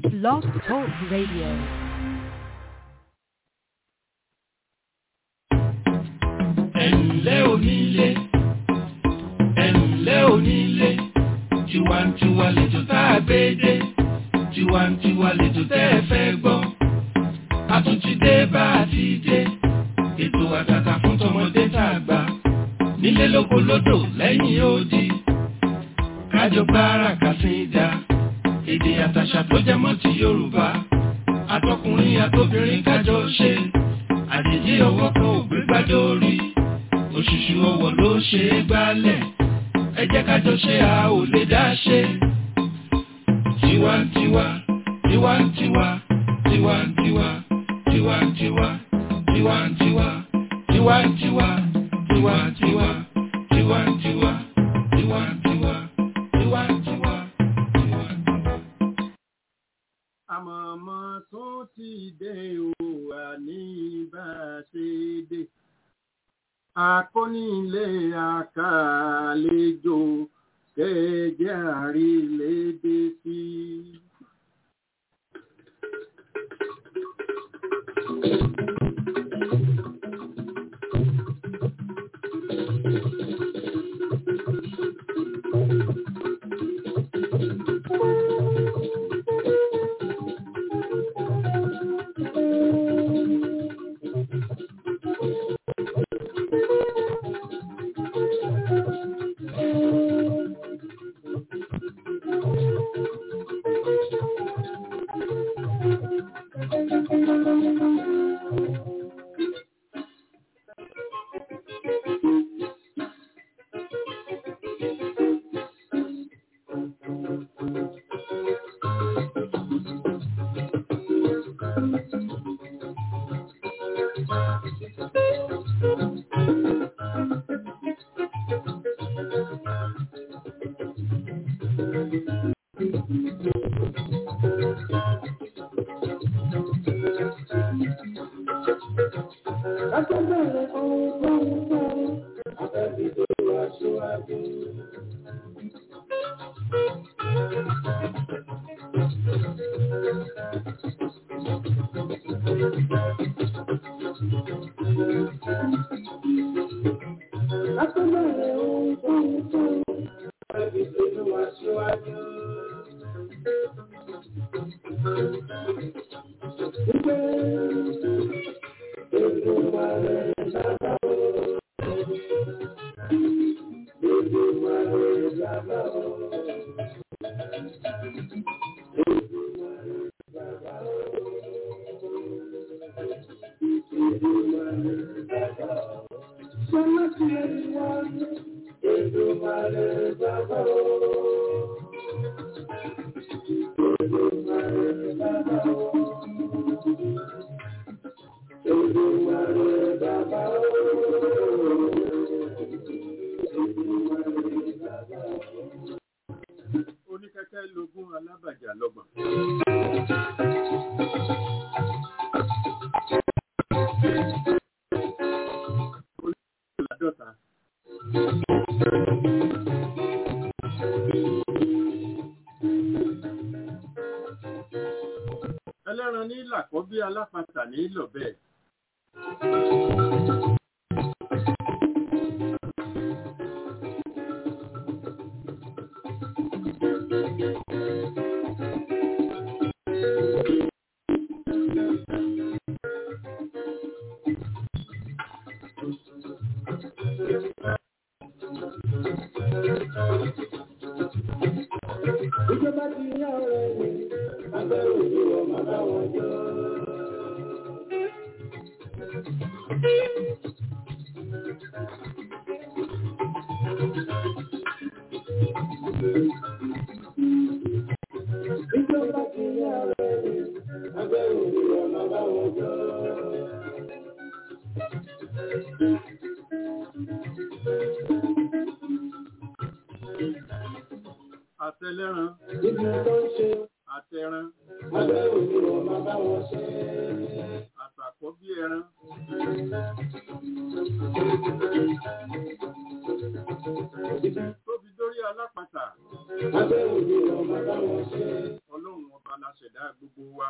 Blog Talk Radio. Ẹ̀ǹlẹ́ onílé, ẹ̀ǹlẹ́ onílé, tiwantiwa lètò tá a gbé dé, tiwantiwa lètò tẹ́ ẹ fẹ́ gbọ́. A tún ti dé bá a ti dé, ètò àtàtà fún tọmọdé tàgbà, nílé lóko lódò lẹ́yìn odi. Kájọ gbára kàsídà, èdè àtàṣà tó jẹ mọ́ ti Yorùbá, àtọkùnrin àtobìnrin kájọ ṣe, àjèjì ọwọ́ kan ò gbé gbádùn orí. Òṣùṣù ọwọ̀ ló ṣe é gbálẹ̀, ẹ jẹ́ ká jọ ṣe a ò lè dá ṣe. Tiwantiwa, tiwantiwa, tiwantiwa, tiwantiwa, tiwantiwa, tiwantiwa, tiwantiwa, tiwantiwa, tiwantiwa, tiwantiwa, tiwantiwa. Àmọ̀mọ́ tún ti dé o, àní bá ṣe dé. Akónílé àkàlejò kẹjẹ àrílédé sí. Oníkẹ́kẹ́ lógún alábàjá lọ́gbọ̀n. Olùdókòládọ́ta. Ẹlẹ́ran ní làkọ́ bí alápatà ní lọ̀bẹ̀. Ìjọba ti yá ọ̀rẹ́ mi, agbẹ́rù òjò ọmọ báwọn jọ. Ìjọba ti yá ọ̀rẹ́ mi, agbẹ́rù òjò ọmọ báwọn jọ. Àtẹlẹ́ran, àtẹran, agbẹ́rù òjò ọmọ báwọn ṣe. Àtàkọ́ bí ẹran. Tóbi dórí alápatà. Ọlọ́run ọba la ṣẹ̀dá gbogbo wa.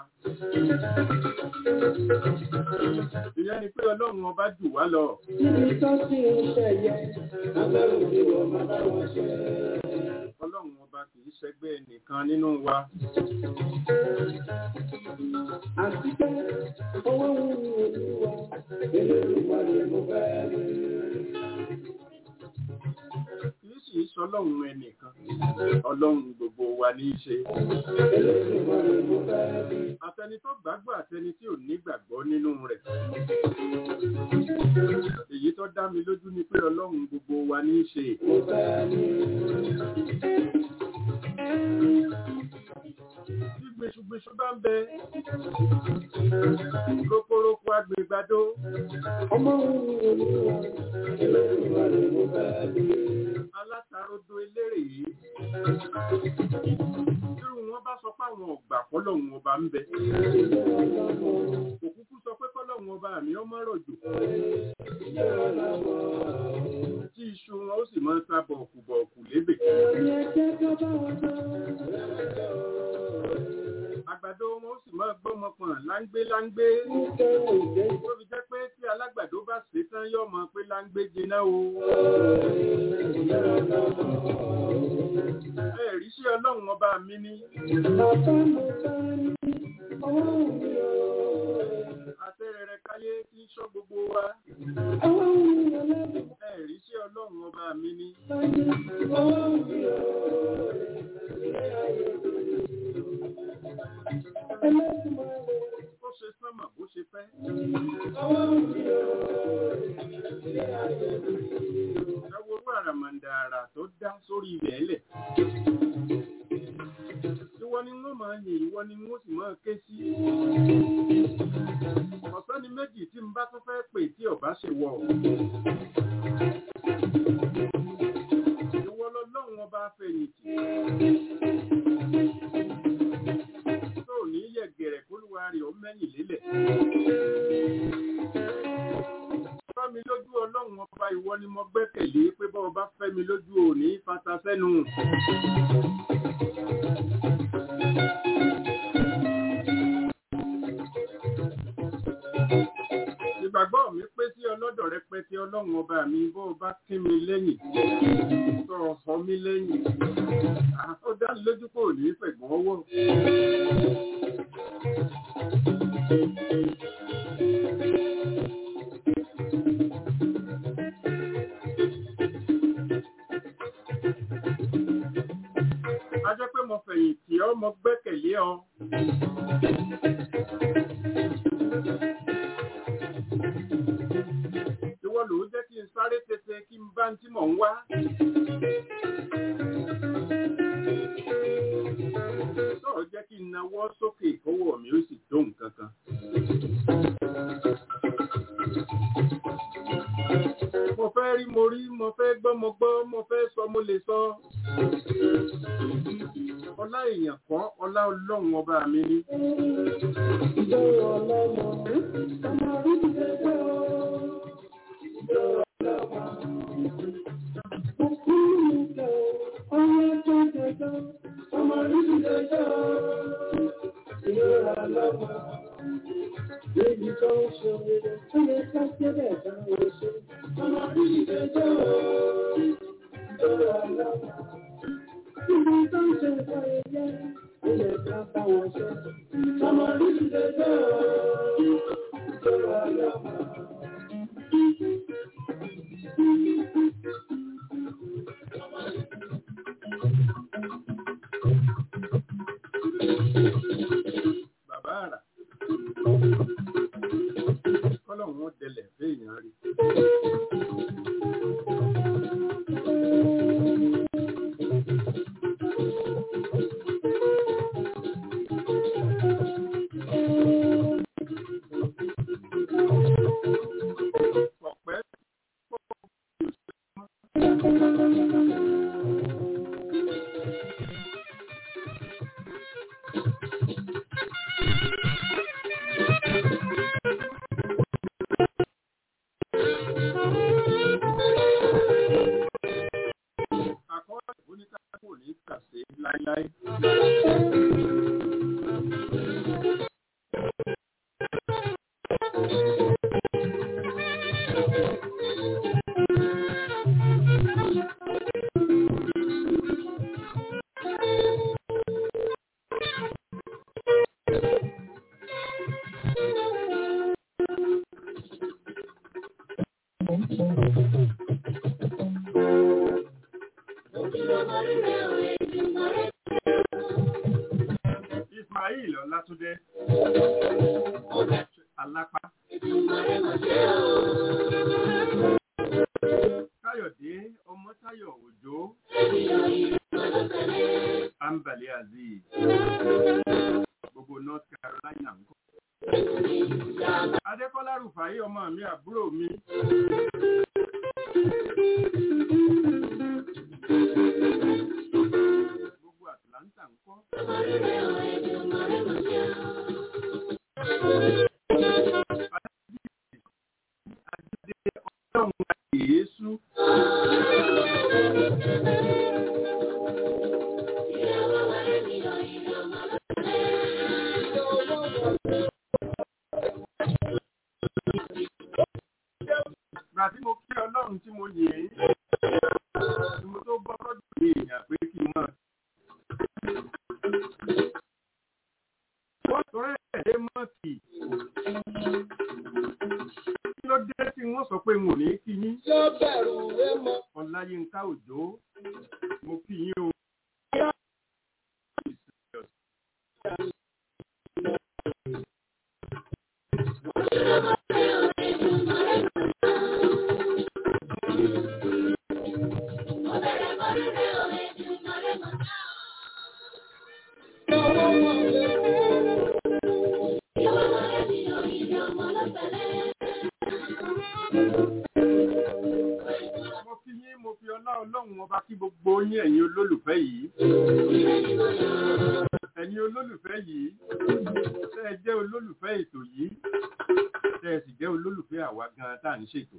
Ìyẹn ni pé Ọlọ́run ọba jù wá lọ. Níbi tó sí iṣẹ́ yẹ, agbẹ́rù ni wọ́n máa bá wọn ṣe. Ọlọ́run ọba kì í ṣẹgbẹ́ nìkan nínú wa. Àti pé owó wù mí Olúwa, èlé ìwádìí mo fẹ́ rí. Kì í sì sọ Ọlọ́run ẹnìkan. Ọlọ́run gbogbo wa ní í ṣe. Èlé ìwádìí mo fẹ́ rí. Àtẹni tó gbàgbọ́ àtẹni tí ò ní gbàgbọ́ nínú rẹ̀. Èyí tó dá mi lójú ni pé Ọlọ́run gbogbo wa ní í ṣe. Mo fẹ́ rí. Bí gbèsùgbèsù bá ń bẹ, rokoroko agbègbàdo. Ọmọ wù mí Olúwa, èlé ìwádìí mo fẹ́ rí. Alátarodo eléré yìí. Irú wọn bá sọ pé àwọn ọ̀gbà kọ́lọ́hun ọba ń bẹ. Òkúkú sọ pé kọ́lọ́hun ọba mi ọmọ rọ̀jò. Tí iṣu wọn ó sì máa ta bọ̀ọ̀kù lébè. Àgbàdo wọn ó sì máa gbọ́mọ pọ̀n láńgbé. Ó fi jẹ́ pé tí alágbàdo bá ṣe tán yóò mọ̀ pé láńgbé jiná o. Ẹ̀rí sí Ọlọ́run ọba mi ní. Àtẹ́rẹrẹ káyé tí ń ṣọ́ gbogbo wa. Ẹ̀rí sí Ọlọ́run ọba mi ní. Ó ṣe sánmà bó ṣe fẹ́. Ẹ wo orú àràmàǹdà àrà tó dá sórí ilẹ̀ ẹlẹ̀. Ìwọ ni wọ́n máa yìn, ìwọ ni wọ́n sì máa ké sí. Ọ̀sán ni méjì tí n bá tún fẹ́ pè tí ọ̀bá ṣe wọ̀. Ìwọ lọ́lọ́run ọba fẹ̀yìntì. Tó ní yẹ̀gẹ̀rẹ̀ kólúwa rẹ̀ ó mẹ́yìn lélẹ̀. Fẹ́ mi lójú Ọlọ́run ọba, ìwọ ni mo gbẹ́kẹ̀lé pé bọ́ ọba fẹ́ mi lójú òní fata sẹ́nu. Ìgbàgbọ́ mi pé sí ọlọ́dọ̀ rẹpẹtẹ Ọlọ́run ọba mi bọ́ ọba kín mi lẹ́yìn. Sọ ọ̀họ́ mi lẹ́yìn. Ó dá mi lójú kò ní fẹ̀gbọ́n ọwọ́. A jẹ́ pé mo fẹ̀yìntì ọ́, mo gbẹ́kẹ̀lé ọ. Ìwọ ló jẹ́ kí n sáré tètè kí n bá ń tí mò ń wá. Sọ̀rọ̀ jẹ́ kí n nawọ́ sókè kọ́wọ́ mi ó sì tó nǹkan kan. Mo fẹ́ rí mo rí, mo fẹ́ gbọ́ mo gbọ́, mo fẹ́ sọ mo lè sọ. Ọlá èèyàn kọ́, ọlá Ọlọ́run ọba mi ní. Bàbá àrà, kọ́lọ́hún ó dẹlẹ̀ fẹ́yàn rí. Ismail Ọlátúndé Alápá Káyọ̀dé Ọmọ́táyọ̀ Òjó Ambali Aziz gbogbo North Carolina ń kọ́. Adékọ́lá Rùfáyé ọmọ mi àbúrò mi. Gbogbo Atlanta ń kọ́. Adé Ọlọ́run Yésù. Gbà tí mo kí Ọlọ́run tí mo yè é, mo tó gbọ́ lọ́dún ní èèyàn pé kí n máa. Wọ́n sọ̀rọ̀ ẹ̀dẹ́ mọ́ọ̀kì. Kí ló dé tí wọ́n sọ pé n ò ní kí yín? Ọláyínká Òjó, mo kí yín o. Mo fi ọlá Ọlọ́run ọba kí gbogbo yín ẹ̀yin olólùfẹ́ yìí. Ẹ̀yin olólùfẹ́ yìí, tẹ́ ẹ jẹ́ olólùfẹ́ ètò yìí, tẹ́ ẹ sì jẹ́ olólùfẹ́ àwa gan-an tá à ń ṣètò.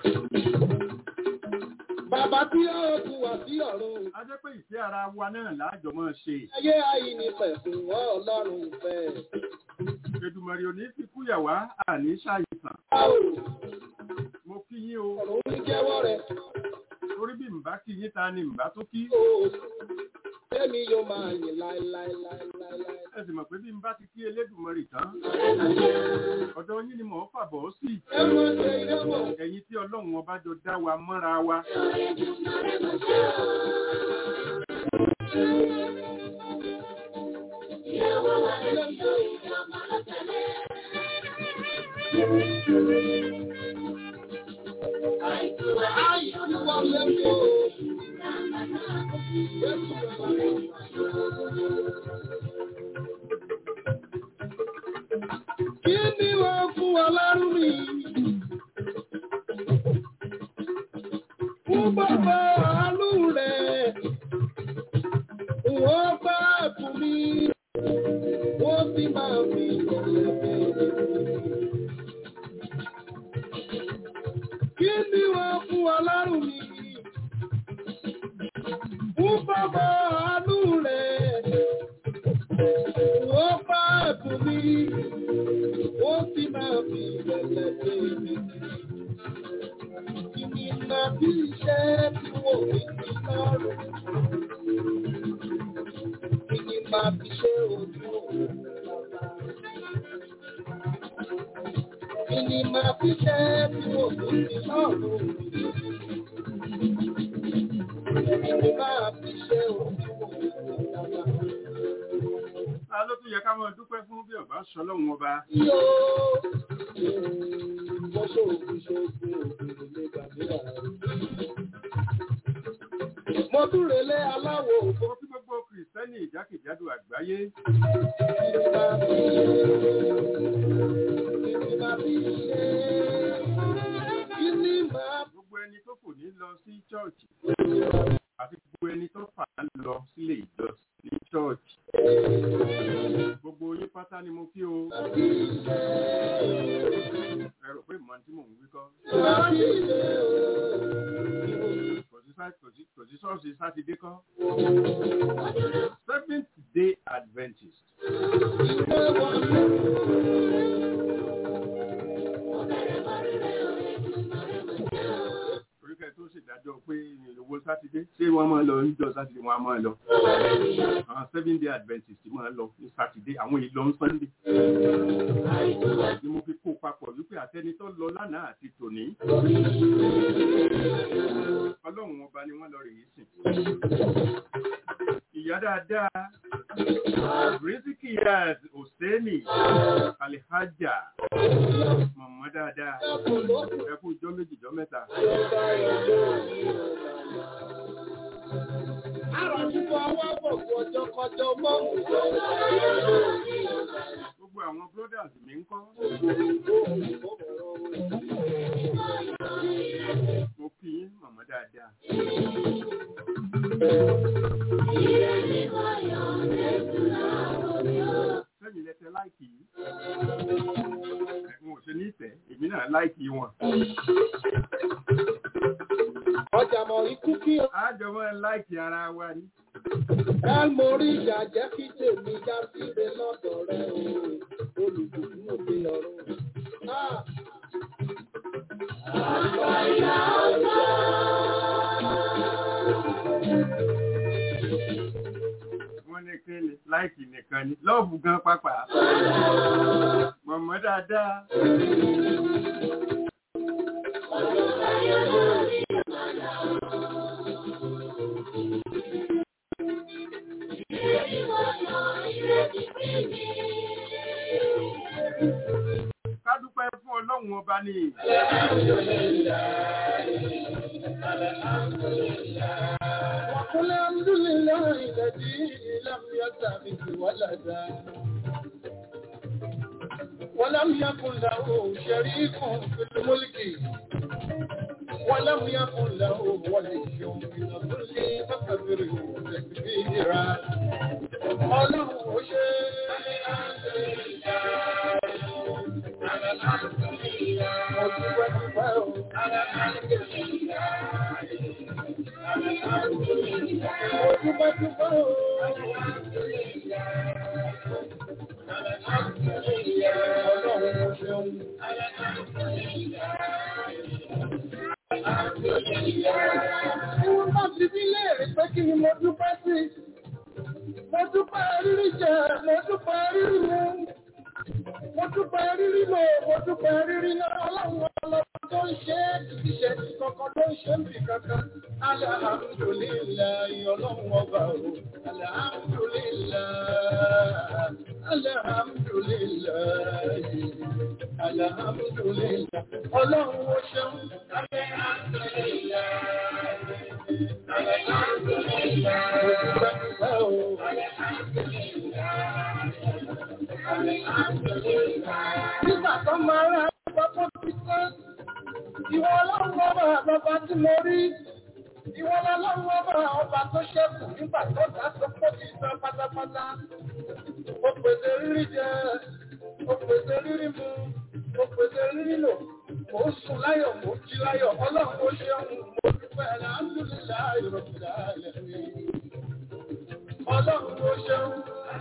Bàbá tí ó kú wá sí ọ̀run. A jẹ́ pé ìfẹ́ ara wa náà láàjọ máa ṣe. Ayé ayé ni pẹ̀sùn wọ́n Ọlọ́run fẹ́. Èdùmàrè ò ní fi kúyà wá àní ṣàìsàn. Mo kí yín o. Ọ̀run ń jẹ́wọ́ rẹ̀. Torí bí mbá kí yín ta ni mbá tó kí. Èmi yóò máa yìn láéláéláéláé. Ẹ sì mọ̀ pé bí mbá ti kí Elédùmarè tán. Ọ̀dọ̀ yín ni mò ń fàbọ̀ sí. Ẹ̀yin tí Ọlọ́run ọba jọ dá wa mọ́ra wa. Kí ni wọ́n fún wa lárú mi? Fún bàbá àánú rẹ̀, wọ́n bá fún mi, wọ́n sì máa fi lọ́lẹ́fẹ́. Kí ni wọ́n fún wa lárú mi? Fún bàbá àánú rẹ̀, wọ́n bá fún mi, wọ́n sì máa fi lọ́lẹ́fẹ́. Ìnìyàn bí iṣẹ́ tí wọ́n fi ti lọ́rùn. Ìnìyàn bí iṣẹ́ ojú òun. Ìnìyàn bí iṣẹ́ tí wọ́n fi ti lọ́rùn. Ìnìyàn bí iṣẹ́ ojú òun. Ta ló tún yẹ ká máa dúpẹ́ fún bí ọba ṣọlọ́run ọba? Mo ṣòògùn ṣòògùn òbí lè gbàdúrà. Mo tún relé aláwọ̀ òfò. Mo kí gbogbo Kìrìsìtẹ́nì ìjákèjádò àgbáyé. Gbogbo ẹni tó kò ní lọ sí chọ́ọ̀chì àti gbogbo ẹni tó fà á lọ sílé ìjọsìn ní chọ́ọ̀chì. Gbogbo yín pátá ni mo kí o. Ẹ rò pé ìmọ̀ tí mò ń wí kọ́. Kò sí ṣọ́ọ̀ṣì Sátidé kọ́. Seventh Day Adventist. Oríkẹ́ tó ṣèdájọ́ pé owó Sátidé ṣé wọ́n máa lọ níjọ́ Sátidé wọ́n á máa lọ. Àwọn Seventh Day Adventist máa lọ ní Sátidé, àwọn ìlọ ń Sunday. Ni mo fi kó papọ̀ wípé àtẹnitọ́ lọ lánàá àti tòní. Ọlọ́run ọba ni wọ́n lọ rèé sìn. ìyá dáadáa Rizikiyat Hosseini Alihaja mọ̀mọ́ dáadáa ẹ kú ìjọ́ méjì ìjọ́ mẹ́ta. Gbogbo àwọn brothers mi ń kọ́. Mo kí yín mọ̀mọ́ dáadáa. Sẹ́yìn lẹ́tẹ̀ láìkì yìí. Ẹ̀wọ̀n ò ṣe ní ìtẹ̀, èmi náà láìkì wọn. Ọjà mọ̀ ikú kí o. Àjọmọ́ láìkì ara wa ni. Ẹ̀mọ́rí ìjà jẹ́ kí tèmi já síbe lọ́dọ̀ rẹ̀ o. Olùdókòwò òde ọ̀run. Àgbà ìyá ọ̀gá. Wọ́n ní kí ni láìkì nìkan ni. Lọ́ọ̀bù gan pápá. Mọ̀mọ́ dáadáa. Ká dúpẹ́ fún Ọlọ́run ọba ni. وقل الحمد لله الذي لم يتخذ ولدا ولم يكن له شريك في الملك ولم يكن له ولي من الذل فكبره تكبيرا وله Wọ́n bá ti bí léèrè pé kí ni mo dúpẹ́ sí. Mo dúpẹ́ rírí jẹ, mo dúpẹ́ rírí mu. Mo dúpẹ́ rírí lò, mo dúpẹ́ rírí náà. Ọlọ́run ọlọ́run tó ń ṣe é kìí ṣe kankan ló ń ṣe ń bì kankan. Alhamdulillahi ọlọ́run ọba o. Alhamdulillahi. Alhamdulillahi. Alhamdulillahi. Ọlọ́run ó ṣeun. Alhamdulillahi. Nígbà tó máa rán àpapọ̀ ti tán, ìwọ ọlọ́run ọba àbọ̀bá tí mo rí, ìwọ ọlọ́run ọba tó ṣẹ́kù nígbà tó dá tó pọ̀ ti tán pátápátá. Ó pèsè rírí jẹ, ó pèsè rírí mu, ó pèsè rírí lò, mo sùn láyọ̀, mo jí láyọ̀, ọlọ́run ó ṣeun, mo dúpẹ́ alhamdulillahi rabbil alamin. Ọlọ́run ó ṣeun.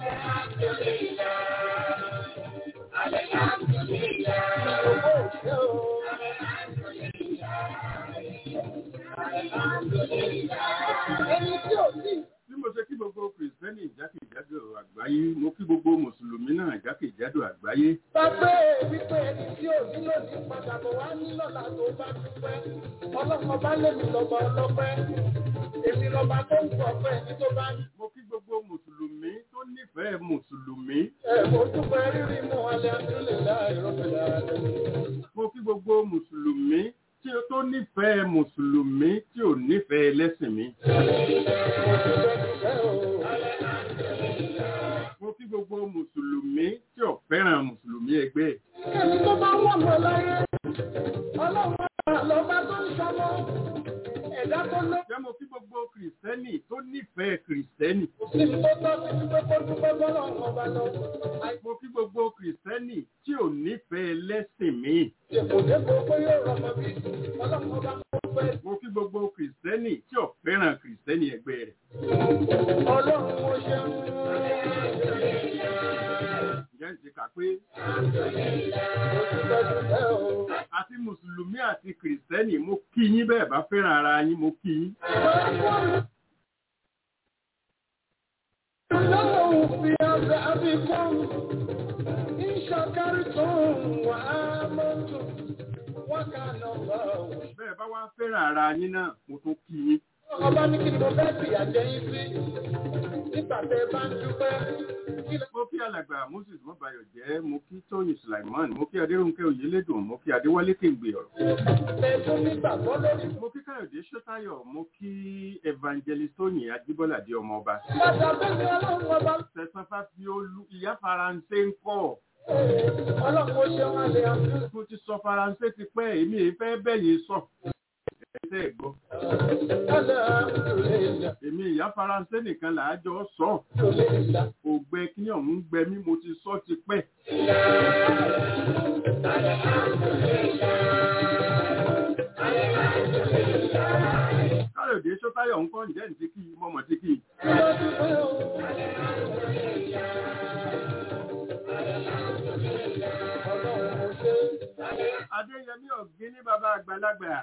Ẹni tí ò sí. Bí mo ṣe kí gbogbo Kìrìsìtẹ́nì jákèjádò àgbáyé, mo kí gbogbo Mùsùlùmí náà jákèjádò àgbáyé. Bàbá wípé ẹni tí ò nílò ní padà bọ̀ wá nílò látò bá dúpẹ́. Ọlọ́pàá bá lèmi lọ́ba ọlọ́pẹ́. Èmi lọ́ba tó ń gbọ́ pẹ́ ní tó bá ní. Mo kí gbogbo Mùsùlùmí tó nífẹ̀ẹ́ Mùsùlùmí. Mo dúpẹ́ rírí mú alhamdulillahi rabbil alamin. Mo kí gbogbo Mùsùlùmí tí ó tó nífẹ̀ẹ́ Mùsùlùmí tí ò nífẹ̀ẹ́ ẹlẹ́sìn mi. Mo kí gbogbo Mùsùlùmí tí ò fẹ́ràn Mùsùlùmí ẹgbẹ́. Ẹni tó bá wọ̀ mọ́ láyé, ọlọ́run àlọ́bá tó ń ṣọmọ, ẹ̀dá tó lọ. Jẹ́ mo kí gbogbo Kìrìsìtẹ́nì tó nífẹ̀ẹ́ Kìrìsìtẹ́nì. Òsì tó tọ́ sí ní pé kó dúpẹ́ bọ́lọ̀ ọba lọ. Mo kí gbogbo Kìrìsìtẹ́nì tí ò nífẹ̀ẹ́ ẹlẹ́sìn mi. Dèpòdépò pé yóò rọmọ bí ọlọ́run ọba kó fẹ́. Mo kí gbogbo Kìrìsìtẹ́nì tí ò fẹ́ràn Kìrìsìtẹ́nì ẹgbẹ́ rẹ̀. Ọlọ́run ó ṣeun. Ǹjẹ́ ń ti kà pé àti Mùsùlùmí àti Kìrìsìtẹ́nì mo kí yín bẹ́ẹ̀ bá fẹ́ràn ara yín mo kí yín. Ọlọ́run fi àṣẹ àfikún ìṣàkáritún wà á mọ́tò wọ́n kà náà bá òun. Bẹ́ẹ̀ bá wá fẹ́ràn ara yín náà mo tún kí yín. Ọba ní kí ni mo fẹ́ fìyà jẹ yín sí? nígbà tẹ́ bá ń dúpẹ́. Mo kí alàgbà Moses Mọ́bayọ̀ jẹ́, mo kí Tóyìn Sulaiman, mo kí Adérúnkẹ́ Oyèlédùn, mo kí Adéwálé Kéǹgbè ọ̀rọ̀. Ẹ̀sùn nígbàgbọ́ lórí. Mo kí Káyọ̀dé Ṣótáyọ̀, mo kí Evangelist Tóyìn Ajíbọ́ládé ọmọ ọba. Bàtà bẹ́ẹ̀ ọlọ́run ọba. Sẹ̀sán Fáfiolú, ìyá Faransé ń kọ́. Ọlọ́run ó ṣe wọn lè àmì. Mo ti sọ Faransé ti pẹ́, èmi èyí fẹ́ bẹ́yìn sọ. Ẹ̀sẹ̀ ẹ̀gbọ́. Èmi ìyá Faransé nìkan là á jọ sọ. Ògbẹ kí ọ̀hún gbẹ mí, mo ti sọ ti pẹ́. Káyọ̀dé Ṣótáyọ̀ ń kọ́ ǹjẹ́ ní ti kí mọ́mọ́ ti kí. Adéyẹmí Ọ̀gbìn ní bàbá àgbàlagbà.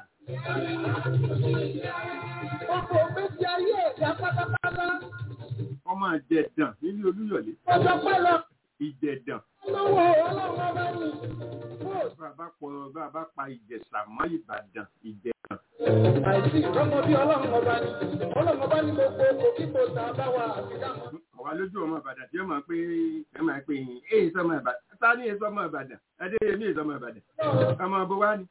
Ọkọ̀ méjì ayé ẹ̀dá pátápátá. Ọmọ Ìjẹ̀dàn nílé Olúyọ̀lé. Ọjọ́ pẹ́lọ. Ìjẹ̀dàn. Lọ́wọ́ ọlọ́run ọba ni. Bàbá pa Ìjẹ̀ṣà mọ́ Ìbàdàn, Ìjẹ̀dàn. Àìsí ìrọ́mọ bí ọlọ́run ọba ni. Ọlọ́run ọba ni gbogbo kò kí kò tà bá wa àfikà. Ọ̀wá lójú ọmọ Ìbàdàn tí ó máa pé èyí sọmọ Ìbàdàn. Ta ní èso ọmọ Ìbàdàn? Adéyẹmí èso ọmọ Ìbàdàn. Ọmọ ọbọ wá ni.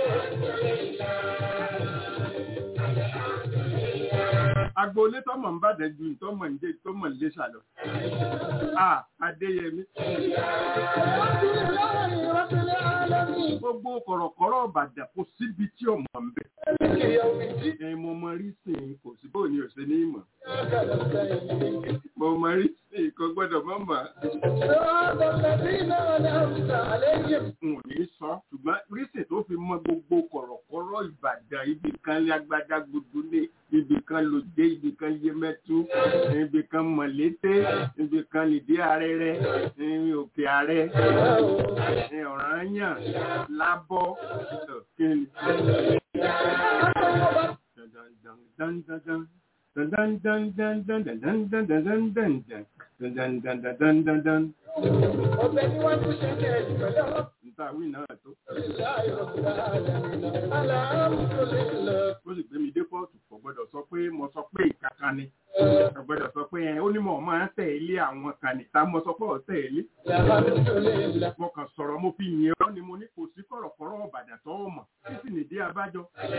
Agboolé tọmọ ń bàdàn ju tọmọ ń jẹ tọmọ ń lé sàlọ. Adéyẹmí. Gbogbo kọ̀rọ̀kọ̀rọ̀ Ìbàdàn kò síbi tí ọmọ ń bẹ. Mo mọ rí sìn kò sí bóun ni ò ṣe ní ìmọ̀. Mo mọ rí sìn kò gbọ́dọ̀ mọ̀ mọ́. N ò ní sọ ṣùgbọ́n rísìn tó fi mọ gbogbo kọ̀rọ̀kọ̀rọ̀ Ìbàdàn ibì kan lágbádá gbogbo ní ibì kan lòdì ibì kan Yemẹtu ibì kan Mọ̀lété ibì kan Nìdí Arẹ́rẹ́ Òkè Àrẹ Ọ̀rànyàn Lábọ́ kíni. Ọbẹ̀ ni wọ́n tún ṣe ní ẹ̀jù pẹ̀lú ọ̀rọ̀. Ìtàwí náà tó. Ó sì gbé mi dé kóòtù kò gbọ́dọ̀ sọ pé mo sọ pé ìkàkà ni. Kò gbọ́dọ̀ sọ pé ó ní mọ̀ máa ń tẹ̀lé àwọn kan níta mo sọ pé ó tẹ̀lé. Mo kàn sọ̀rọ̀ mo fi yìn ọ́ ni mo ní kò sí kọ̀rọ̀kọ̀rọ̀ Ìbàdàn tó mọ̀ títí nìdí abájọ.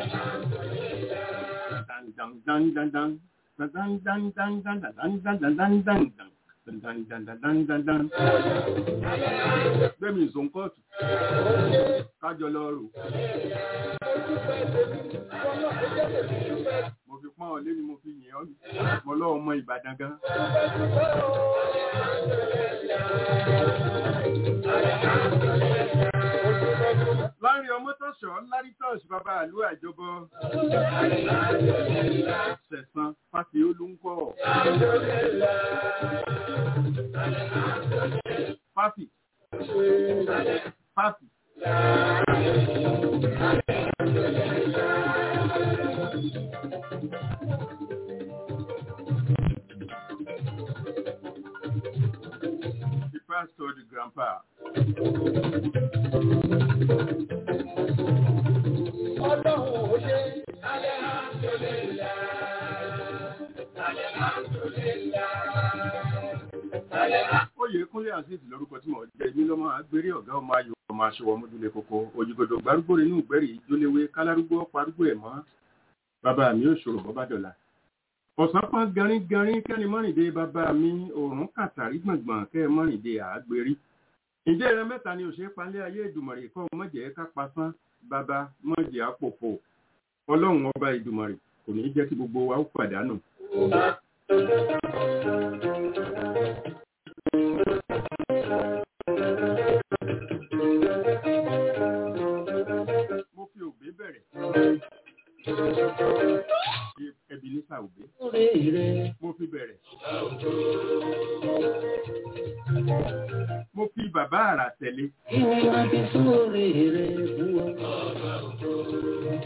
Gbẹ́mi ìzòǹkọ́ọ̀tù kájọ lọ rò. Mo fi pọ́n ọ lé ni mo fi yìn ọ́ ni. Mo lọ́ ọmọ Ìbàdàn gan. Láàrin ọmọ tọ́ṣọ́ lárí tọ́ṣ bàbá àlú àjọbọ. Sẹ̀sán Fáfiolú ń kọ́. Fáfi. The pastor, the grandpa. Ọlọ́run ò ṣe. Oyèkúnlé Azeez lórúkọ tí mo jẹ́ èmi lọ́mọ agbérí ọ̀gá ọmọ ayò ọmọ aṣọwọ́ múdúlé kókó òjìgbòdò gbárùgbò nínú ìgbẹ́rì ìjólewé kálárúgbó parúgbó ẹ̀ mọ́ bàbá mi ò ṣòro bọ́bá dọ̀la. Ọ̀sán pọ́n garígarí kẹ́ni mọ́rìndé bàbá mi òórùn kàtàrí gbọ̀ngbọ̀n kẹ́ mọ́rìndé àgbérí. Ǹjẹ́ ẹran mẹ́ta ni òṣèré palẹ́ ayé Èdùmàrè kọ́ mọ́jẹ́ ká pasán bàbá mọ́jẹ́ àpòpò Ọlọ́run ọba Èdùmàrè kò ní jẹ́ kí gbogbo wa ó pàdánù. Mo fi ògbé bẹ̀rẹ̀. Ẹbí ní sàògbé. Mo fi bẹ̀rẹ̀. Mo fi bàbá àrà tẹ̀lé.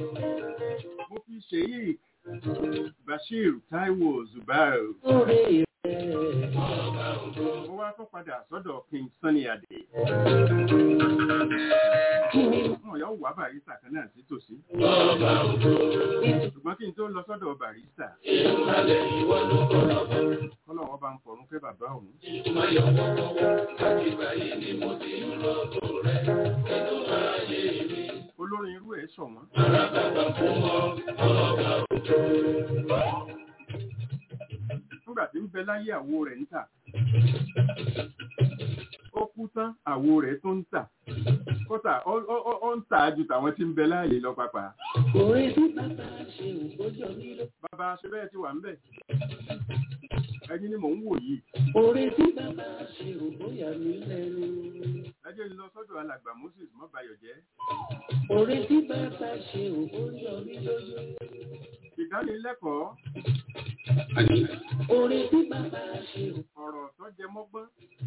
Mo fi Sheikh Bashir Taiwo Zubair. Ó wá tó padà sọ́dọ̀ King Sunny Adé. Wọ́n yóò wá Barrister kan náà sí tòsí. Ṣùgbọ́n kí n tó lọ sọ́dọ̀ Barrister. Kọ́lọ́wọ́ bá ń fọ̀rún pé bàbá òun. Olórin irú ẹ̀ ṣọ̀wọ́n. Nígbà tí ń bẹ láyé àwo rẹ̀ ń tà. Ó kú tán àwo rẹ̀ tó ń tà. Kọ́tà ó ń tà ju tàwọn tí ń bẹ láyé lọ pàpà. Bàbá ṣe bẹ́ẹ̀ ti wà ń bẹ̀. Ẹni ni mò ń wò yìí. Ẹjẹ́ lọ sọ́dọ̀ alàgbà Moses Mọ́bayọ̀jẹ́. Ìdánilẹ́kọ̀ọ́. Ọ̀rọ̀ tó jẹ mọ́gbọ́n.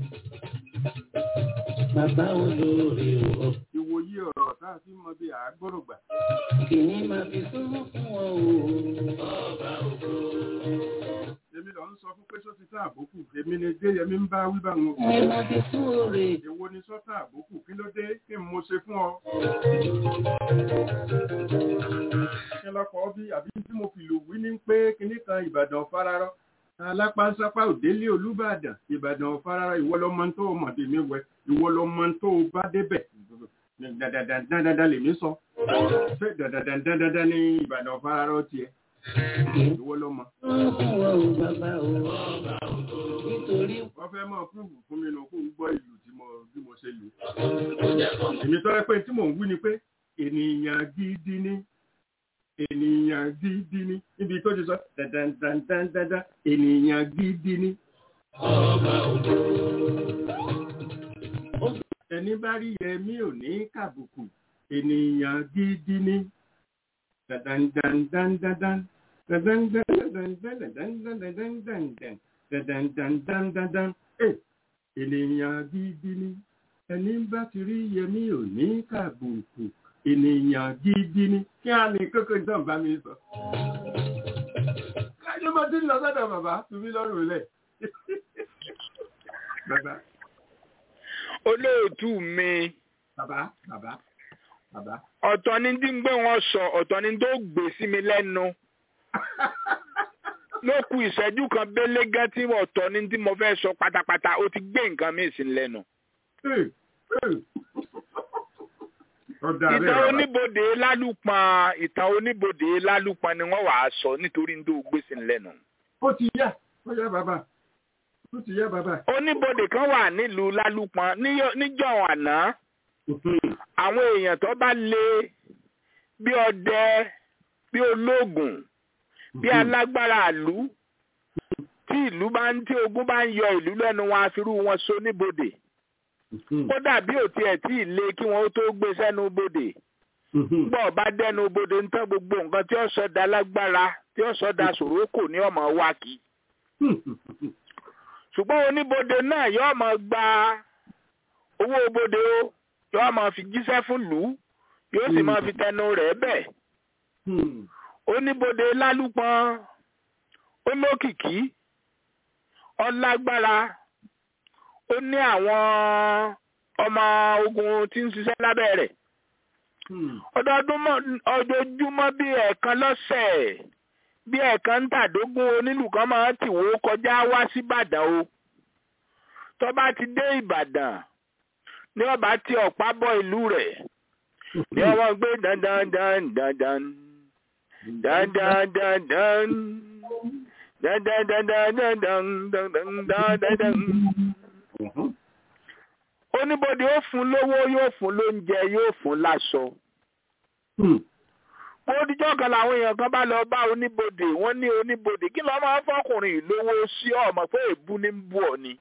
Bàbá olóore o. Ìwòye ọ̀rọ̀ tá a fi mọ bí àgbọ̀rọ̀ gbà. Kìíní máa fi súnmọ́ fún ọ o. Èmi lọ ń sọ fún pé só ti tá àbókù. Èmi ni Déyẹmí ń bá wíbà wọn. Ẹ máa fi fún oore. Èwo ni sọ́tà àbókù? Kí ló dé? Kí n mo ṣe fún ọ? Kí lọ́kọ̀ bí àbí tí mo fi lò wí ní pé kinní kan Ìbàdàn fararọ́. Alápásápá òdélé Olúbàdàn Ìbàdàn fararọ́ ìwọ lọmọ tó mọ̀ tèmi wẹ ìwọ lọmọ tó bá débẹ̀. Dandandandandandan lèmi sọ. Ṣé dandandandandan ní Ìbàdàn fararọ́ tiẹ̀? Ìwọ lọmọ. Wọ́n fẹ́ mọ̀ púrùfù fún mi lọ kó ń gbọ́ ìlú bí mo ṣe lù. Èmi tọ́rẹ pé tí mò ń wí ni pé ènìyàn gidi ni. Ènìyàn gidi ni. Níbi tó ti sọ dandandandandan ènìyàn gidi ni. Ẹni bá rí Yẹmí ò ní kàbùkù. Ènìyàn gidi ni. Dandandandandan. Ènìyàn gidi ni. Ẹni bá ti rí Yẹmí ò ní kàbùkù. Ènìyàn gidi ni. Kí á ní kókó ìdán bá mi sọ. Kájọ́ bá ti lọ sọ́dọ̀ bàbá tún mí lọ́rùn lẹ̀. Bàbá. Olóòtú mi. Bàbá. Ọ̀tọ̀ ni tí ń gbé wọn sọ, ọ̀tọ̀ ni tó gbé sí mi lẹ́nu. Ló kù ìṣẹ́jú kan bélégán tí ọ̀tọ̀ ni tí mo fẹ́ sọ pátápátá, ó ti gbé nǹkan mi sí lẹ́nu. Ìtàn oníbodè lálùpàn ni wọ́n wàá sọ nítorí tó gbé sí lẹ́nu. Ó ti yá bàbá. Oníbodè kan wà nílùú lálùpàn níjọ́ àná. Àwọn èèyàn tó bá lé bí ọdẹ bí ológun bí alágbára ìlú tí ogun bá ń yọ ìlú lẹ́nu wọn àfirú wọn so níbodè. Kódà bí ò tiẹ̀ tí ì lé kí wọ́n tó gbé sẹ́nu bodè. Gbọ́ bá dẹ́nu bodè ń tán gbogbo nǹkan tí ó sọdá lágbára tí ó sọdá sòrókò ní ọmọ wá kí. Ṣùgbọ́n oníbodè náà yóò máa gba owó bodè o. Yóò máa fi jíṣẹ́ fún lù ú, yóò sì máa fi tẹnu rẹ̀ bẹ̀. Oníbodè lálùpọ̀n, olókìkí, ọlágbára, ó ní àwọn ọmọ ogun tí ń ṣiṣẹ́ lábẹ́ rẹ̀. Ọdọọdúnmọ́ bí ẹ̀ẹ̀kan lọ́sẹ̀, bí ẹ̀ẹ̀kan ń tàdógún onílù kan máa ń tìwó kọjá wá sí Ìbàdàn o. Tó bá ti dé Ìbàdàn, ní ọba tí ọ̀pá bọ́ ìlú rẹ̀ ní ọmọ gbé dandandandandan dandandandan dandandandandan. Oníbodè ó fún lówó, yóò fún lóúnjẹ, yóò fún láṣọ. Odijọ́ kan làwọn èèyàn kan bá lọ bá oníbodè, wọ́n ní oníbodè kí ló máa ń fọkùnrin lówó sí ọmọ pé èbú ní ń bú ọ ni.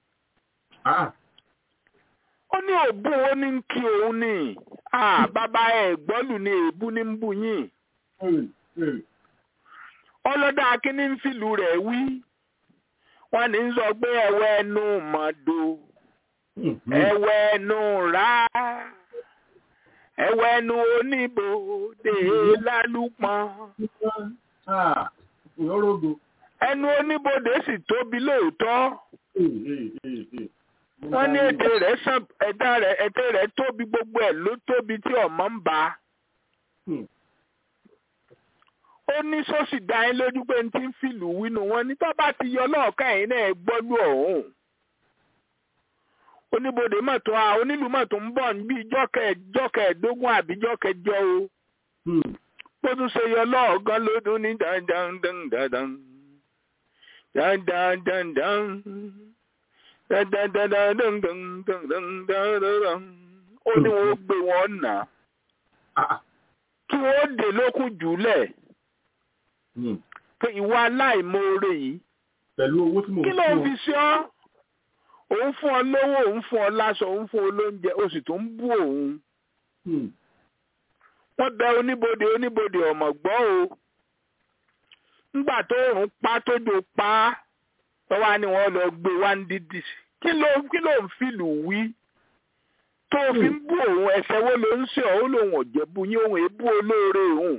Ó ní òbú ó ní kí òun ní bàbá ẹ̀ gbọ́lù ní èébú ní ń bù yín. Ọlọ́dà akíní ń fìlú rẹ̀ wí. Wọ́n ní ń sọ pé ẹ̀wẹ́ ẹnu mọ̀dò, ẹ̀wẹ́ ẹnu rà, ẹ̀wẹ́ ẹnu oníbodè lálùpọ̀n. ẹnu oníbodè sì tóbi lóòótọ́. Wọ́n ní ètè rẹ̀ tóbi, gbogbo ẹ̀ ló tóbi tí ọmọ ń bá. Ó ní sọ́sì dá yín lójú pé n ti ń fìlù wínú wọn ní tó bá ti yọ lọ́ọ̀ká ẹ̀yìn náà gbọ́lú ọ̀hún. Oníbodè mọ̀tò onílù mọ̀tò ń bọ̀ níbi jọ́kẹ̀ẹ́dógún àbí jọ́kẹ̀ẹ́jọ́ o. Bó tún ṣe yọ lọ́ọ̀gán lódún ní dandandandandan. Dandandandan. Dandandandandandandandan. Ó ní wọ́n gbé wọn nà. Kí wọ́n dè lókun jùlẹ̀. Pé ìwà aláìmoore yìí. Pẹ̀lú owó tí mo kí ló ń fi ṣe ọ́? Òun fún ọ lówó, òun fún ọ láṣọ, òun fún ọ lóúnjẹ, o sì tó ń bú òun. Wọ́n bẹ oníbodè ọmọ gbọ́ o. Nígbà tó òun pa tójò pa á, wọ́n wá ní wọ́n lọ gbé wá ní dídì. Kí ló ń fìlù wí? Tó fi ń bú òun, ẹ̀ṣẹ̀ wo ló ń ṣe ọ́? Ó lóun ọ̀jẹ̀bù yín, òun èébú olóore òun.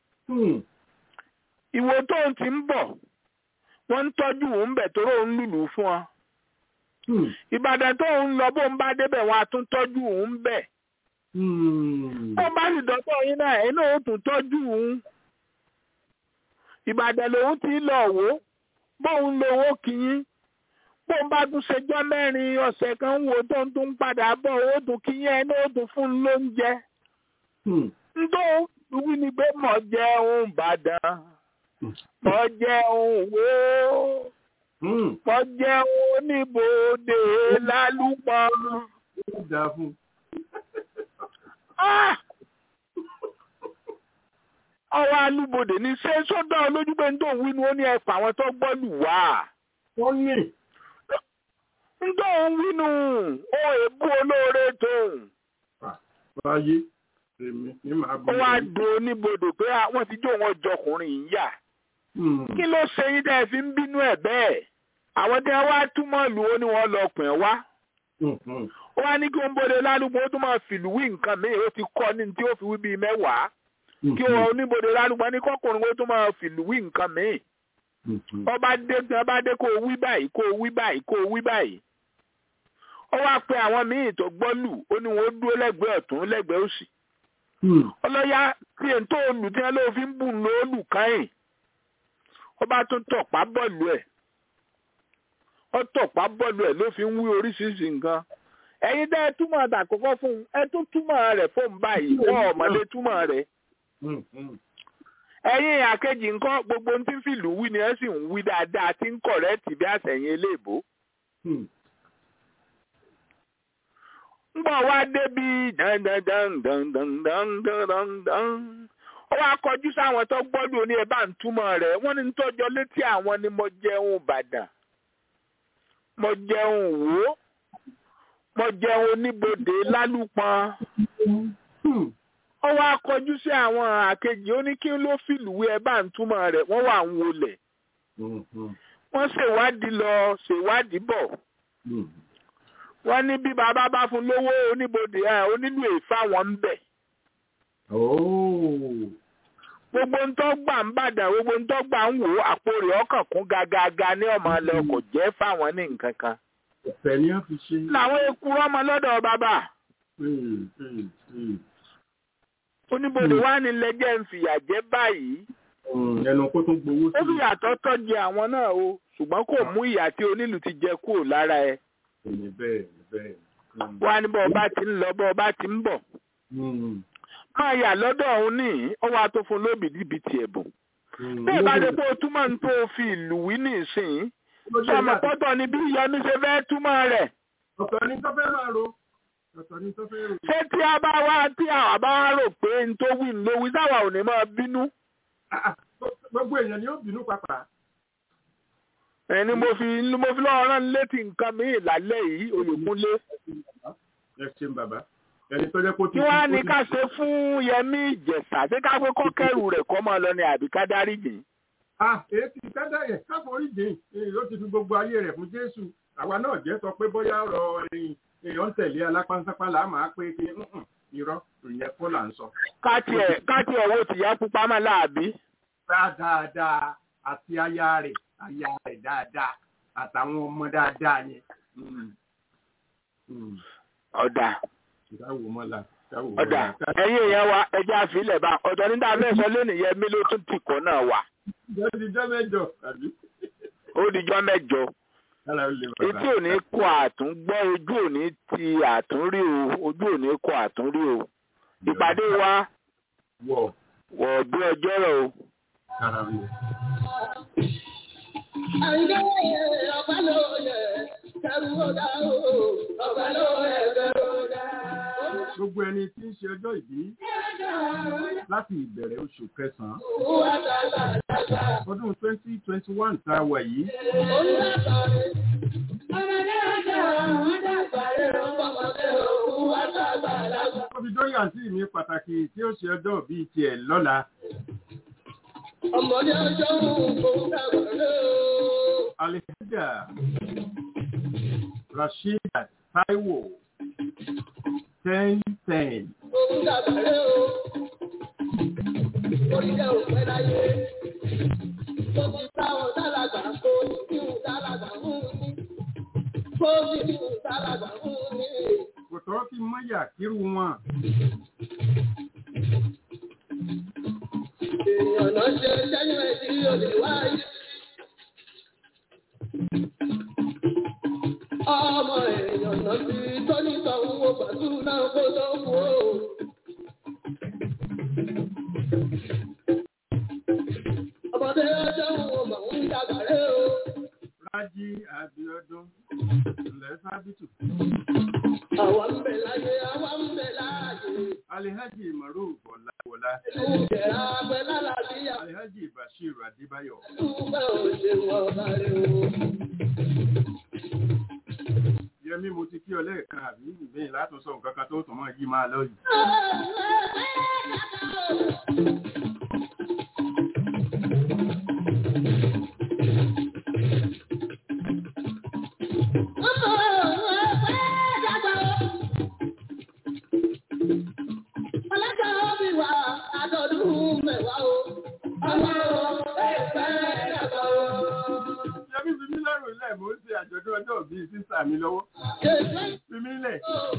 Ìwò tó ń ti ń bọ̀, wọ́n ń tọ́jú òun bẹ̀ tó rò ń lùlù fún ọ. Ìbàdàn tó ń lọ bó ń bá débẹ̀ wọn a tún tọ́jú òun bẹ̀. Bó ń bá sì dọ́tọ̀ yín náà ẹ̀ náà ó tún tọ́jú òun. Ìbàdàn lòun ti lọ wò ó, bóun lowó kìíní. Bó ń bá tún ṣẹjọ́ mẹ́rin ọ̀sẹ̀ kan wo tó ń tún padà bọ̀ ó tún kìíní ẹ̀ náà ó tún fún un lóúnjẹ. Ntó wí ni pé mọ̀ jẹun Ìbàdàn, mọ̀ jẹun wò ó. Wọ́n jẹ́ oníbodè lálùpọ̀. Ọwọ́ alúbodè ní ṣé sọ́dọ̀ olójú pé ń tó wí ni ó ní ẹ̀fà àwọn tó gbọ́lù wá. Wọ́n ní. Ń tó ń wínú ó èébú olóore tó. Báyé, èmi ní màá bọ̀. Ó wá do oníbodè pé wọ́n ti jó wọn jọkùnrin yìí yà. Kí ló ṣe yín tẹ́ fi ń bínú ẹ̀ bẹ́ẹ̀? Àwọn tí wọ́n wá túmọ̀ lù ó ní wọ́n lọ pín wá. Ó wá ní kí wọ́n bóde lálùpọ̀ ó tún máa fìlú wí nǹkan mìíràn ó ti kọ́ ní tí ó fi wí bíi mẹ́wàá. Kí wọ́n oníbodè lálùpọ̀ ní kọ́kùnrin ó tún máa fìlú wí nǹkan mìíràn. Ọba dé kó wí báyìí kó wí báyìí kó wí báyìí. Ó wá pe àwọn míì tó gbọ́ lù ó ní wọ́n dúró lẹ́gbẹ̀ẹ́ ọ̀tún lẹ́gbẹ̀ẹ́ òsì. Ọlọ́yà tí èyí tó lù tí wọ́n ló fi ń bù lóòlù káyìn. Ọba tún tọ̀pá bọ́ọ̀lù ẹ̀. Ọtọ̀pá bọ́ọ̀lù ẹ̀ ló fi ń wí oríṣiríṣi nǹkan. Ẹ̀yin dẹ́ túmọ̀ àtàkọ́kọ́ fún un, ẹ tún túmọ̀ rẹ̀ fóun báyìí, wọ́n ọ̀mọdé túmọ̀ rẹ̀. Ẹ̀yin àkejì nǹkan gbogbo tí ń fìlú wí ni ẹ sì ń wí dáadáa tí ń kọ̀rẹ́ẹ̀tì bí àṣẹyìn eléèbó. Ńgbọ́ wá débi dandandandandandandandan. Ó wá kọjú sáwọn tó gbọ́dọ̀ ní ẹ bá ń túmọ̀ rẹ̀, wọ́n ní tọ́jọ́ létí àwọn ni mo jẹun Ìbàdàn. Mo jẹun wò ó, mo jẹun oníbodè lálùpọ̀. Ó wá kọjú sí àwọn àkejì ó ní kí ló fìlú wí ẹ bá ń túmọ̀ rẹ̀, wọ́n wà ń wọlé. Wọ́n ṣèwádìí lọ ṣèwádìí bọ̀. Wọ́n ní bí bàbá bá fún lówó oníbodè onílù èèfà wọn ń bẹ̀. Gbogbo ń tọ́ gbà ń bàdàn, gbogbo ń tọ́ gbà ń wò ó, àpò rẹ̀ ọkàn kún gàgàgà ní ọmọ ilẹ̀ ọkọ̀ jẹ́ fáwọn ní nǹkan kan. Ọ̀fẹ́ ni wọ́n fi ṣe. Làwọn eku ọmọ lọ́dọ̀ bàbá. Oníbodè wá ní lẹ́jẹ̀ ń fìyà jẹ báyìí. Ẹnu kó tún gbowó sí. Ó fi yàtọ̀ tọ́jú àwọn náà o, ṣùgbọ́n kò mú ìyà tí onílù ti jẹ kúrò lára ẹ. Bẹ́ẹ̀. Wá ní bọ́ ọba ti ń lọ bọ́ ọba ti ń bọ̀. Máa yà lọ́dọ̀ òun ní ọwọ́ tó fún lóbìdíbitì ẹ̀bùn. Bí ìbáde pé o túmọ̀ ń tó fi ìlú wí ní ìsìn, sọmọ pọ́tọ̀ ni bí ìyọnu ṣe fẹ́ túmọ̀ rẹ̀. Ọ̀tọ̀ ni tó fẹ́ máa ro. Ṣé tí a bá wá rò pé n tó wí ló wí sáwà ò ní máa bínú? Gbogbo èèyàn ni ó bínú pàpà. Ẹni mo fi lọ́wọ́ rán létí nǹkan mi ìlàlẹ́ yìí Oyèkúnlé. Ẹ ṣeun bàbá. Ẹni tó jẹ́ kó ti. Kí wọ́n á ní ká ṣe fún Yẹmí Ìjẹ̀ṣà ṣé ká pé kọ́kẹ́rù rẹ̀ kọ́ máa lọ ní àbí ká dáríjì. Èyí ti ká dáyẹ̀ káforíjì ó ti fi gbogbo ayé rẹ̀ fún Jésù. Àwa náà jẹ́ sọ pé bóyá ọ̀rọ̀ èèyàn ń tẹ̀lé alápánsápá là á máa pé kí irọ́ ìyẹn kọ́ là ń sọ. Ká tiẹ̀ wo tìyá pupa máa láàbí. Dáadáa àti aya rẹ̀ dáadáa àtàwọn ọmọ dáadáa yẹn. ọ̀dà ìdáwò mọ́lá. ọ̀dà ẹ̀yin èèyàn wa ẹjẹ́ àfilẹ̀ bá ọ̀dọ̀ nígbà fẹ́ sọ lónìí yẹn mi ló tún tìkọ́ náà wà. ó dijọ́ mẹ́jọ. ó dijọ́ mẹ́jọ. etí ò ní kó àtúngbọ́ ojú ò ní ti àtúnrí o ojú ò ní kó àtúnrí o. ìpàdé wa wọ̀ bí ọjọ́ rẹ̀ o. àyìnlẹ́ ọba lóye kẹrù ọ̀dà o ọba lóye kẹrù ọ̀dà. Gbogbo ẹni tí ń ṣe ọjọ́ ìbí láti ìbẹ̀rẹ̀ oṣù kẹsàn-án ọdún 2021 tá a wà yìí. Obìdórí àǹtí mi pàtàkì tí ó ṣe ọjọ́ bíi tiẹ̀ lọ́la. Ọmọdé ọjọ́ òun dàgbà lé o. Alhaja Rasheedat Taiwo 1010. Òun dàgbà lé o. Oríṣẹ́ òpẹ́ láyé. Tó ti táwọn dálàgbà kó ní dálàgbà ń ní. Kó ní dálàgbà ń ní. Kò tọ́ kí mọ́yà kírú wọn. Èèyàn náà ṣe sẹ́yìn ẹ̀ tí ó lè wáyé. Ọmọ èèyàn náà ti tó ní sọ̀hún wo pàtó náà kó tó kú o. Ọmọdé ọjọ́ wo màá ń dàgbà rẹ o. Rájí Abíọ́dún ilẹ̀ Sábìtù. Àwa ń bẹ láyé, àwa ń bẹ láàyè. Alhaji Maruf Ọláwọlá. Ìjẹ̀rà pẹ́ lálàáfíà. Alhaji Bashir Adébáyọ̀. Dúpẹ́ òṣèlú ọba rẹ o. Yẹmí mo ti kí ọ lẹ́ẹ̀kan àbí ìgbẹ́yìn látún sọ nǹkan kan tó tún mọ́ yí máa lọ yìí. Àjọ̀dún ọjọ́ bíi sísà mi lọ́wọ́. Fimi lẹ̀.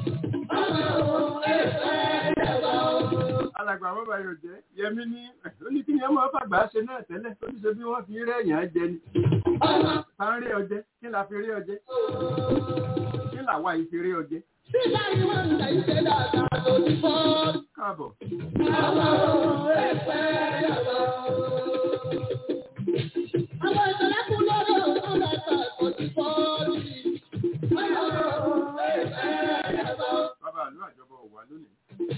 Alàgbà bàbá yóò jẹ́. Yẹmí ní kí ni ọmọ fàgbà ṣe náà tẹ́lẹ̀. Ó ti ṣe bí wọ́n fi rẹ́ èèyàn jẹ ni. Ta ń rí ọjẹ́? Kí la fi rí ọjẹ́? Kí làwa yìí fi rí ọjẹ́? Káàbọ̀. Bàbá àlú àjọbọ̀ wà lónìí.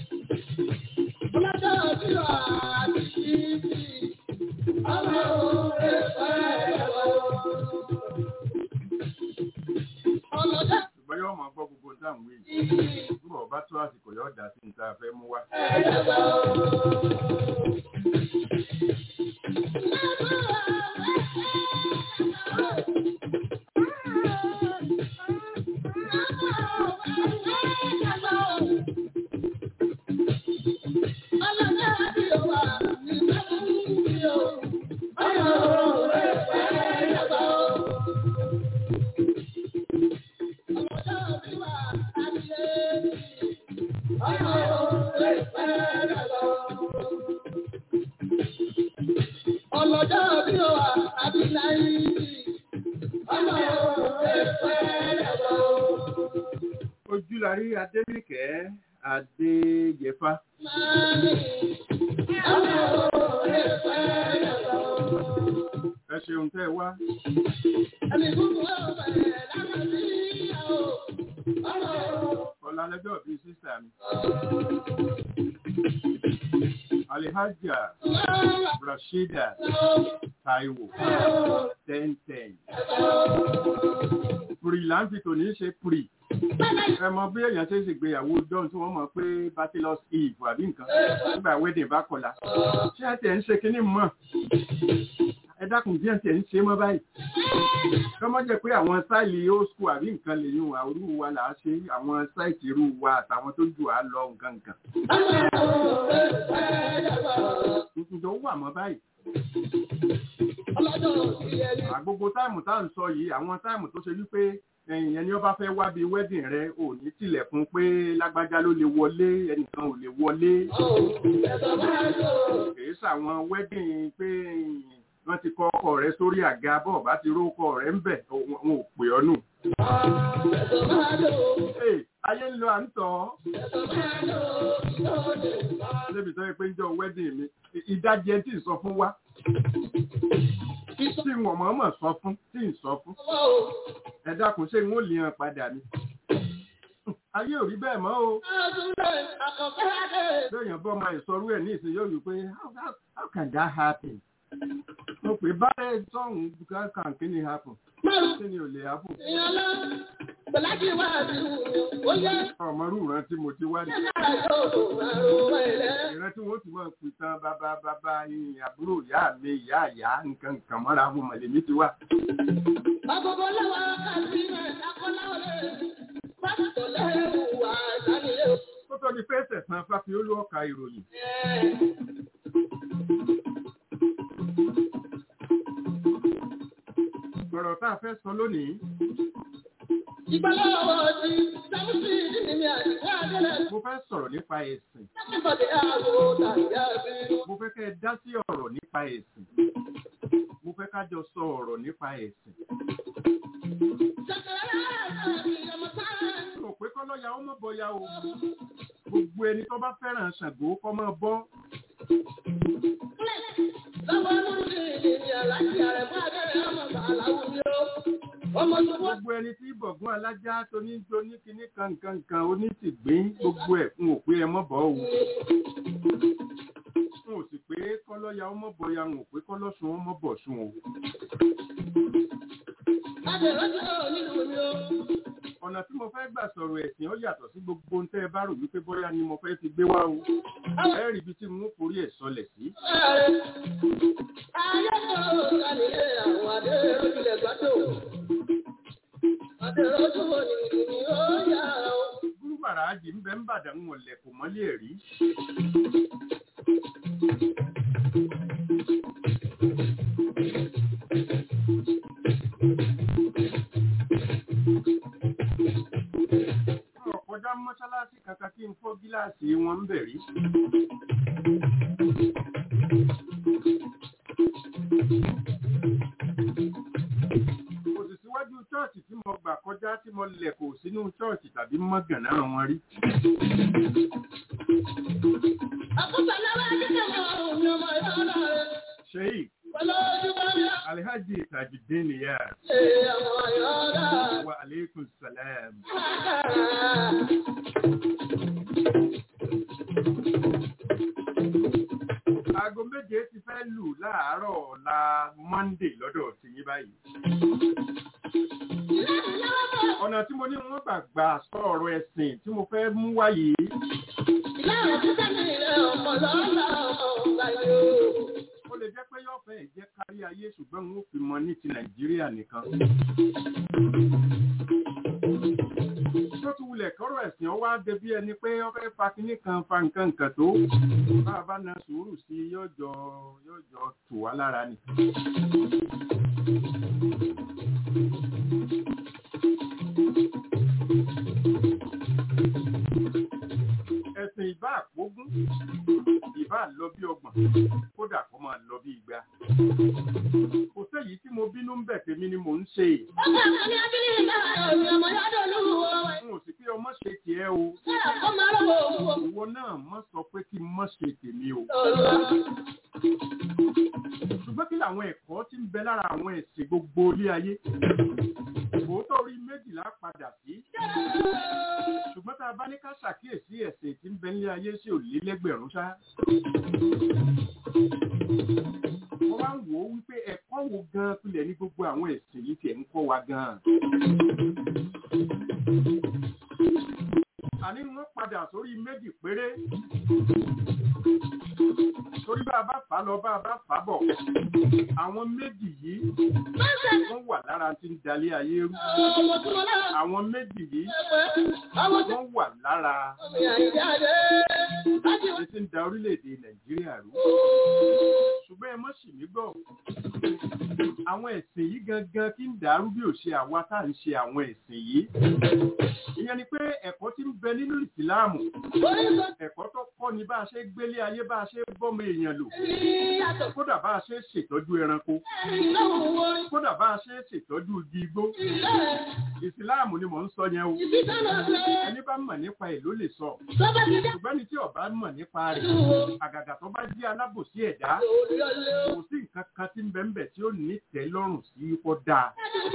Ṣùgbọ́n yóò máa gbọ́ gbogbo dáhùn wí. Nígbà ọba tó àsìkò yóò dá sí níta fẹ́ mú wá. Ojúlarí Adéníkẹ́ Adéyẹfá. Ẹ ṣeun tẹ́ wá. Ọlálẹ́jọ́ bíi sísà mi. Alhaja Rasheedat Taiwo 1010. Pùrì là ń fi tòní ṣe pùrì. Ẹ mọ bí èèyàn ṣe ṣègbéyàwó John tí wọ́n mọ̀ pé Bachelor's Eve àbí nǹkan nígbà wedding bá kọlá. Ṣé ẹ tẹ̀ ń ṣe kínní mọ̀? Ẹ dákun bí ẹ tẹ̀ ń ṣe mọ́ báyìí. Kọ́mọ́ jẹ́ pé àwọn sáìlì old school àbí nǹkan lè yún àrú wa là á ṣe àwọn sáìtì irú wa àtàwọn tó jù á lọ nǹkan nǹkan. Ǹjọ́ wà mọ́ báyìí. Gbogbo táìmù tá à ń sọ yìí àwọn táìmù tó ṣe wípé ẹni ó bá fẹ́ wá bí wedding rẹ ò ní tilẹ̀kùn pé lágbájá ló lè wọlé ẹnìkan ò lè wọlé. Kìí ṣàwọn wedding pé wọ́n ti kọ ọkọ rẹ sórí àga bọ́ọ̀ bá ti rókọ rẹ ń bẹ̀ wọn ò pè ọ́ nù. Ayé ń lo à ń tọ́. Débi tó yẹ pé ń jọ wedding mi ìdajì ẹni tí ì sọ fún wa. Tí wọ́n mọ̀ọ́mọ̀ sọ fún tí ì sọ fún. Ẹ dákun ṣé wọ́n lè hàn padà ni. Ayé ò rí bẹ́ẹ̀ mọ́ o. Lóyìn bọ́ máa ìsọrú ẹ̀ ní ìsìn yóò rí pé how can that happen? Mo pè báyẹ̀ sọ́hun can kí ni happen? Kí ni ò lè happen? Ọmọrú ìran tí mo ti wá ní. Ìran tí wọ́n ti máa pè tán bàbá yìnyín àbúrò ìyá mi ìyá nǹkan mọ́ra àwọn mọ̀lẹ́mí ti wá. Àgbọ̀gbọ̀ lọ́wọ́ kàbí rẹ̀ lákọ́láwọ̀ rẹ̀. Pásítọ̀ lẹ́rù wà sálẹ̀. Ó tọ́ ni fẹ́sẹ̀ san fáfi olóòka ìròyìn. Ọ̀rọ̀ tá a fẹ́ sọ lónìí. Ìgbàlọ́wọ́ ti sáwùsì ìdíni àdìgbà àdẹ́lẹ̀. Mo fẹ́ sọ̀rọ̀ nípa ẹ̀sìn. Mo fẹ́ kẹ́ ẹ dá sí ọ̀rọ̀ nípa ẹ̀sìn. Mo fẹ́ ká jọ sọ ọ̀rọ̀ nípa ẹ̀sìn. Mo pé kọ́lọ́yà ó mọ̀ bọ́yá o. Gbogbo ẹni tó bá fẹ́ràn Ṣàngó kó máa bọ́. Gbogbo ẹni tí bọ̀gún alájá tó ní kíní kankan onítìgbín gbogbo ẹ̀ fún òpé ẹ mọ́ bọ́ o. Fún òsì pé kọ́lọ́yà ó mọ̀ bọ́yá ń òpé kọ́lọ́sùn ó mọ̀ bọ̀ sùn o. Ọ̀nà tí mo fẹ́ gbà sọ̀rọ̀ ẹ̀sìn ó yàtọ̀ sí gbogbo ń tẹ́ ẹ bá rò wípé bóyá ni mo fẹ́ ti gbé wá o. Ẹ rí ibi tí mo forí ẹ̀ sọlẹ̀ sí. Gúrúbàrà àjì ń bẹ ń bàdàn wọn lẹ̀kọ̀ mọ́lé ẹ̀rí. Ọ̀kọjá mọ́ṣáláṣí kankan tí ń fọ́ gíláàsì wọn ń bẹ̀rí. Kò sì síwájú chọ́ọ̀chì tí mo gbà kọjá tí mo lẹ̀kọ̀ sínú chọ́ọ̀chì tàbí mọ́gànná wọn rí. Sheikh Alhaji Tajuddin Niyas. Wa alaikum salam. Aago méje ti fẹ́ lù láàárọ̀ ọ̀la Monday lọ́dọ̀ ti yín báyìí. Ọ̀nà tí mo ní wọ́n gbàgbà sọ ọ̀rọ̀ ẹ̀sìn tí mo fẹ́ mú wáyé. Ó lè jẹ́ pé yóò fẹ́ jẹ́ kárí ayé ṣùgbọ́n wọ́n fi mọ ní ti Nàìjíríà nìkan. Tó ti wulẹ̀ kọ́rọ̀ ẹ̀sìn ọwá débí ẹni pé ó fẹ́ fa kíní kan fa nǹkan tó. Bá a bá na sùúrù sí yóò jọ tù wá lára ni. Ẹ̀sìn ìbá àpógún, ìbá lọ bí 30, kódà kó máa lọ bí 200. Kò séyìí tí mo bínú ń bẹ̀ tèmi ni mò ń ṣe. N ò sì pé ọmọ ṣe tiẹ̀ o. Ìwọ náà mọ́ sọ pé kí n mọ́ ṣe tèmi o. Ṣùgbọ́n kí làwọn ẹ̀kọ́ tí ń bẹ lára àwọn ẹ̀sìn gbogbo ilé ayé? Òótọ́ orí 12 padà sí. Ṣùgbọ́n tá a bá ní ká ṣàkíyèsí ẹ̀sìn tí ń bẹ nílé ayé sí 2,000 ṣá. Wọ́n wá ń wò ó wípé ẹ̀kọ́ wo gan-an pilẹ̀ ní gbogbo àwọn ẹ̀sìn yìí tiẹ̀ ń kọ́ wa gan-an. Àní wọ́n padà sórí 2 péré. Torí bá a bá fà lọ bá a bá fà bọ̀. Àwọn 2 yìí wọ́n wà lára tí ń dalé ayé rú. Àwọn 2 yìí wọ́n wà lára tí tí ń da orílẹ̀-èdè Nàìjíríà rú ṣùgbọ́n ẹ mọ́ sì mí gbọ́ àwọn ẹ̀sìn yìí gangan kí ń dàrú bí ò ṣe àwa tá à ń ṣe àwọn ẹ̀sìn yìí ìyẹn ni pé ẹ̀kọ́ tí ń bẹ nínú ìsìláàmù ẹ̀kọ́ tó kọ́ ni bá a ṣe gbélé ayé bá a ṣe bọ́mọ èèyàn lò kódà bá a ṣe ṣètọ́jú ẹranko kódà bá a ṣe ṣètọ́jú igi igbó ìsìláàmù ni mò ń sọ yẹn o ẹni bá mọ̀ nípa ẹ̀ ló lè sọ ṣùgbọ́n ní tí ó bá mọ̀ nípa rẹ̀ àgàgà tó bá jẹ́ alábòsí ẹ̀dá kò sí nǹkan kan tí ń bẹ ń bẹ tí ó ní tẹ́ lọ́rùn sí ipò dáa.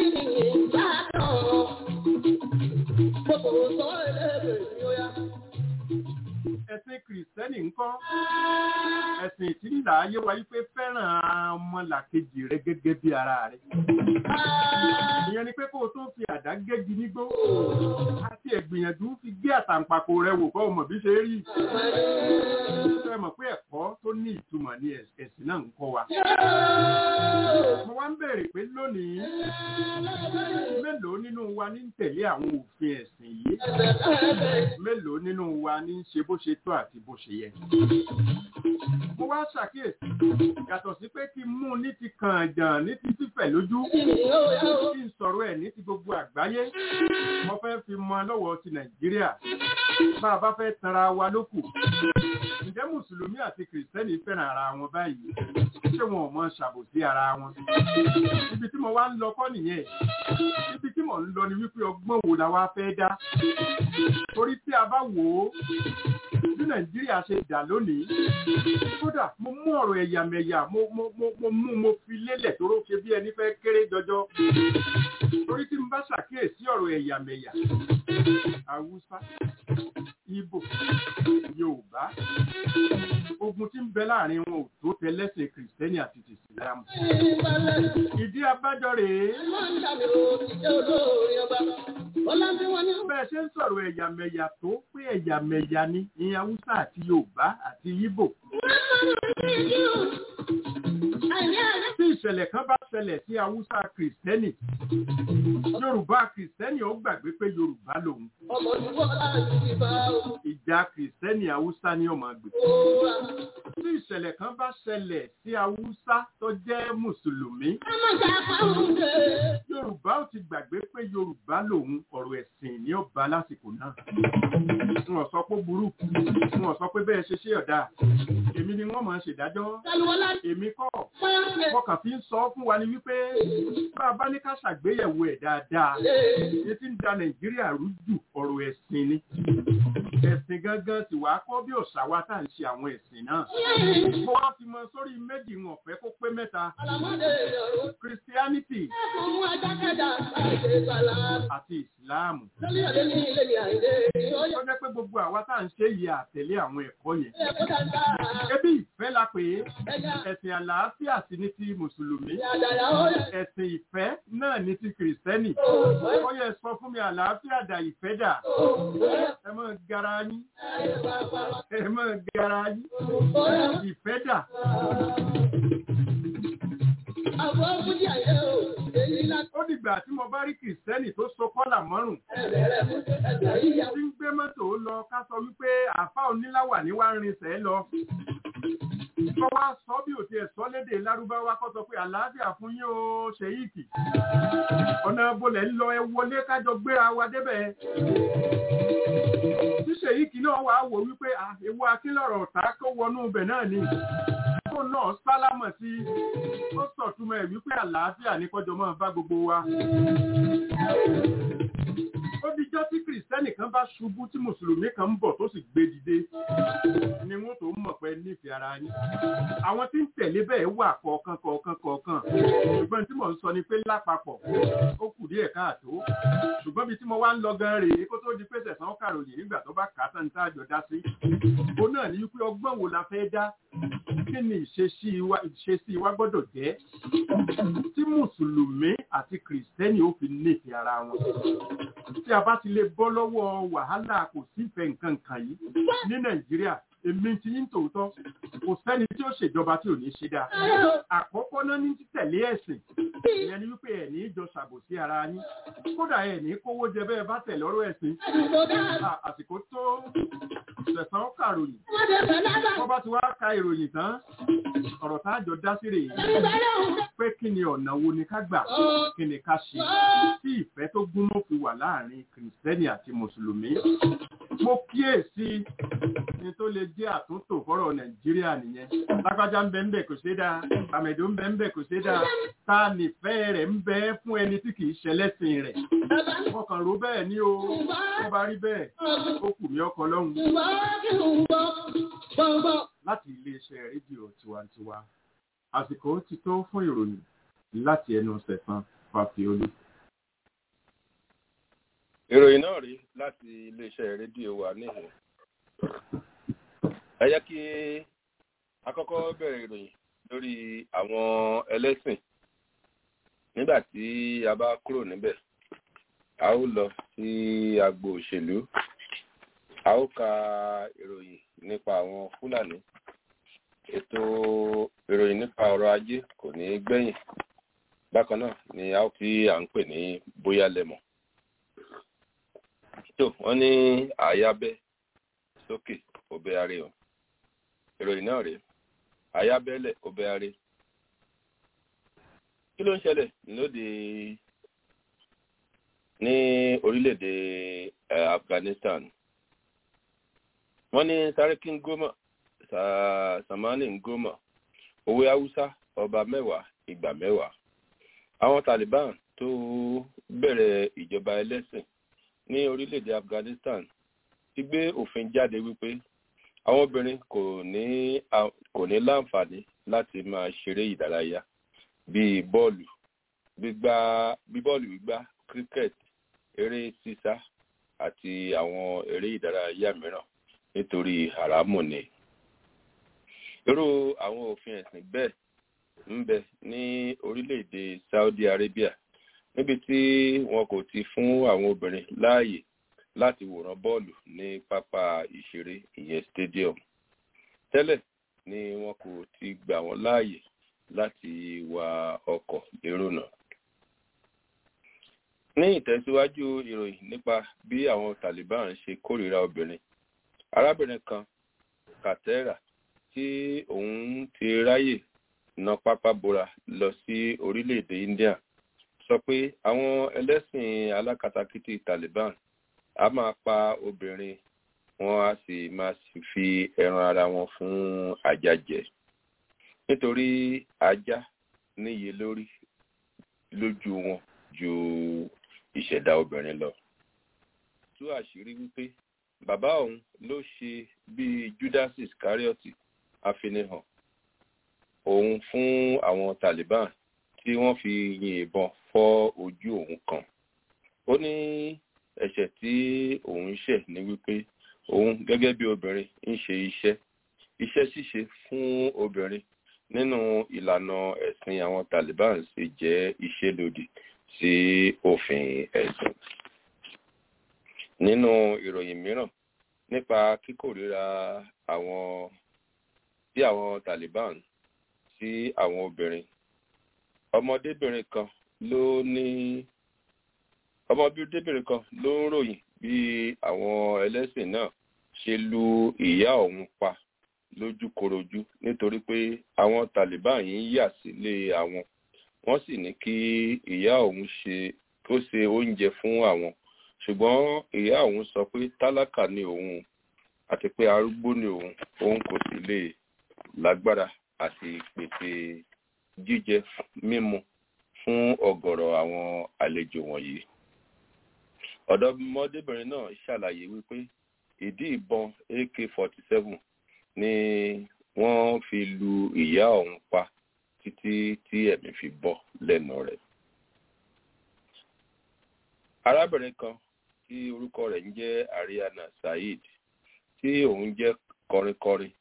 Ẹ̀sìn kìrìsìtẹ́nì ńkọ́ ẹ̀sìn tí ń là á yé wa wípé fẹ́ràn ọmọlàkejì rẹ gẹ́gẹ́ bí ara rẹ. Ìyẹn ni pé kó o tó fi àdá gégi nígbó àti ẹ̀gbìyànjú fi gbé àtàǹpàkò rẹ wò kọ́ ọmọ bí ṣe rí. Ṣé mọ̀ pé ẹ̀kọ́ tó ní ìtumọ̀ ní ẹ̀sìn náà ń kọ́ wa. Mo wá ń bèèrè pé lónìí mélòó nínú wa ní ń tẹ̀lé àwọn òfin ẹ̀sìn yìí? Mélòó nínú wa ní ń ṣe bó ṣe tó àti bó ṣe yẹ? Mo wá ṣàkíyèsí yàtọ̀ sí pé kí n mú ní ti kànjàn ní ti fífẹ̀ lójú kí n sọ̀rọ̀ ẹ̀ ní ti gbogbo àgbáyé mo fẹ́ fi mọ lọ́wọ́ ti Nàìjíríà bá a bá fẹ́ tanra wa lókù. Ǹjẹ́ Mùsùlùmí àti Kìrìsìtẹ́nì fẹ́ràn ara wọn báyìí? Ṣé wọn ò mọ ṣàbòsí ara wọn? Ibi tí mo wá ń lọ kọ́ nìyẹn. Ibi tí mo ń lọ ni wípé ọgbọ́n wo la wá fẹ́ dá. Torí tí a bá wò ó bí Nàìjíríà ṣe dà lónìí kódà mo mú ọ̀rọ̀ ẹ̀yàmẹ̀yà mo fi lélẹ̀ tó rókè bí ẹni fẹ́ kéré jọjọ torí tí n bá ṣàkíyèsí ọ̀rọ̀ ẹ̀yàmẹ̀yà Haúsá Ìgbò Yorùbá ogun tí ń bẹ láàrin wọn ò tó tẹlẹ́sìn Kìrìsìtẹ́nì àti Ìsìlámù. Ìdí abájọ rèé bẹ́ẹ̀ ṣe ń sọ̀rọ̀ ẹ̀yàmẹ̀yà tó pé ẹ̀yàmẹ̀yà ni ìyẹn Haúsá àti Yorùbá àti Ìgbò. Tí ìṣẹ̀lẹ̀ kan bá ṣẹlẹ̀ sí Haúsá Kìrìsìtẹ́nì, Yorùbá Kìrìsìtẹ́nì ó gbàgbé pé Yorùbá lòun. Ìjà Kìrìsìtẹ́nì Haúsá ni ó máa gbé. Tí ìṣẹ̀lẹ̀ kan bá ṣẹlẹ̀ sí Haúsá tó jẹ́ Mùsùlùmí, Yorùbá ó ti gbàgbé pé Yorùbá lòun ọ̀rọ̀ ẹ̀sìn ní ọba lásìkò náà. Wọ́n sọ pé burú, wọ́n sọ pé bẹ́ẹ̀ ṣe ọ̀dà. Èmi ni wọ́n máa ṣèdájọ́. Èmi kọ́. Wọ́n kàn fi ń sọ fún wa ni wípé bá a bá ní ká ṣàgbéyẹ̀wò ẹ̀ dáadáa. Ní tí ń da Nàìjíríà rú jù ọ̀rọ̀ ẹ̀sìn ni. Ẹ̀sìn gangan sì wá kọ́ bí òṣà wa tá à ń ṣe àwọn ẹ̀sìn náà. Mo wá fi mọ sórí méjì wọn fẹ́ kó pé mẹ́ta. Christianity àti Ìsìláàmù. Ó jẹ́ pé gbogbo àwa tá à ń ṣe yìí àtẹ̀lé àwọn ẹ̀kọ́ yẹn. Ẹbí ìfẹ́ la pè é. Ẹ̀sìn àlàáfíà sì ni ti Mùsùlùmí. Ẹ̀sìn ìfẹ́ náà ni ti Kìrìsìtẹ́nì. Ó yẹ sọ fún mi àlàáfíà dà ìfẹ́ dà. Ẹ mọ̀ gara yín. Ẹ mọ̀ gara yín. Ìfẹ́ dà. Ó dìgbà tí mo bá rí Kìrìsìtẹ́nì tó so kọ́là mọ́rùn. Tí ń gbé mọ́tò lọ ká sọ wípé àfá oníláwà ní wá ń rinṣẹ́ lọ. Kọ́ wá sọ bí ò ti ẹ̀ sọ lédè Lárúbáwá kọ́ sọ pé àlàáfíà fún yín o ṣèyíkì. Ọ̀nà bolẹ̀ ń lọ ẹ wọlé kájọ gbéra wa débẹ̀. Tí ṣèyíkì náà wà wò wípé ewu akínlọ̀rọ̀ ọ̀tá kó wọnú ibẹ̀ náà ni. Kó náà sálámọ̀ sí ó sọ̀túnmọ̀ ẹ̀ wípé àlàáfíà ní kọjọ máa bá gbogbo wa. Ó dijọ́ tí Kìrìsìtẹ́nì kan bá ṣubú tí Mùsùlùmí kan ń bọ̀ tó sì gbé dìde ni wọ́n tó mọ̀ pé nífẹ̀ẹ́ ara yín. Àwọn tí ń tẹ̀lé bẹ́ẹ̀ wà kọ̀ọ̀kan. Ṣùgbọ́n tí mò ń sọ ni pé lápapọ̀ ó kù díẹ̀ káàtó. Ṣùgbọ́n bí tí mo wá ń lọ gan rèé kó tó di pé Sẹ̀san kàròyìn nígbà tó bá kà á tán tá àjọ dá sí. Ó náà ní wípé ọgbọ́n wo la fẹ́ dá? Kí ni ìṣesí wa gbọ́dọ̀ jẹ́ tí Mùsùlùmí àti Kìrìsìtẹ́nì ó fi nífẹ̀ẹ́ ara wọn? Tí a bá ti lè bọ́ lọ́wọ́ wàhálà kò sífẹ̀ẹ́ nǹkan kan yìí ní Nàìjíríà, èmi ti yín tòótọ́, kò sẹ́ni tí ó ṣèjọba tí ò ní ṣe dáa. Àkọ́kọ́ náà ní títẹ̀lé ẹ̀sìn, ìyẹn ni wípé ẹ̀ ní jọ ṣàbòsí ara yín. Kódà ẹ̀ ní kówó jẹ bẹ́ẹ̀ bá tẹ̀ lọ́rọ̀ ẹ̀sìn. Àsìkò tó Sẹ̀san ìròyìn wọ́n bá ti wá ka ìròyìn tán ọ̀rọ̀ tá a jọ dá sí rèé pé kí ni ọ̀nà wo ni ká gbà kí ni ká ṣe tí ìfẹ́ tó gúnmọ́ fi wà láàrin kìrìsìtẹ́nì àti mùsùlùmí. Mo kíyèsí ní tó lè jẹ́ àtúntò fọ́rọ̀ Nàìjíríà nìyẹn. Lágbájá ń bẹ ń bẹ kò ṣe dáa, àmẹ̀dó ń bẹ ń bẹ kò ṣe dáa, ta nìfẹ́ rẹ̀ ń bẹ fún ẹni tí kìí ṣẹlẹ́sìn rẹ̀. Wọ́n kàn rò bẹ́ẹ̀ ni o, wọ́n bá rí bẹ́ẹ̀, ó kù mí ọkọ lọ́hùn. Láti iléeṣẹ́ rédíò tiwantiwa, àsìkò ti tó fún ìròyìn láti ẹnu Sẹ̀san Fáfiolú. Ìròyìn náà rí láti iléeṣẹ́ rédíò wa níhìn. Ẹ jẹ́ kí a kọ́kọ́ bẹ̀rẹ̀ ìròyìn lórí àwọn ẹlẹ́sìn. Nígbà tí a bá kúrò níbẹ̀, a ó lọ sí agbo òṣèlú. A ó ka ìròyìn nípa àwọn Fúlàní. Ètò ìròyìn nípa ọrọ̀ ajé kò ní gbẹ̀yìn. Bákan náà ni a ó fi à ń pè ní bóyá lẹ́mọ̀. Wọ́n ní àyábẹ́ sókè ọbẹ̀ aré o. Ìròyìn náà rèé àyábẹ́lẹ̀ ọbẹ̀ aré. Kí ló ń ṣẹlẹ̀ lóde ní orílẹ̀-èdè Afghanistan? Wọ́n ní Sarki Ngoma, Samani Ngoma, òwe Haúsá ọba mẹ́wàá ìgbà mẹ́wàá. Àwọn Taliban tó bẹ̀rẹ̀ ìjọba ẹlẹ́sìn ní orílẹ̀-èdè Afghanistan ti gbé òfin jáde wípé àwọn obìnrin kò ní láǹfààní láti máa ṣeré ìdárayá bíi bọ́ọ̀lù gbígbá, cricket, eré sísá àti àwọn eré ìdárayá mìíràn nítorí haramu ni. Irú àwọn òfin ẹ̀sìn bẹ́ẹ̀ ń bẹ ní orílẹ̀-èdè Saudi Arabia, níbi tí wọn kò ti fún àwọn obìnrin láàyè láti wòran bọ́ọ̀lù ní pápá ìṣeré ìyẹn stadium. Tẹ́lẹ̀ ni wọn kò ti gbà wọ́n láàyè láti wa ọkọ̀ lérònà. Ní ìtẹ̀síwájú ìròyìn nípa bí àwọn Taliban ṣe kórìíra obìnrin, arábìnrin kan, Katera, tí òun ti ráyè ná pápá bora lọ sí orílẹ̀-èdè India, sọ pé àwọn ẹlẹ́sìn alákatakítí Taliban a máa pa obìnrin wọn a sì máa fi ẹran ara wọn fún ajá jẹ nítorí ajá níye lójú wọn ju ìṣẹ̀dá obìnrin lọ. Tú àṣírí wípé bàbá òun ló ṣe bí Judas Iscariot àfinihàn òun fún àwọn Taliban tí wọ́n fi yìnbọn fọ́ ojú òun kan. Ó ní ẹ̀ṣẹ̀ tí òun ṣẹ̀ ní wípé òun gẹ́gẹ́ bí obìnrin ń ṣe iṣẹ́ ṣíṣe fún obìnrin nínú ìlànà ẹ̀sìn àwọn Taliban sì jẹ́ ìṣelòdì sí òfin ẹ̀sìn. Nínú ìròyìn mìíràn nípa kíkórìíra àwọn Taliban sí àwọn obìnrin, ọmọdébìnrin kan ló ń ròyìn bí àwọn ẹlẹ́sìn náà ṣe lu ìyá òun pa lójúkorojú nítorí pé àwọn Taliban yìí yà sílé àwọn, wọ́n sì ní kí ìyá òun ṣe oúnjẹ fún àwọn, ṣùgbọ́n ìyá òun sọ pé tálákà ni òun àti pé arúgbó ni òun kò sì lè lágbára àti pèsè jíjẹ mímu fún ọ̀gọ̀rọ̀ àwọn àlejò wọ̀nyí. Ọ̀dọ́mọdébìnrin náà ṣàlàyé wípé ìdí ìbọn AK-47 ni wọ́n fi lu ìyá òun pa títí tí ẹ̀mí fi bọ́ lẹ́nu rẹ̀. Arábìnrin kan tí orúkọ rẹ̀ ń jẹ́ Ariana Saeed, tí òun jẹ́ kọrinkọrin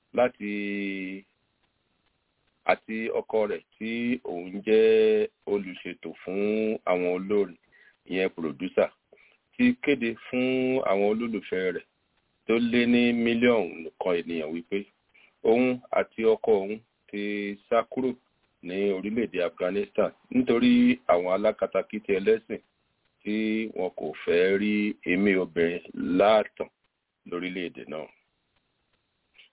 àti ọkọ rẹ̀ tí òun jẹ́ olùṣètò fún àwọn olórin, ìyẹn pòdúsà, ti kéde fún àwọn olólùfẹ́ rẹ̀ tó lé ní mílíọ̀nù kan ènìyàn wípé òun àti ọkọ òun ti sá kúrò ní orílẹ̀-èdè Afghanistan nítorí àwọn alákatakítí ẹlẹ́sìn tí wọn kò fẹ́ rí ẹ̀mí obìnrin láàtàn lórílẹ̀-èdè náà.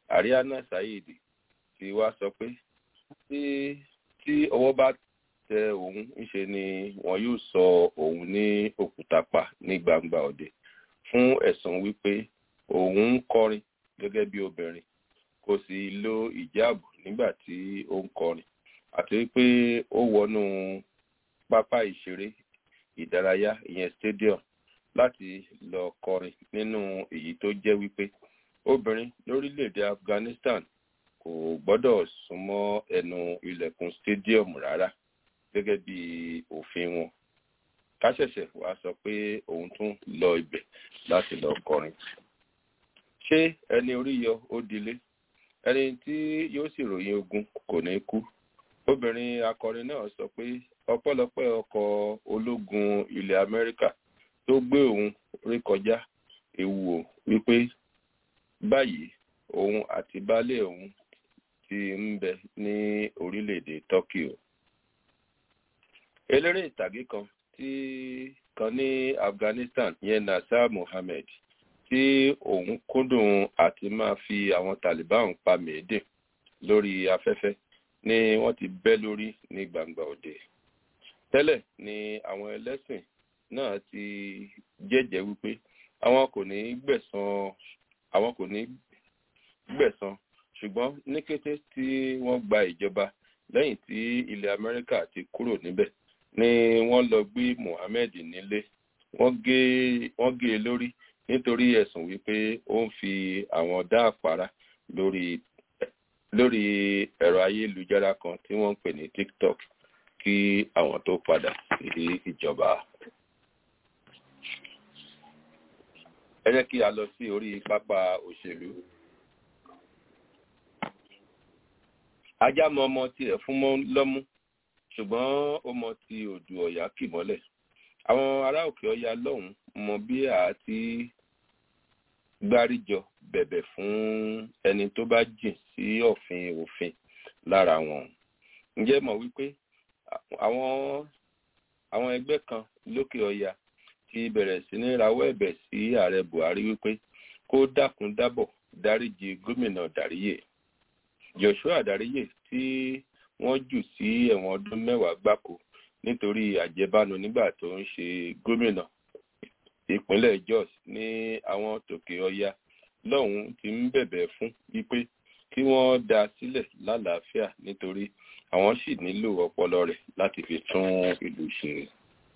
Ariana Saheed ti wá sọ pé tí ọwọ́ bá tẹ òun ńṣe ni wọn yóò sọ òun ní òkúta pa ní gbangba òde fún ẹ̀sùn wípé òun ń kọrin gẹ́gẹ́ bí obìnrin kò sì lo ìjáàbù nígbà tí ó ń kọrin àti wípé ó wọnú pápá ìṣeré ìdárayá ìyẹn stadium láti lọ kọrin nínú èyí tó jẹ́ wípé obìnrin lórílẹ̀‐èdè Afghanistan kò gbọ́dọ̀ súnmọ́ ẹnu ilẹ̀kùn stadium rárá gẹ́gẹ́ bí òfin wọn. Ká ṣẹ̀ṣẹ̀ wá sọ pé òun tún lọ ibẹ̀ láti lọ kọrin. Ṣé ẹni orí yọ ó dilé? Ẹni tí yóò sì ròyìn ogun kò ní kú. Obìnrin akọrin náà sọ pé ọpẹ́lọpẹ́ ọkọ̀ ológun ilẹ̀ Amẹ́ríkà tó gbé òun rékọjá ewu o wípé báyìí òun àti baálé òun ti ń bẹ ní orílẹ̀-èdè Turkey o. Eléré ìtàgé kan ní Afghanistan yẹn Nasser Mohammed tí òun kúndùn àti máa fi àwọn Taliban pa mèédè lórí afẹ́fẹ́ ni wọ́n ti bẹ́ lórí ní gbangba òde. Tẹ́lẹ̀ ni àwọn ẹlẹ́sìn náà ti jẹ́jẹ́ wípé àwọn kò ní gbẹ̀san ṣùgbọ́n ní kété tí wọ́n gba ìjọba lẹ́yìn tí ilẹ̀ Amẹ́ríkà ti kúrò níbẹ̀ ni wọ́n lọ gbé Mohammed nílé wọ́n gé e lórí nítorí ẹ̀sùn wípé ó ń fi àwọn dá àpárá lórí ẹ̀rọ ayélujára kan tí wọ́n ń pè ní TikTok kí àwọn tó padà sí ìjọba. Ẹ jẹ́ kí a lọ sí orí pápá òṣèlú. Ajá mọ ọmọ tiẹ̀ fún lọ́mú ṣùgbọ́n ó mọ ti òdù ọ̀yá kì mọ́lẹ̀. Àwọn ará òkè ọya lọ́hùn mọ bí a ti gbáríjọ bẹ̀bẹ̀ fún ẹni tó bá jìn sí òfin lára wọn. Ǹjẹ́ mọ̀ wípé àwọn ẹgbẹ́ kan lókè ọya ti bẹ̀rẹ̀ sí ní rawọ́ ẹ̀bẹ̀ sí ààrẹ Buhari wípé kó dákun dábọ̀ dáríjì gómìnà Dàríyè. Joshua Dàríyè tí wọ́n jù sí ẹ̀wọ̀n ọdún 10 gbáko nítorí àjẹbánu nígbà tó ń ṣe gómìnà ìpínlẹ̀ Jos ní àwọn tòkè ọya lọ́hùn ti ń bẹ̀bẹ̀ fún wípé kí wọ́n dá sílẹ̀ lálàáfíà nítorí àwọn sì nílò ọpọlọ rẹ̀ láti fi tún ìlú ṣe.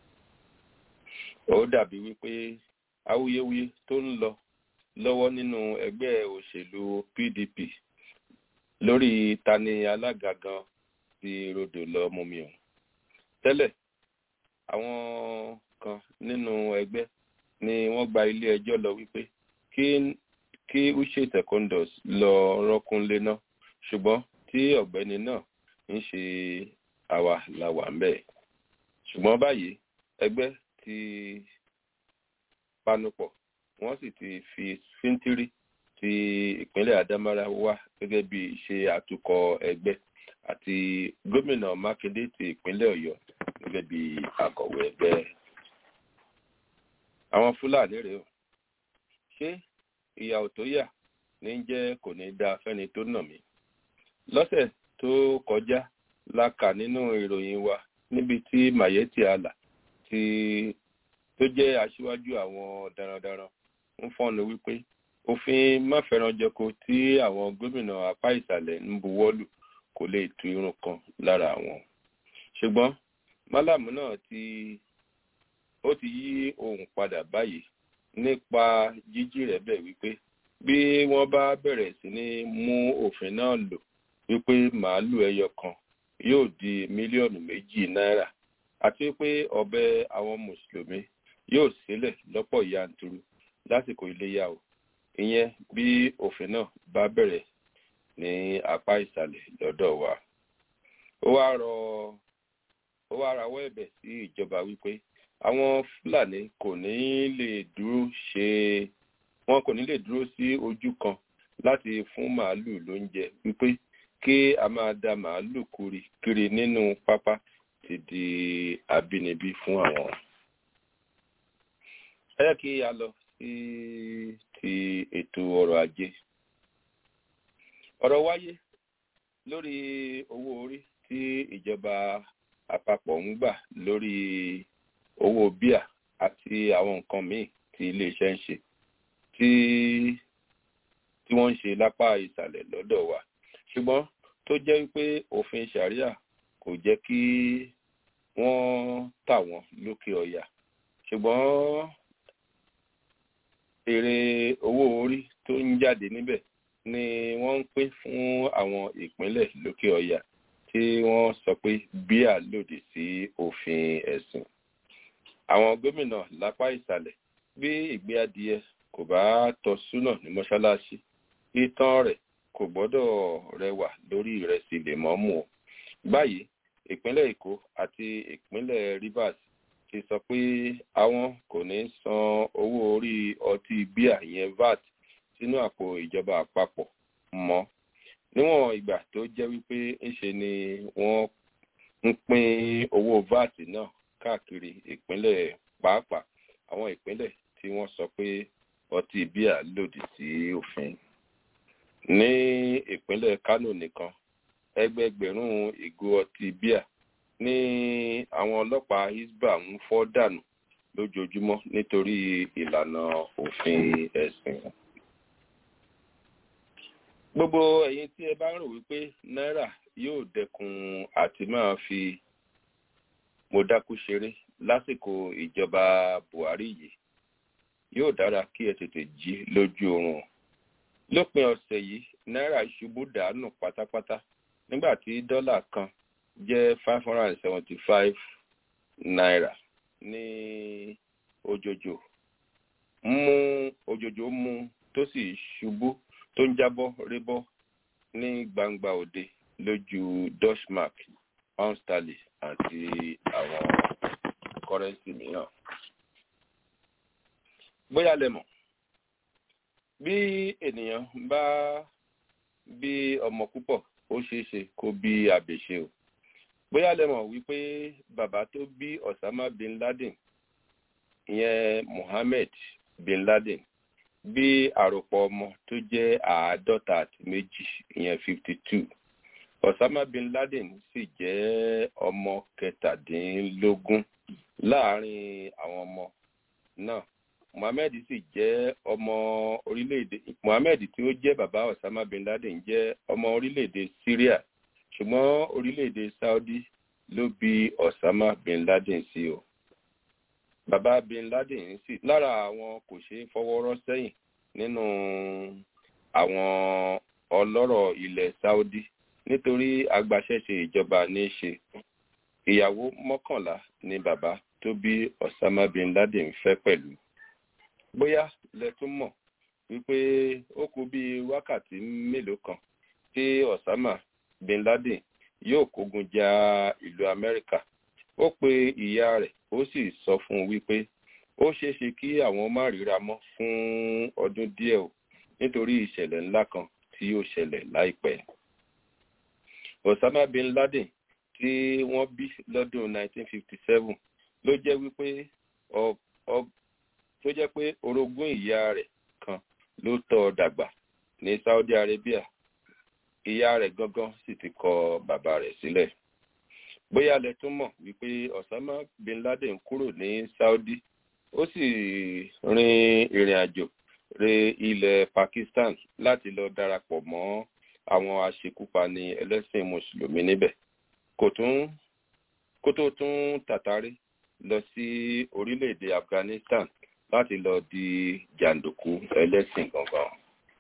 Ó dàbí wípé awuyewuye tó ń lọ lọ́wọ́ nínú ẹgbẹ́ òṣèlú PDP lórí tani alága gan ti rodò lọ mumi ọ̀hún. Tẹ́lẹ̀ àwọn kan nínú ẹgbẹ́ ni wọ́n gba ilé ẹjọ́ lọ wípé kí Uche Secondus lọ rọ́kúnlé náà ṣùgbọ́n tí ọ̀gbẹ́ni náà ń ṣe àwa làwà ń bẹ̀. Ṣùgbọ́n báyìí ẹgbẹ́ ti panupọ̀ wọ́n sì ti fi fíntírì ti ìpínlẹ̀ Adamawa wá gẹ́gẹ́ bí ṣe àtúkọ̀ ẹgbẹ́ àti gómìnà Mákindé ti ìpínlẹ̀ Ọ̀yọ́ gẹ́gẹ́ bí akọ̀wé ẹgbẹ́. Àwọn Fúlàní rèé o. Ṣé ìyà ò tó yà ní jẹ́ kò ní dá fẹ́ni tó nà mí? Lọ́sẹ̀ tó kọjá la kà nínú ìròyìn wa níbi tí Mayeti Allah tó jẹ́ aṣíwájú àwọn darandaran ń fọ́nnu wípé òfin máfẹ́ranjẹko tí àwọn gómìnà apá ìsàlẹ̀ ń buwọ́lù kò lè tú irun kan lára wọn. Ṣùgbọ́n málàmù náà ti yí ohun padà báyìí nípa jíjí rẹ̀ bẹ̀ wípé bí wọ́n bá bẹ̀rẹ̀ sí ní mú òfin náà lò wípé màálù ẹyọ kan yóò di mílíọ̀nù 2 náírà àti wípé ọ̀bẹ àwọn mùsùlùmí yóò sílẹ̀ lọ́pọ̀ yanturu lásìkò iléyá o. Ìyẹn bí òfin náà bá bẹ̀rẹ̀ ní apá ìsàlẹ̀ lọ́dọ̀ wa. Ó wá rawọ́ ẹ̀bẹ̀ sí ìjọba wípé àwọn Fúlàní kò ní lè dúró sí ojú kan láti fún màálù lóúnjẹ wípé kí a máa da màálù kiri nínú pápá ti di abínibí fún àwọn. Ẹ jẹ́ kí a lọ sí ti ètò ọrọ̀ ajé. ọ̀rọ̀ wáyé lórí owó orí tí ìjọba àpapọ̀ ń gbà lórí owó bíà àti àwọn nǹkan míì tí iléeṣẹ́ ń ṣe tí wọ́n ń ṣe lápá ìsàlẹ̀ lọ́dọ̀ wa ṣùgbọ́n tó jẹ́ wípé òfin ṣàríà kò jẹ́ kí wọ́n tà wọ́n lókè ọ̀yà ṣùgbọ́n èrè owó orí tó ń jáde níbẹ̀ ni wọ́n ń pín fún àwọn ìpínlẹ̀ lókè ọ̀yà tí wọ́n sọ pé bíà lòdì sí òfin ẹ̀sìn. Àwọn gómìnà lápá ìsàlẹ̀ bí ìgbé adìẹ kò bá tọ́ súnà ní mọ́ṣáláṣí ìtàn rẹ̀ kò gbọ́dọ̀ rẹwà lórí ìrẹsì lèmọ́mù o. Báyìí ìpínlẹ̀ Èkó àti ìpínlẹ̀ Rivers ti sọ pé àwọn kò ní san owó orí ọtí bíà yẹn VAT sínú àpò ìjọba àpapọ̀ mọ́ níwọ̀n ìgbà tó jẹ́ wípé ńṣe ni wọ́n ń pín owó VAT náà káàkiri ìpínlẹ̀ pàápàá àwọn ìpínlẹ̀ tí wọ́n sọ pé ọtí bíà lòdì sí òfin. Ní ìpínlẹ̀ Kánò nìkan ẹgbẹgbẹ̀rún ìgò ọtí bíà ní àwọn ọlọ́pàá Hisbah ń fọ́ dànù lójoojúmọ́ nítorí ìlànà òfin ẹ̀sìn. Gbogbo ẹ̀yin tí ẹ bá ń rò wípé náírà yóò dẹkùn àti máa fi mọ̀dákú ṣeré lásìkò ìjọba Buhari yìí yóò dára kí ẹ tètè jí lójú oorun. Lópin ọ̀sẹ̀ yìí náírà ṣubú dànù pátápátá nígbà tí dọ́là kan jẹ́ 575 náírà ní òjòjò mú tó sì ṣubú tó ń jábọ́ rébọ́ ní gbangba òde lójú Deutschmark, pound sterling àti àwọn kọ́rẹ́nsì mìíràn. Bóyá lẹ mọ̀, bí ènìyàn bá bí ọmọ púpọ̀ ó ṣeéṣe kó bí àbèṣe o. Bóyá lẹ mọ̀ wípé bàbá tó bí Osama bin Laden, ìyẹn Mohammed bin Laden, bí àròpọ̀ ọmọ tó jẹ́ 52 ìyẹn 52. Osama bin Laden sì jẹ́ ọmọ 17 láàrin àwọn ọmọ náà. Mohammed sì jẹ́ ọmọ orílẹ̀-èdè Mohammed tí ó jẹ́ bàbá Osama bin Laden jẹ́ ọmọ orílẹ̀-èdè Syria ṣùgbọ́n orílẹ̀-èdè Saudi ló bí Osama bin Laden sí o. Bàbá bin Laden sì lára àwọn kò ṣeé fọwọ́rọ́ sẹ́yìn nínú àwọn ọlọ́rọ̀ ilẹ̀ Saudi nítorí agbaṣẹ́ṣe ìjọba ní í ṣe. Ìyàwó 11 ni bàbá tó bí Osama bin Laden fẹ́ pẹ̀lú. Bóyá lẹ tún mọ̀ wípé ó kù bí wákàtí mélòó kan tí Osama bin Laden yóò kógun ja ìlú Amẹ́ríkà. Ó pe ìyá rẹ̀ ó sì sọ fún un wípé ó ṣeéṣe kí àwọn má ríra mọ́ fún ọdún díẹ̀ o nítorí ìṣẹ̀lẹ̀ ńlá kan tí yóò ṣẹlẹ̀ láìpẹ́. Osama bin Laden tí wọ́n bí lọ́dún 1957 ló jẹ́ wípé tó jẹ́ pé orogún ìyá rẹ̀ kan ló tọ́ dàgbà ní Saudi Arabia. Ìyá rẹ̀ gangan sì ti kọ bàbá rẹ̀ sílẹ̀. Bóyá lẹ tún mọ̀ wípé Osama bin Laden kúrò ní Saudi ó sì rin ìrìn àjò re ilẹ̀ Pakistan láti lọ darapọ̀ mọ́ àwọn aṣekúpani ẹlẹ́sìn mùsùlùmí níbẹ̀. Kó tó tún tàtàrí lọ sí orílẹ̀-èdè Afghanistan láti lọ di jàǹdùkú ẹlẹ́sìn gangan.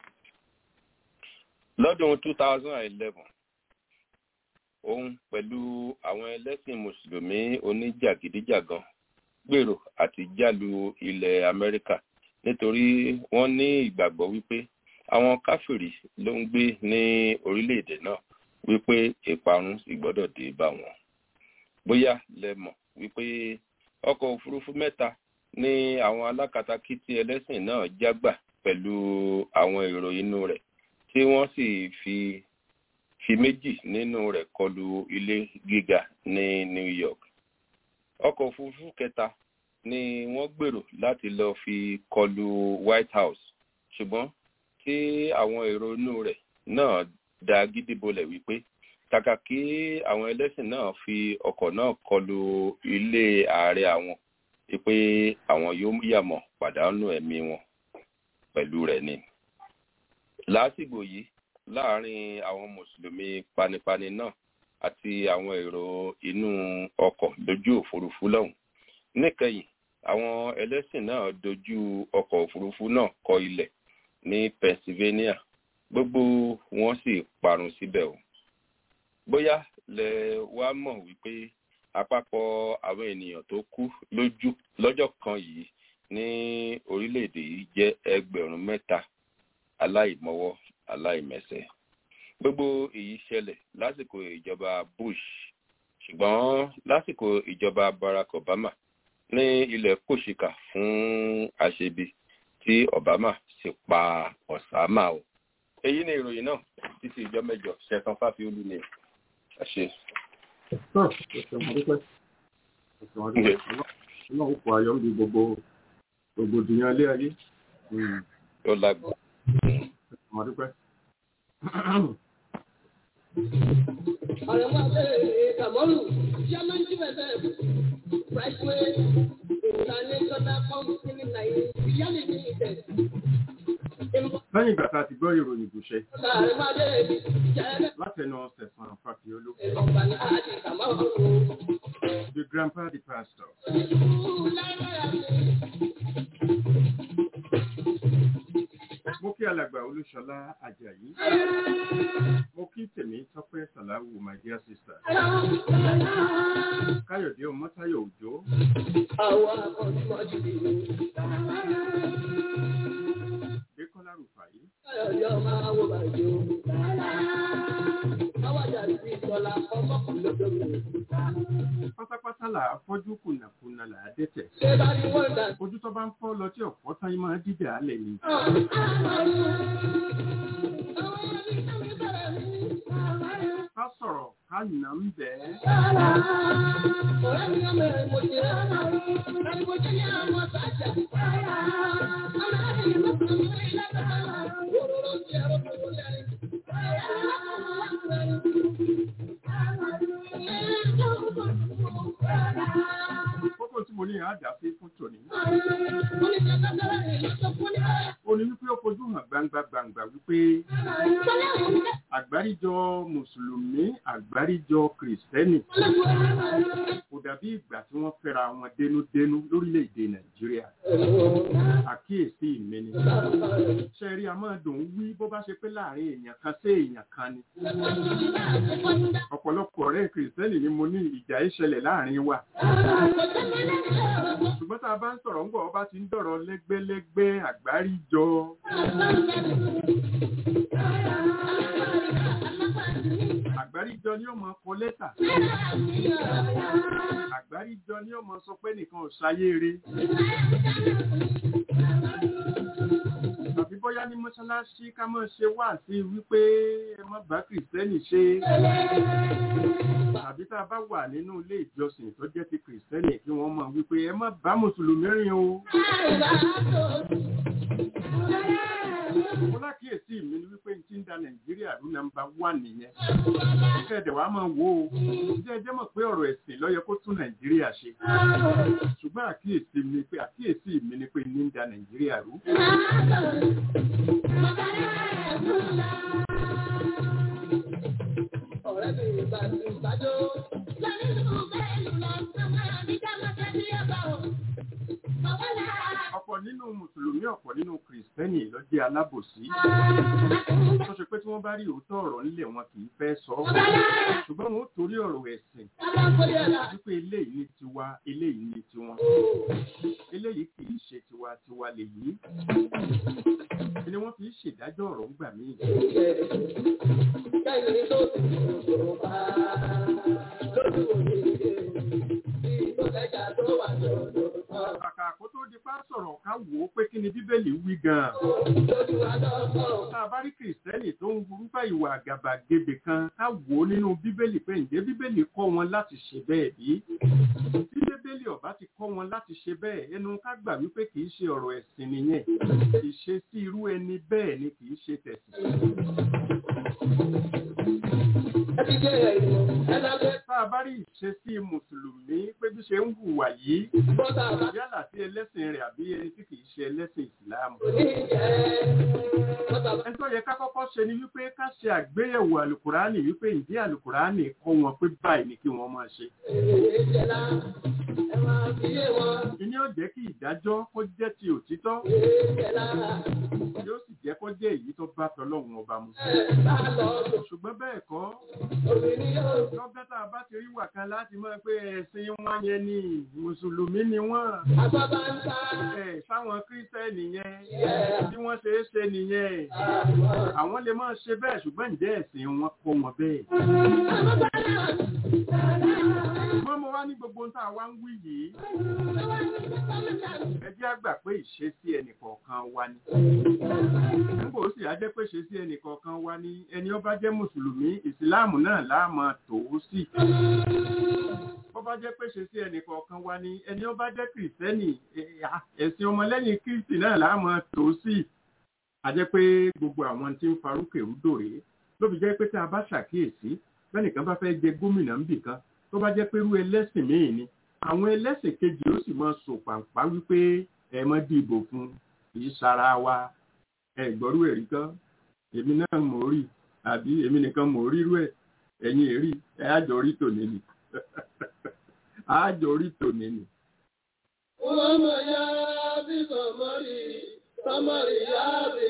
Lọ́dún 2011, òun pẹ̀lú àwọn ẹlẹ́sìn mùsùlùmí oníjàgídíjàgan gbèrò àti jálù ilẹ̀ Amẹ́ríkà nítorí wọ́n ní ìgbàgbọ́ wípé àwọn káfìrí ló ń gbé ní orílẹ̀-èdè náà wípé ìparun sì gbọ́dọ̀ dé bá wọn. Bóyá lẹ mọ̀ wípé ọkọ̀ òfurufú 3 ní àwọn alákatakítí ẹlẹ́sìn náà jágbà pẹ̀lú àwọn èrò inú rẹ̀ tí wọ́n sì fi 2 nínú rẹ̀ kọlu ilé gíga ní New York. Ọkọ̀ òfurufú 3 ni wọ́n gbèrò láti lọ fi kọlu White House ṣùgbọ́n tí àwọn èrò inú rẹ̀ náà dá gidi bolẹ̀ wípé kàkà kí àwọn ẹlẹ́sìn náà fi ọkọ̀ náà kọlu ilé ààrẹ àwọn pé àwọn yóò yàmọ̀ pàdánù ẹ̀mí wọn pẹ̀lú rẹ̀ ni. lásìgbò yìí láàrin àwọn mùsùlùmí panipani náà àti àwọn èrò inú ọkọ̀ lójú òfurufú lọ́hùn. níkẹyìn àwọn ẹlẹ́sìn náà dojú ọkọ̀ òfurufú náà kọ ilẹ̀ ní Pennsylvania, gbogbo wọn sì parun síbẹ̀ o. bóyá lẹ wá mọ̀ wípé àpapọ̀ àwọn ènìyàn tó kú lọ́jọ́ kan yìí ní orílẹ̀-èdè yìí jẹ́ 3,000 aláìmọ́wọ́ aláìmẹsẹ̀. gbogbo èyí ṣẹlẹ̀ lásìkò ìjọba Bush, ṣùgbọ́n lásìkò ìjọba Barack Obama ní ilẹ̀ kòṣìkà fún àṣebi tí Obama sì pa Osama o. èyí ni ìròyìn náà títí ìjọ mẹ́jọ Ṣẹ̀san Fáfiolú ni àṣẹ. Ọlọ́run kò ayọ̀ ń bí gbogbo ìdíyàn ilé ayé. Ó lágbó. Ọ̀rọ̀ máa bẹ̀rẹ̀ Kàmọ́rù, German Jimẹ̀sẹ̀, Brightway, International Company Nigeria Limited. Lẹ́yìn ìgbà tá a ti gbọ́ ìròyìn ìbùṣẹ́ látẹnu Ṣẹ̀san Fáfiolú, the grandpa the pastor. Mo kí alàgbà Olúṣọlá Àjàyí, mo kí tèmi Tọ́pẹ́ Sàláwù, my dear sister. Káyọ̀dé Ọmọ́táyọ̀ Òjó. Dékọ́lá Rùfàyí. Pátápátá là á fọ́jú kùnàkùnà là á dẹ́tẹ̀. Ojú tó bá ń fọ́ lọ tí ọ̀pọ̀ táyé máa dídà á lẹ̀ ni. Ká sọ̀rọ̀ ká nà ń bẹ̀ ẹ́. Kókó tí mo ní àádá sí fún tòní. Ó ní wípé ó fojú hàn gbangba wípé àgbáríjọ Mùsùlùmí, àgbáríjọ Kìrìsìtẹ́nì kò dàbí ìgbà tí wọ́n fẹ́ra wọn dénúdénú lórílẹ̀-èdè Nàìjíríà. Àkíyèsí mi ni. Ṣé rí a máa dùn wí bó bá ṣe pé láàrin èèyàn kan sí èèyàn kan ni. Ọ̀pọ̀lọpọ̀ ọ̀rẹ́ Kìrìsìtẹ́nì ni mo ní ìjà ìṣẹ̀lẹ̀ láàrin wa. Ṣùgbọ́n tá a bá ń sọ̀rọ̀ ńgbọ̀ ọba ti ń dọ̀rọ̀ lẹ́gbẹ́lẹ́gbẹ́ àgbáríjọ. Àgbáríjọ ni ó máa kọ lẹ́tà. Àgbáríjọ ni ó máa sọ pé nìkan ò ṣayé re. Tàbí bóyá ní mọ́ṣáláṣí ká máa ṣe wá sí wípé ẹ má bá Kìrìsìtẹ́nì ṣe. Tàbí tá a bá wà nínú ilé ìjọsìn tó jẹ́ ti Kìrìsìtẹ́nì kí wọ́n máa wípé ẹ má bá Mùsùlùmí rìn o. Mo lákìyèsí mi ni wípé tí ń da Nàìjíríà rú nọ́mbà 1 nìyẹn. Kẹ̀dẹ̀ wàá máa wò ó. Ǹjẹ́ ẹ jẹ́ mọ̀ pé ọ̀rọ̀ ẹ̀sìn ló yẹ kó tún Nàìjíríà ṣe. Ṣùgbọ́n àkíyèsí mi ni pé ní ń da Nàìjíríà rú. Ọ̀rẹ́ mi ìgbà tí ìgbàjọ́ lẹ́yìn tó bẹ́ẹ̀ lù lọ sọ́mọ́ àbíjà máa tẹ́lẹ̀ ẹ̀bà o. Ọ̀pọ̀ nínú Mùsùlùmí, ọ̀pọ̀ nínú Kìrìsìtẹ́nì ló jẹ́ alábòsí. Tó ṣe pé tí wọ́n bá rí òótọ́ ọ̀rọ̀ nílẹ̀ wọn kì í fẹ́ sọ. Ṣùgbọ́n wọn ó torí ọ̀rọ̀ ẹ̀sìn. Wípé eléyìí ní tiwa, eléyìí ní tiwọn. Eléyìí kì í ṣe tiwa lèyí. Ni wọ́n fi ṣèdájọ́ ọ̀rọ̀ ń gbà míì. Kàkà kó tó di pa sọ̀rọ̀ ká wò ó pé kí ni Bíbélì wí gan-an. Tá a bá rí Kìrìsìtẹ́nì tó ń rúfẹ́ ìwà àgàbàgebè kan ká wò ó nínú Bíbélì pé ǹjẹ́ Bíbélì kọ́ wọn láti ṣe bẹ́ẹ̀ bí? Tí Bíbélì ọ̀bá ti kọ́ wọn láti ṣe bẹ́ẹ̀ ẹnu ká gbà wípé kì í ṣe ọ̀rọ̀ ẹ̀sìn nìyẹn. Ìṣesí irú ẹni bẹ́ẹ̀ ni kì í ṣe tẹ̀sìn. Tá a bá rí ìṣesí Mùsùlùmí pé bí ṣe ń hùwà yìí, yálà sí ẹlẹ́sìn rẹ̀ àbí ẹni tí kìí ṣe ẹlẹ́sìn Ìsìláàmù. Ẹni tó yẹ ká kọ́kọ́ ṣe ni wípé ká ṣe àgbéyẹ̀wò àlùkùránì wípé ǹjẹ́ àlùkùránì kọ́ wọn pé báyìí ni kí wọ́n máa ṣe. Ìní ó jẹ́ kí ìdájọ́ kó jẹ́ ti òtítọ́. Yóò sì jẹ́ kó jẹ́ èyí tó bá tọlọ́run ọba mu. Ṣùgbọ́n bẹ́ẹ̀ kọ́, lọ́gán tá a bá ti rí wà kan láti mọ̀ pé ẹ̀sìn wọn yẹn ni Mùsùlùmí ni wọ́n. Sáwọn Kírísítẹ́nì yẹn, bí wọ́n ṣe é ṣe nìyẹn. Àwọn lè máa ṣe bẹ́ẹ̀ ṣùgbọ́n ǹjẹ́ ẹ̀sìn wọn kọ́ wọn bẹ́ẹ̀. Mo wá ní gbogbo tá a wá ń wí yìí. Ẹ jẹ́ á gbà pé ìṣesí ẹnìkọ̀ọ̀kan wa ni. Nígbà ó sì á jẹ́ pé ìṣesí ẹnìkọ̀ọ̀kan wa ni ẹni ó bá jẹ́ Mùsùlùmí, Ìsìláàmù náà la máa tò ó sí. Ó bá jẹ́ pé ìṣesí ẹnìkọ̀ọ̀kan wa ni ẹni ó bá jẹ́ Kìrìsìtẹ́nì, ẹ̀sìn ọmọlẹ́yìn Kristi náà la máa tò ó sí. A jẹ́ pé gbogbo àwọn tí ń farúkèrúdò rèé ló fi jẹ́ pé tá a bá ṣàkíyèsí bẹ́nìkan bá fẹ́ jẹ gómìnà níbìkan tó bá jẹ́ pé irú ẹlẹ́sìn míì ni àwọn ẹlẹ́sìn kejì ó sì máa sọ pàǹpá wípé ẹ má dìbò fún ìsara wa ẹ̀gbọ́rú ẹ̀rí kan èmi náà mò rí àbí èmi nìkan mò rírú ẹ̀ ẹ̀yin èrí ẹ̀ àjọ orí tòní ni àjọ orí tòní ni. wọ́n mọ̀ yá bí sọmọ́rì yá bí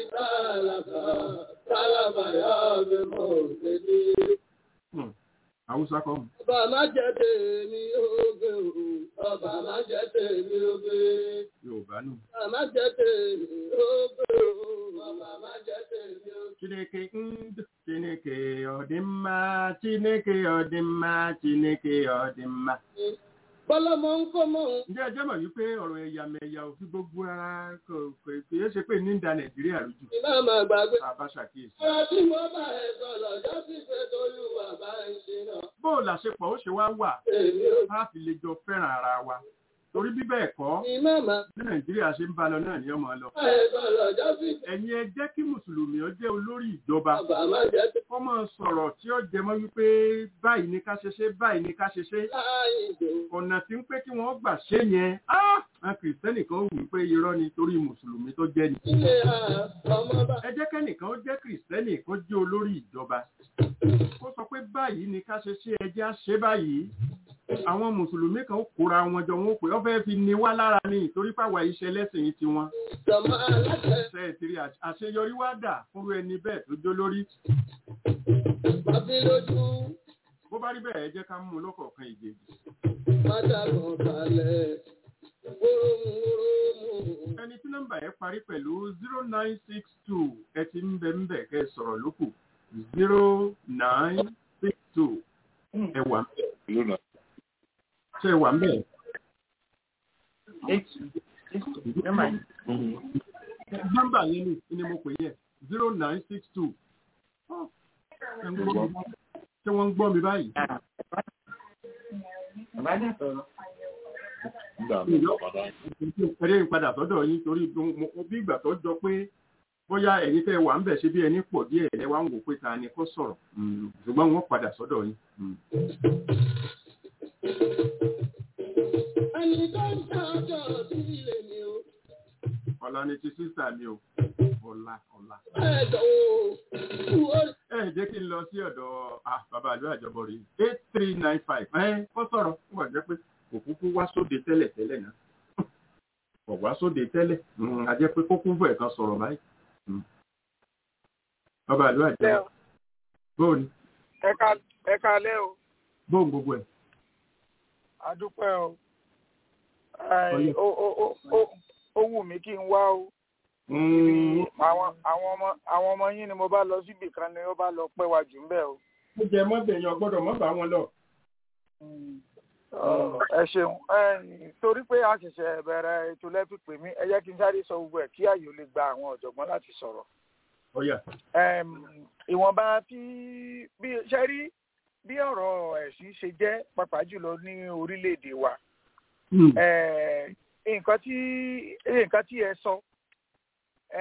tálábà yá bí mọ̀ òṣèlú. Àwùsá kọ́. Ọba má jẹ́ tèmi oge o, ọba má jẹ́ tèmi oge. Yorùbá nù. Ọba má jẹ́ tèmi oge o, ọba má jẹ́ tèmi oge. Chineke ọdịmma, Chineke ọdịmma, Chineke ọdịmma. Bọ́lọ́mọ ń kọ́ mọ́. Ǹjẹ́ ẹjẹ́ mọ̀ wípé ọ̀rọ̀ ẹ̀yàmẹ̀yà ò fi gbogbo ara kò yẹ ṣe pé ní ìdá Nàìjíríà rújú. Iná máa gbàgbé. Bàbá ṣàkíyèsí. Ọ̀rọ̀ tí mo bá ẹ sọ̀rọ̀ jọ́sí pé tolúwa bá ń ṣe náà. Bó o làṣepọ̀ ó ṣe wá wà, a fi lè jọ fẹ́ràn ara wa. Torí bí bẹ́ẹ̀ kọ́, bí Nàìjíríà ṣe ń bá lọ náà ni ọmọ lọ. Ẹ̀yin ẹ jẹ́ kí Mùsùlùmí ó jẹ́ olórí ìjọba. Kọ́ máa sọ̀rọ̀ tí ó jẹ mọ́ wípé báyìí ni ká ṣe ṣe, báyìí ni ká ṣe ṣe. Ọ̀nà tí ń pé kí wọ́n gbà ṣe yẹn, àwọn Kìrìsìtẹ́nì kan wù pé irọ́ ni torí Mùsùlùmí tó jẹ́ ni. Ẹ jẹ́ kẹ́nìkan ó jẹ́ Kìrìsìtẹ́nì kó jẹ́ olórí ìjọba. Kó sọ pé báyìí ni ká ṣe ṣe, ẹ jẹ́ á ṣe báyìí. Àwọn Mùsùlùmí kan ó kóra wọn jọ wọn pé ó fẹ́ fi ni wá lára ní ìtorí pàwọ̀ iṣẹ́ lẹ́sìn yìí tiwọn. Ṣé ìtìrí àṣeyọrí wá dà fúnrú ẹni bẹ́ẹ̀ tó jó lórí? Bó bá rí bẹ́ẹ̀ ẹ jẹ́ ká mú un lọ́kọ̀ọ̀kan ìjèjì. Ẹni tí nọ́mbà ẹ parí pẹ̀lú 0962 ẹ ti ń bẹ kẹ́ sọ̀rọ̀ lókù 0962 ẹ wà ń bẹ̀. Ṣé wà ń bẹ̀? Nọ́mbà yẹn ni mo pè yẹn 0962. Ṣé wọ́n ń gbọ́ mi báyìí? Ẹ̀rẹ́ ìpadà sọ́dọ̀ yín torí bí ìgbà tó jọ pé bóyá ẹ̀yin tẹ́ wà ń bẹ̀ ṣe bí ẹni pọ̀ díẹ̀ ẹ wá ń wò pé ta ni kó sọ̀rọ̀ ṣùgbọ́n wọ́n padà sọ́dọ̀ yín. Ẹni tó ń ta ọjọ́ sí ilé mi o. Ọ̀la ni ti sísà mi o. Ọ̀la. Ẹ jẹ́ kí n lọ sí ọ̀dọ̀ bàbá àlú àjọbọ̀ rí 8395. Kó sọ̀rọ̀ fún wa jẹ́ pé kò kúkú wá sóde tẹ́lẹ̀ náà. Kò wá sóde tẹ́lẹ̀. A jẹ́ pé kó kún fún ẹ̀kan sọ̀rọ̀ báyìí. Bàbá àlú àjọbọ̀. Bóòni. Ẹ káalẹ́ o. Bóòn gbogbo ẹ̀. A dúpẹ́ o. Ó wù mí kí n wá o. Àwọn ọmọ yín ni mo bá lọ síbì kan ni ó bá lọ pẹ́ wá jù ń bẹ̀ o. Ó jẹ mọ́bẹ̀yàn gbọ́dọ̀ mọ́ bá wọn lọ. Ẹ ṣeun torí pé a ṣẹ̀ṣẹ̀ bẹ̀rẹ̀ ètò lẹ́fì pè mí ẹ jẹ́ kí n sáré sọ gbogbo ẹ̀ kí ààyè ó lè gba àwọn ọ̀jọ̀gbọ́n láti sọ̀rọ̀. Ìwọ̀nba bí ṣe rí bí ọ̀rọ̀ ẹ̀sìn ṣe jẹ́ pàápàá jùlọ ní orílẹ̀-èdè wa. Nǹkan tí ẹ sọ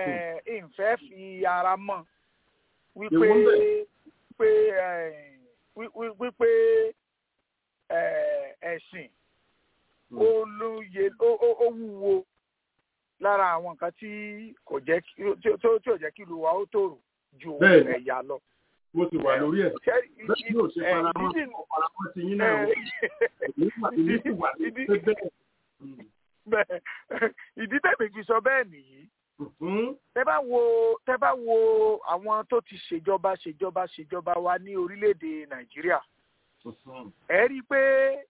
ìfẹ́ fi ara mọ̀ wípé wípé ẹ̀sìn ó wúwo lára àwọn nǹkan tí kò jẹ́ kí ìlú wa ó tòrò ju ẹ̀yà lọ. Mo ti wà lórí ẹ̀. Bẹ́ẹ̀ yóò ṣe faramọ́ ti yín náà. Ìdí ti wà ní bẹ́ẹ̀. Ìdí tẹ̀mí fi sọ bẹ́ẹ̀ nìyí. Tẹ́ bá wo àwọn tó ti ṣèjọba wa ní orílẹ̀-èdè Nàìjíríà. Ẹ rí i pé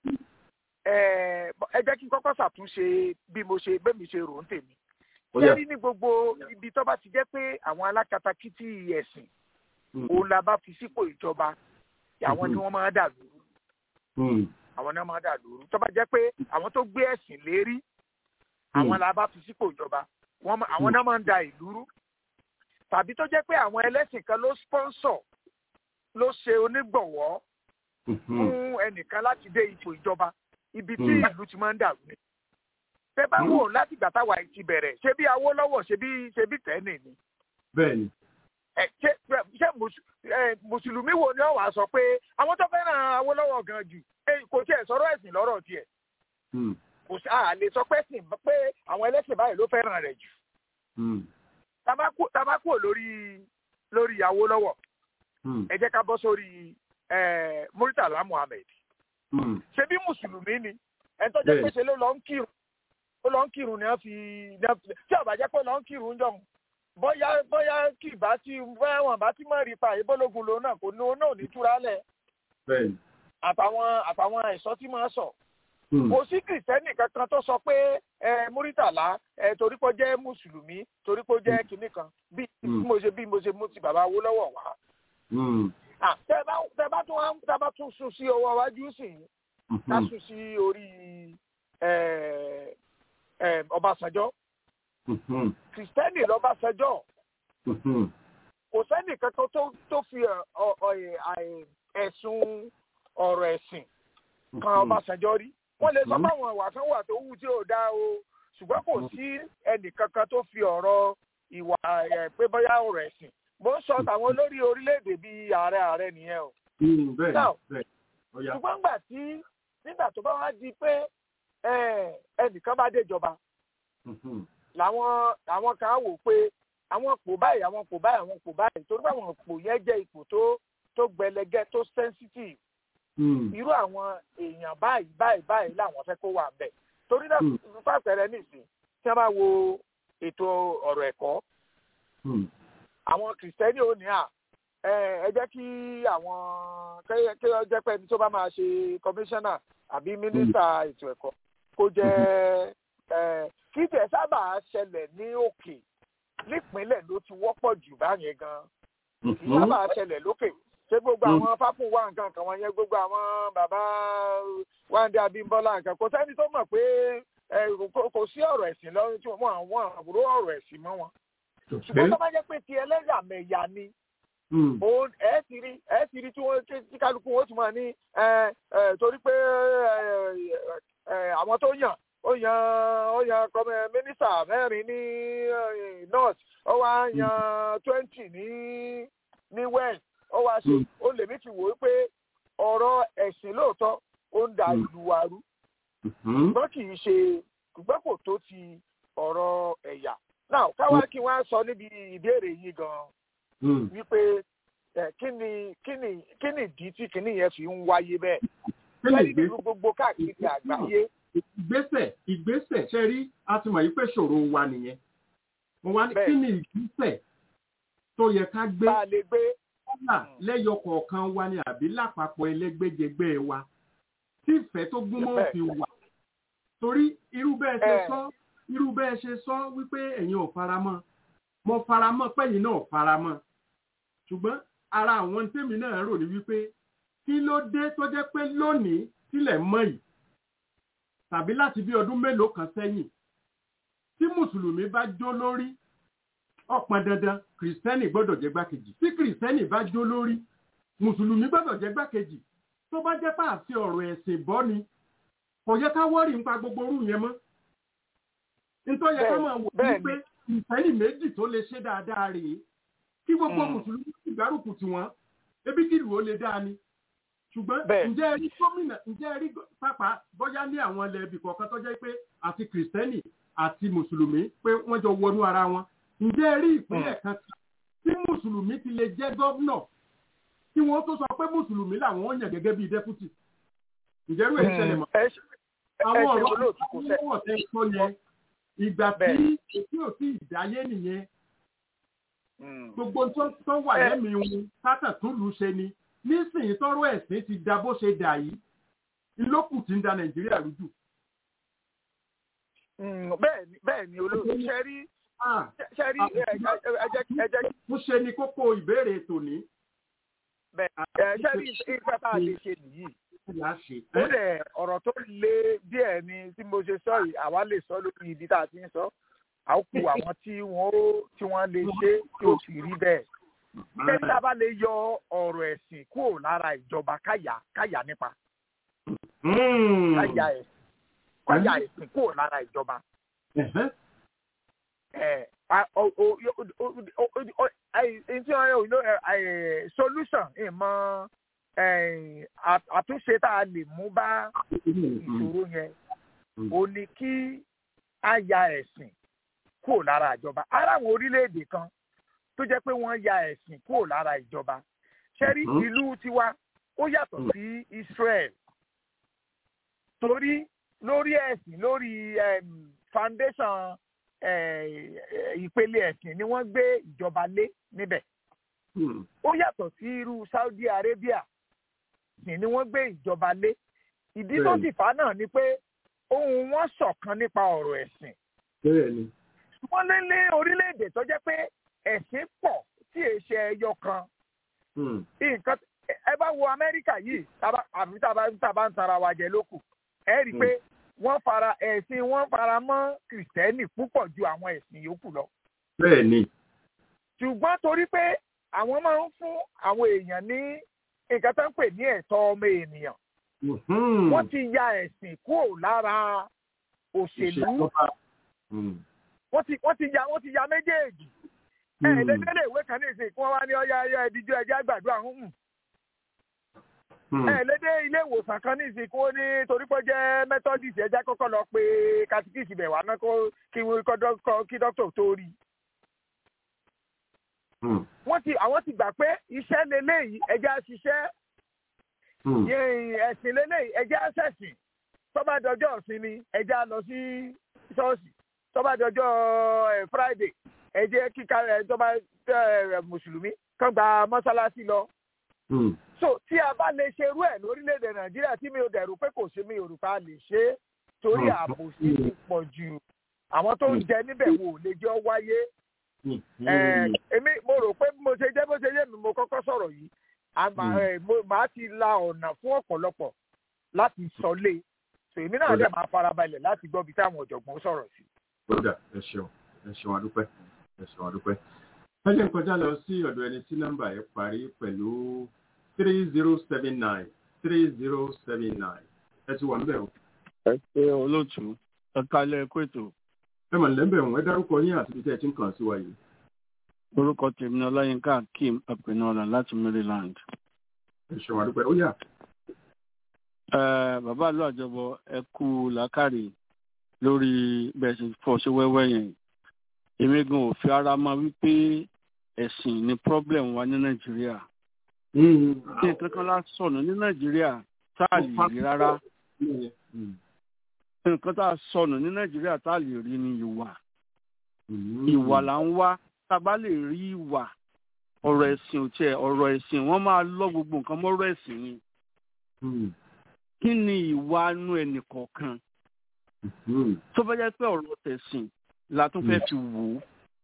ẹ jẹ́ kí n kọ́kọ́ ṣàtúnṣe bẹ́ẹ̀ mi ṣe rò ń tèmi. Ṣé rí ní gbogbo ibi tó bá ti jẹ́ pé àwọn alákatakítí ẹ̀sìn òun la bá fi sípò ìjọba àwọn ni wọ́n máa dà lóru. Àwọn náà máa dà lóru. Tó bá jẹ́ pé àwọn tó gbé ẹ̀sìn lérí àwọn la bá fi sípò ìjọba àwọn náà máa ń da ìlú rú. Tàbí tó jẹ́ pé àwọn ẹlẹ́sìn kan ló sponsor ló ṣe onígbọ̀wọ́ fún ẹnìkan láti dé ipò ìjọba ibi tí ìlú ti máa ń dàrú ni. Tẹ́ bá wò láti ìgbà táwa ti bẹ̀rẹ̀ ṣé bí Awólọ́wọ̀ ṣe bí tẹ́ẹ̀nì ni. Bẹ́ẹ̀ni. Ṣé mùsùlùmí wo ni wọ́n wá sọ pé àwọn tó fẹ́ràn Awólọ́wọ̀ gan jù kò tiẹ̀ sọ̀rọ̀ ẹ̀sìn lọ́rọ̀ tiẹ̀. Kò sí àlè sọ pé àwọn ẹlẹ́sìn báyìí ló fẹ́ràn rẹ̀ jù. Tabako lórí Awólọ́wọ̀ ẹ jẹ́ ká bọ́ sórí Murtala Muhammed. Ṣé bí mùsùlùmí ni ẹni tó jẹ́ pé ṣe ló lọ ń kírun ni wọ́n fi tí ó bá jẹ́ pé lọ ń kírun jọ̀hún bóyá kì bá tí wọn bá tí mọ̀ rí pa ìbólógun lòun náà kò ní òun náà ní túra lẹ̀. Àtàwọn ẹ̀ṣọ́ tí máa sọ. Kò sí kìrìsìtẹ́nì kankan tó sọ pé Murtala torí pé ó jẹ́ mùsùlùmí torí pé ó jẹ́ kinní kan bí mo ṣe mú ti bàbá Awólọ́wọ̀ wá. Tẹ́ bá tún sún sí ọwọ́ wájú sí ká sún sí orí Ọbásanjọ́. Kìrìsìtẹ́nì lọ́básanjọ́. Kò sẹ́nì kankan tó fi ẹ̀sùn ọ̀rọ̀ ẹ̀sìn kan Ọbásanjọ́ rí. Wọ́n lè sọ fáwọn ìwà kan wà tó wù tí ò dá o ṣùgbọ́n kò sí ẹnì kankan tó fi ọ̀rọ̀ ìwà pé bóyá ọ̀rọ̀ ẹ̀sìn. Mo ń sọ tàwọn olórí orílẹ̀-èdè bíi ààrẹ nìyẹn o. Ṣùgbọ́n nígbà tó bá wá di pé ẹnìkan bá déjọba làwọn kan wò pé àwọn ipò báyìí torí pé àwọn ipò yẹn jẹ́ ipò tó gbẹlẹgẹ tó sensitive. Irú àwọn èèyàn báyìí làwọn fẹ́ kó wà ń bẹ̀. Torí náà fàpẹẹrẹ nìsín tí wọ́n bá wo ètò ọ̀rọ̀ ẹ̀kọ́ àwọn kìrìsìtẹ́nì ò ní ẹ jẹ́ kí ó jẹ́ pé ẹni tó bá máa ṣe kọmíṣánná àbí mínísítà ètò ẹ̀kọ́ kó jẹ́ kí tẹ̀ sábà ṣẹlẹ̀ ní òkè nípínlẹ̀ ló ti wọ́pọ̀ jù báyẹn gan. Kì í sábà ṣẹlẹ̀ lókè. Ṣé gbogbo àwọn fáfún wà nǹkan kan wọ̀nyẹn gbogbo àwọn bàbá Wándé Abímbọ́lá nǹkan kò sẹ́ni tó mọ̀ pé kò sí ọ̀rọ̀ ẹ̀sìn lọ́rùn tí wọ́n àwọn àbúrò ọ̀rọ̀ ẹ̀sìn mọ́ wọn. Ṣùgbọ́n tó bá jẹ́ pé ti ẹlẹ́yàmẹ̀yà ni ẹ ti rí tí kálukú wọn ti máa ní torí pé àwọn tó yàn ó yan mínísítà 4 ní north ó wá yan 20 ní west ó wá ṣe ó lè mí ti wò ó pé ọ̀rọ̀ ẹ̀sìn lóòótọ́ ó ń da ìlú wa rú ṣùgbọ́n kì í ṣe ṣùgbọ́n kò tó ti ọ̀rọ̀ ẹ̀yà. Now káwá kí wọ́n á sọ níbi ìbéèrè yìí gan-an wípé kí ni ìdí tí kìíní yẹn fi ń wáyé bẹ́ẹ̀ lẹ́yìn ìlú gbogbo káàkiri àgbáyé. Ìgbésẹ̀ ṣe rí a ti mọ̀ yí pé ṣòro wa nìyẹn. Mo wá ní kí ni ìgbésẹ̀ tó yẹ ká gbé lẹ́yọ kọ̀ọ̀kan wa ni àbí lápapọ̀ ẹlẹ́gbẹ́jẹgbẹ́ wa tí ìfẹ́ tó gúnmọ́ fi wà. Torí irú bẹ́ẹ̀ ṣe sọ wípé ẹ̀yin ò faramọ́ mo faramọ́ pẹ́yìn náà faramọ́ ṣùgbọ́n ara àwọn tèmi náà rò ní wípé kí ló dé tó jẹ́ pé lónìí sílẹ̀ mọ́ yìí tàbí láti bí ọdún mélòó kan sẹ́yìn tí mùsùlùmí bá jó lórí ó pọn dandan kìrìsìtẹ́nì gbọ́dọ̀ jẹ́ gbákejì tí kìrìsìtẹ́nì bá jó lórí mùsùlùmí gbọ́dọ̀ jẹ́ gbákejì tó bá jẹ́ pàṣẹ ọ̀rọ̀ ẹ̀sìn bọ́ ni kò yẹ ká wọ́rì nípa gbogbo orú yẹn mọ́. Nítorí yẹ ká máa wò wípé ìfẹ́lì méjì tó lè ṣe dáadáa rèé kí gbogbo mùsùlùmí sì gbárùkù tì wọ́n ebi kí ìlú ó lè dáa ni ṣùgbọ́n ǹjẹ́ rí gómìnà ǹjẹ́ rí pápá bóyá ní àwọn ilẹ̀ ibì kọ̀ọ̀kan tó jẹ́ pé àti kìrìsìtẹ́nì àti mùsùlùmí pé wọ́n jọ wọnú ara wọn ǹjẹ́ rí ìpínlẹ̀ kan tí mùsùlùmí ti lè jẹ́ gómìnà tí wọ́n tó sọ pé mùsùlùmí làwọn ó yàn gẹ́gẹ́ bíi dẹ́pútì ǹjẹ́ rú ẹ̀ ṣẹlẹ̀ mọ́ àwọn ọ̀rọ̀ àwọn tẹ́ sọ yẹn ìgbà tí èsì ò sí ìdáyé nìyẹn gbogbo tó wà lẹ́mìí wọn sátà tún lù ú ṣe ni nísìnyí tọrọ ẹ̀sìn ti da bó ṣe dà yìí ìlókù tí ń da Nàìjíríà rújù. bẹ́ẹ̀ ni olóòtú ṣe rí ẹjẹ́ mo ṣe ni kókó ìbéèrè tòní. ṣe rí ìgbà tá a lè ṣe nìyí ó lẹ̀ ọ̀rọ̀ tó le díẹ̀ ni tí mo ṣe sọ yìí àwa lè sọ lórí ibi tá a ti ń sọ a ó kù àwọn tí wọ́n lè ṣe tí ó sì rí bẹ́ẹ̀. ṣé tí a bá lè yọ ọ̀rọ̀ ẹ̀sìn kúrò lára ìjọba káyà nípa káyà ẹ̀sìn kúrò lára ìjọba. Solution ìmọ̀ àtúnṣe tá a lè mú bá ìṣòro yẹn ó ní kí a ya ẹ̀sìn kúrò lára ìjọba. Ara àwọn orílẹ̀-èdè kan tó jẹ́ pé wọ́n ya ẹ̀sìn kúrò lára ìjọba. Ṣẹ́rí ìlú tiwa ó yàtọ̀ sí Israel torí lórí ẹ̀sìn lórí foundation ìpele ẹ̀sìn ni wọ́n gbé ìjọba lé níbẹ̀. Ó yàtọ̀ sí irú Saudi Arabia ni wọ́n gbé ìjọba lé. Ìdí tó sì fà náà ni pé ohun wọn ṣọ̀kan nípa ọ̀rọ̀ ẹ̀sìn. Wọ́n lé orílẹ̀-èdè tó jẹ́ pé ẹ̀sìn pọ̀ tí è ṣe ẹyọ kan. Nǹkan ẹ bá wo Amẹ́ríkà yìí àbí tá a bá ń tara wa jẹ lókù ẹ rí i pé wọ́n fara mọ́ Kìrìsìtẹ́nì púpọ̀ ju àwọn ẹ̀sìn yòókù lọ. Bẹ́ẹ̀ni. Ṣùgbọ́n torí pé àwọn máa ń fún àwọn èèyàn ní nǹkan tó ń pè ní ẹ̀tọ́ ọmọ ènìyàn. Wọ́n ti ya ẹ̀sìn kúrò lára òṣèlú. Wọ́n ti ya méjèèjì. Ẹ̀ẹ́dẹ́gbẹ́lẹ̀ ìwé kan ní ìsìn kí wọ́n wá ní ọyá ẹ̀díjú ẹjẹ́ àgbàdo àwọn ẹ̀ẹ́dẹ́gbẹ́ ilé ìwòsàn kan ní ìsìn kí wọ́n ní torí pé jẹ́ Methodist ẹjẹ́ kọ́kọ́ lọ pé katikíìsì bẹ̀ wá náà kí dókítà tó rí. Àwọn ti gbà pé iṣẹ́ lélẹ́yìí ẹjẹ́ àṣiṣẹ́ ẹ̀sìn lélẹ́yìí ẹjẹ́ àṣẹ̀sìn tó bá dọjọ́ ìsinmi ẹjẹ́ á lọ sí ṣọ́ọ̀ṣì tó bá dọjọ́ Friday ẹjẹ́ kíkà tó bá mùsùlùmí kàn gba mọ́sálásí lọ. So tí a bá lè ṣerú ẹ̀ lórílẹ̀‐èdè Nàìjíríà tí mi ò dẹ̀rù pé kò ṣe mi ò rò pa lè ṣe é torí àbòsí ti pọ̀ jù àwọn tó ń jẹ níbẹ̀ wò lè jọ wáyé. Èmi mo rò pé mo ṣe jẹ́ bó ṣe yé mi mo kọ́kọ́ sọ̀rọ̀ yìí màá ti la ọ̀nà fún ọ̀pọ̀lọpọ̀ láti sọlé so èmi náà dẹ̀ máa farabalẹ̀ láti gbọ́ bí táwọn ọ̀jọ̀gbọ́n sọ̀rọ̀ sí. Lọ́dà ẹ ṣeun adúpẹ́ ẹ jẹ́ kọjá lọ sí ọ̀dọ̀ ẹni tí nọ́mbà ẹ parí pẹ̀lú 3079 ẹ ti wà ń bẹ̀ o. Ẹ ṣe olóòtú ẹ kálẹ̀ ẹ̀kọ́ ètò. Ẹ mà lẹ́bẹ̀ wọn ẹ dárúkọ yín àti ibi tí ẹ ti ń kàn sí wa yìí. Orúkọ tèmi ni Ọláyínká Akeem Apẹ̀nọ́lá láti Maryland. Ẹ ṣeun adúpẹ́ ó yá. Bàbá àlọ́ àjọbọ ẹ kú làákàrè lórí bẹ́ẹ̀ ṣe fọ́ sí wẹ́wẹ́ yẹn. Èmi gan ò fi ara mọ̀ wípé ẹ̀sìn ni problem wa ní Nàìjíríà. Ní nǹkan lá sọnù ní Nàìjíríà tá a lè rí rárá. Nǹkan tá a sọnù ní Nàìjíríà tá a lè rí ni ìwà. Ìwà là ń wá tá a bá lè rí ìwà. Ọ̀rọ̀ ẹ̀sìn ò tiẹ̀ ọ̀rọ̀ ẹ̀sìn wọ́n máa lọ gbogbo nǹkan mọ́rọ̀ ẹ̀sìn ni. Kí ni ìwà inú ẹnì kọ̀ọ̀kan? Tó bá jẹ́ pé ọ̀rọ̀ tẹ̀sìn la tún fẹ́ fi wò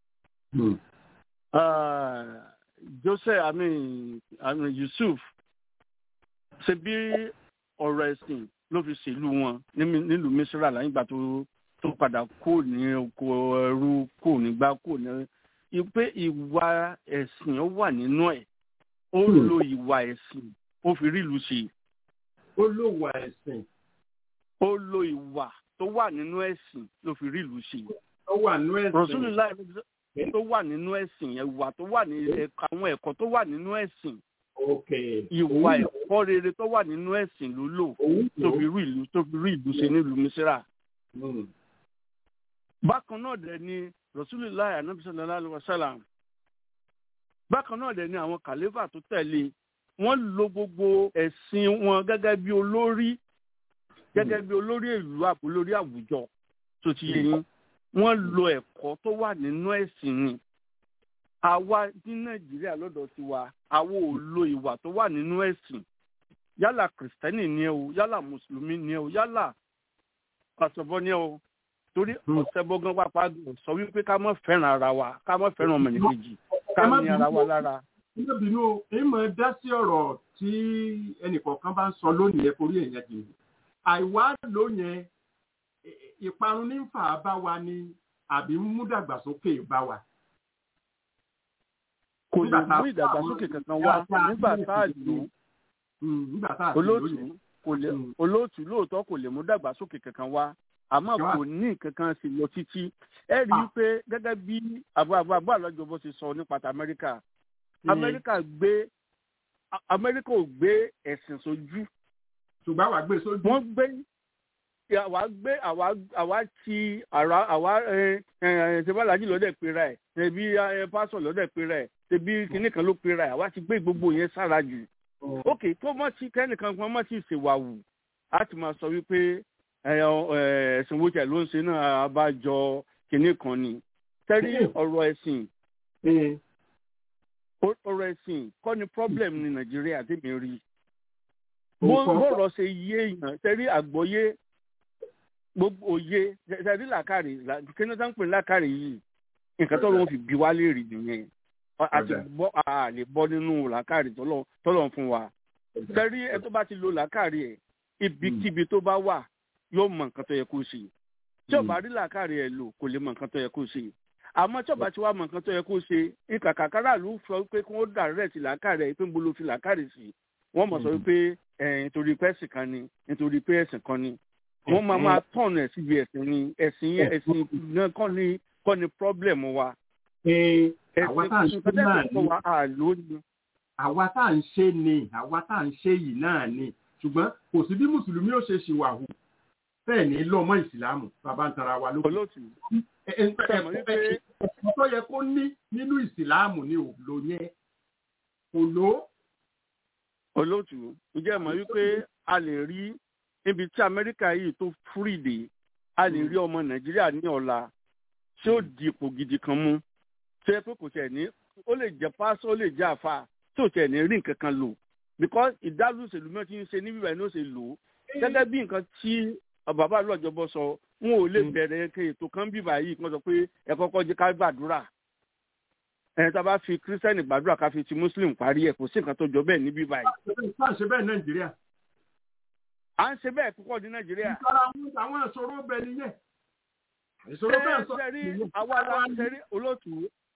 ó. Joseph Yusuf ṣe bí ọ̀rọ̀ ẹ̀sìn ló fi ṣèlú wọn nílùú Mísírà láyìn ìgbà tó padà kó ní oko ẹrú kó nígbà kó ní pé ìwà ẹ̀sìn ó wà nínú ẹ̀ ó lo ìwà ẹ̀sìn ó fi rí ìlú ṣe. Ó lo ìwà ẹ̀sìn. Ó lo ìwà tó wà nínú ẹ̀sìn ló fi rí ìlú ṣe. Ó wà nínú ẹ̀sìn. Rasulullah tó wà nínú ẹ̀sìn ìwà tó wà ní àwọn ẹ̀kọ́ tó wà nínú ẹ̀sìn ìwà ẹ̀kọ́ rere tó wà nínú ẹ̀sìn ló lò tó fi rí ìlú ṣe nílùú Mísírà. Bákan náà dẹ̀ ni Rasulullah Ànábì sallallahu alaihi wasallam. Bákan náà dẹ̀ ni àwọn kàlífà tó tẹ̀lé wọ́n lo gbogbo ẹ̀sìn wọn gẹ́gẹ́ bí olórí ìlú olórí àwùjọ tó ti yé yín. Wọ́n lo ẹ̀kọ́ tó wà nínú ẹ̀sìn ni. Àwa ní Nàìjíríà lọ́dọ̀ tiwa àwa ò lo ìwà tó wà nínú ẹ̀sìn. Yálà Kìrìsìtẹ́nì ni ẹ o, yálà Mùsùlùmí ni ẹ o, yálà Pàṣẹbọ ni ẹ o. Torí ọ̀sẹ̀bọ gan pàápàá sọ wípé ká má fẹ́ràn ara wa, ká má fẹ́ràn ọmọnìkejì, ká ní ara wa lára. Ìjọbìnú o, èyí máa dá sí ọ̀rọ̀ tí ẹnìkọ̀ọ̀kan bá ń sọ lónìí ẹ forí èèyàn jì. Àìwá ló yẹn ìparun ní fà á bá wa ni àbí mú dàgbàsókè bá wa. Kò lè mú ìdàgbàsókè kankan wá nígbà tá a lò olóòtú lóòótọ́ kò lè mú dàgbàsókè kankan wá àmọ́ kò ní kankan sí lọ títí. Ẹ rí i pé gẹ́gẹ́ bí àbúrò àlọ́jọbọ ti sọ nípa ti Amẹ́ríkà. Amẹ́ríkà ò gbé ẹ̀sìn sójú. Ṣùgbọ́n àwa gbé sójú. Wọ́n gbé àwa ti àwa ṣèbálàjì lọ́dẹ̀ pera ẹ̀ ṣèbí pásọ̀ lọ́dẹ̀ pera ẹ̀ ṣèbí kinní kan ló pera ẹ̀ àwa ti gbé gbogbo yẹn sára jù. Ok tó mọ̀ sí kẹ́nìkan kan mọ̀ sí ìṣèwàwù á ti máa sọ wípé ẹ̀sìn wo tẹ̀ ló ń ṣe náà abájọ kinní kan ni. Tẹ́rí ọ̀rọ̀ ẹ̀sìn kọ́ ni problem ní Nàìjíríà tèmi rí. Bọ́ọ̀rọ̀ ṣe yé èèyàn tẹ́rí àgbọ́yé gbogbo òye tẹ́rí làákàrí kí ni wọ́n ń pè ní làákàrí yìí nǹkan tó lọ́wọ́ fi bí wá léèrè nìyẹn àti lè bọ́ nínú làákàrí tọ́lọ̀ fún wa. Tẹ́rí ẹ tó bá ti lo làákàrí ẹ̀ ibikíbi tó bá wà yóò mọ nǹkan tó yẹ kó ṣe. Tí ó bá rí làákàrí ẹ̀ lò kò lè mọ nǹkan tó yẹ kó ṣe. Àmọ́ tí ó bá ti wá mọ nǹkan tó yẹ kó ṣe ìkàkàkárà ló sọ pé kí wọ́n dàrẹ́ẹ̀tì làákàrí ẹ̀ pé ń bolo fi làákàrí sí wọ́n mọ̀ sọ wípé nítorí pé ẹ̀sìn kan ni nítorí pé ẹ̀sìn kan ni wọ́n máa tọ̀nù ẹ̀ síbi ẹ̀sìn ni ẹ̀sìn náà kọ́ ni problem wa. Àwa tá à ń ṣe ni àwa tá à ń ṣe yìí náà ni ṣùgbọ́n kò sí bí mùsùlùmí ó ṣe ṣìwàhù bẹ́ẹ̀ ni lọ́mọ ìsìlámù bàbá ń tara wa lókè. ẹ̀sìn tó yẹ kó ní nínú ìsìlámù ni ò lò yẹn kò lò. Olóòtú ǹjẹ́ mọ̀ wípé a lè rí níbi tí Amẹ́ríkà yìí tó fúrìdè a lè rí ọmọ Nàìjíríà ní ọ̀la tí ó di ipò gidi kan mú tí ẹ pé kò tẹ̀ ní ó lè jẹ́ pásọ̀ ó lè jẹ́ àfà tí ò tẹ̀ ní rí nǹkan kan lò because ìdálù òṣèlú mẹ́tí ń ṣe níbí báyìí ló ṣe lò ó gẹ́gẹ́ bí nǹkan tí bàbá lọ́jọ́bọ sọ wọn ò lè bẹ̀rẹ̀ ètò kan bí báyìí kí wọ́n sọ pé ẹ kọ́kọ́ jẹ́ ká gbàdúrà tá a bá fi kírísítẹ́nì gbàdúrà ká fi ti muslim parí ẹ̀ kò sí nǹkan tó jọ bẹ́ẹ̀ níbí báyìí. à ń ṣe bẹ́ẹ̀ Nàìjíríà. à ń ṣe bẹ́ẹ̀ púpọ̀ ní Nàìjíríà. àwọn ìṣòro bẹ nìyẹn. ìṣòro bẹ́ẹ̀ sọ. àwa la ṣẹ́rí olóòtú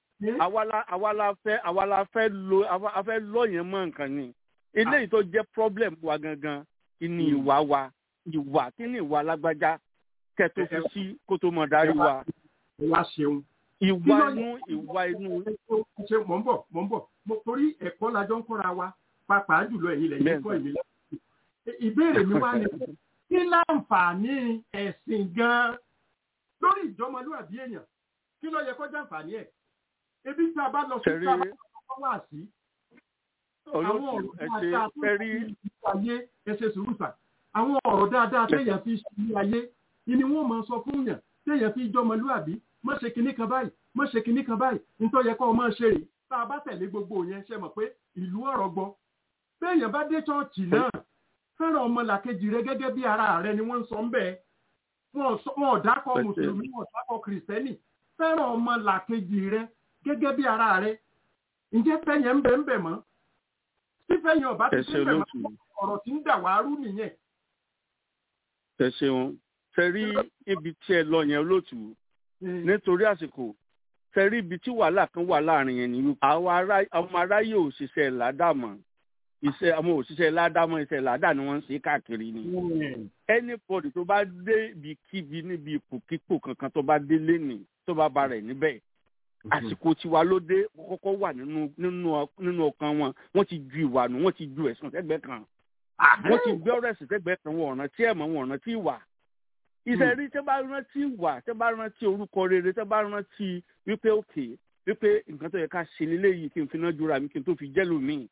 àwa la fẹ́ lọ yẹn mọ́ nǹkan ni. eléyìí tó jẹ́ problem wa gangan ni ìwà wa ìwà kí ni ìwà lágbájá kẹ́tó fi sí kó tó mọ̀ darí wa. wá ṣeun. ìwà inú. ṣe mọ̀ ń bọ̀ torí ẹ̀kọ́ la jọ ń kọ́ra wa pàápàá jùlọ ẹ̀yin lẹ́yìn kọ́ ìmí. ìbéèrè mi wá ní kí láǹfààní ẹ̀sìn gan-an lórí ìjọmọlúwàbí èèyàn kí ló yẹ kó jàǹfààní ẹ̀ ebi tí a bá lọ sí ìta bá wà sí. àwọn ọ̀rọ̀ dáadáa tó ṣe ayé ẹsẹ̀ sùúrùsà àwọn ọ̀rọ̀ dáadáa téèyàn fi ṣe ayé ni wọ́n máa sọ fún yàn téèyàn fi jọmọlúwàbí má ṣe kinní kan báyìí má ṣe kinní kan báyìí nítorí yẹ kó o máa ṣe rè tá a bá tẹ̀lé gbogbo yẹn ṣe mọ̀ pé ìlú ọ̀rọ̀ gbọ́ béèyàn bá dé ṣọ́ọ̀ṣì náà fẹ́ràn ọmọlàkejì rẹ gẹ́gẹ́ bí ara rẹ ni wọ́n ń sọ ń bẹ́ẹ̀ wọn ò dákọ̀ mùsùlùmí wọn ò dákọ̀ kìrìsìtẹ́nì fẹ́ràn ọmọlàkejì rẹ gẹ́gẹ́ bí ara rẹ ǹjẹ́ fẹ́yẹ̀ ń bẹ̀ ń bẹ̀ mọ́ tí fẹ́yẹ̀ ọ̀bá ti ń bẹ̀ mọ́ ọ̀rọ̀ tí ń dà wá rú nìyẹn. ẹ ṣeun ṣe rí ibi tí ẹ lọ yẹn olóòtú nítorí àsìkò ṣe rí ibi tí wàhálà kan wà láàrin yẹn ni àwọn ọmọ aráyé òṣìṣẹ́ ládàmọ̀ àwọn òṣìṣẹ́ ládàmọ̀ iṣẹ́ ládà ni wọ́n ń ṣe káàkiri ni. anybody tó bá dé ibikíbi níbi ipòkípò kankan tó bá dé lénìí tó bá ba rẹ̀ níbẹ̀ àsìkò tiwa ló dé kọ́kọ́ wà nínú ọkàn wọn wọ́n ti ju ìwà nù wọ́n ti ju ẹ̀sùn sẹ́gbẹ̀ẹ́ kan wọ́n ti gbé ọ̀rọ̀ ẹ̀sìn sẹ́gbẹ̀ẹ́ kan wọ́n ọ̀ràn tí ẹ̀mọ́ wọn ọ̀ràn tí ìwà iṣẹ́ rí tẹ́ bá rántí ìwà tẹ́ bá rántí orúkọ rere tẹ́ bá rántí wípé òkè wípé nǹkan tó yẹ ká ṣe lélẹ́yìí kí n fi náà jura mi kí n tó fi jẹ́ lómi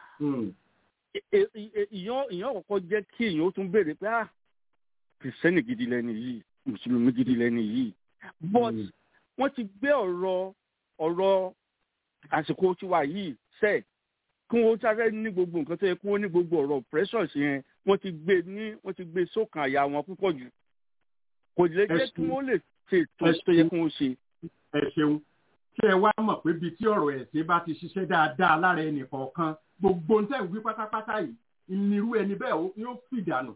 ìyàn kọ́kọ́ jẹ́ kí èèyàn ó tún béèrè pé kìrìsìtẹ́nì gidi lẹ́ni yìí mùsùlùmí gidi lẹ́ni yìí but wọ́n ti gbé ọ̀rọ̀ àsìkò tiwa yìí sẹ́ẹ̀ kí wọ́n sáré ní gbogbo nǹkan tó yẹ kí wọ́n ní gbogbo ọ̀rọ̀ pressures yẹn wọ́n ti gbé sókàn àyà wọn púpọ̀ jù kò lè jẹ́ kí wọ́n lè ṣe ètò tó yẹ kí wọ́n ṣe. ẹ ṣeun kí ẹ wá mọ̀ pé bíi tí ọ̀rọ̀ ẹ̀sìn bá ti ṣiṣẹ́ dáadáa lára ẹnì kọ̀ọ̀kan gbogbo ń tẹ̀ wí pátápátá yìí ìnirú ẹni bẹ́ẹ̀ yóò fìdánù.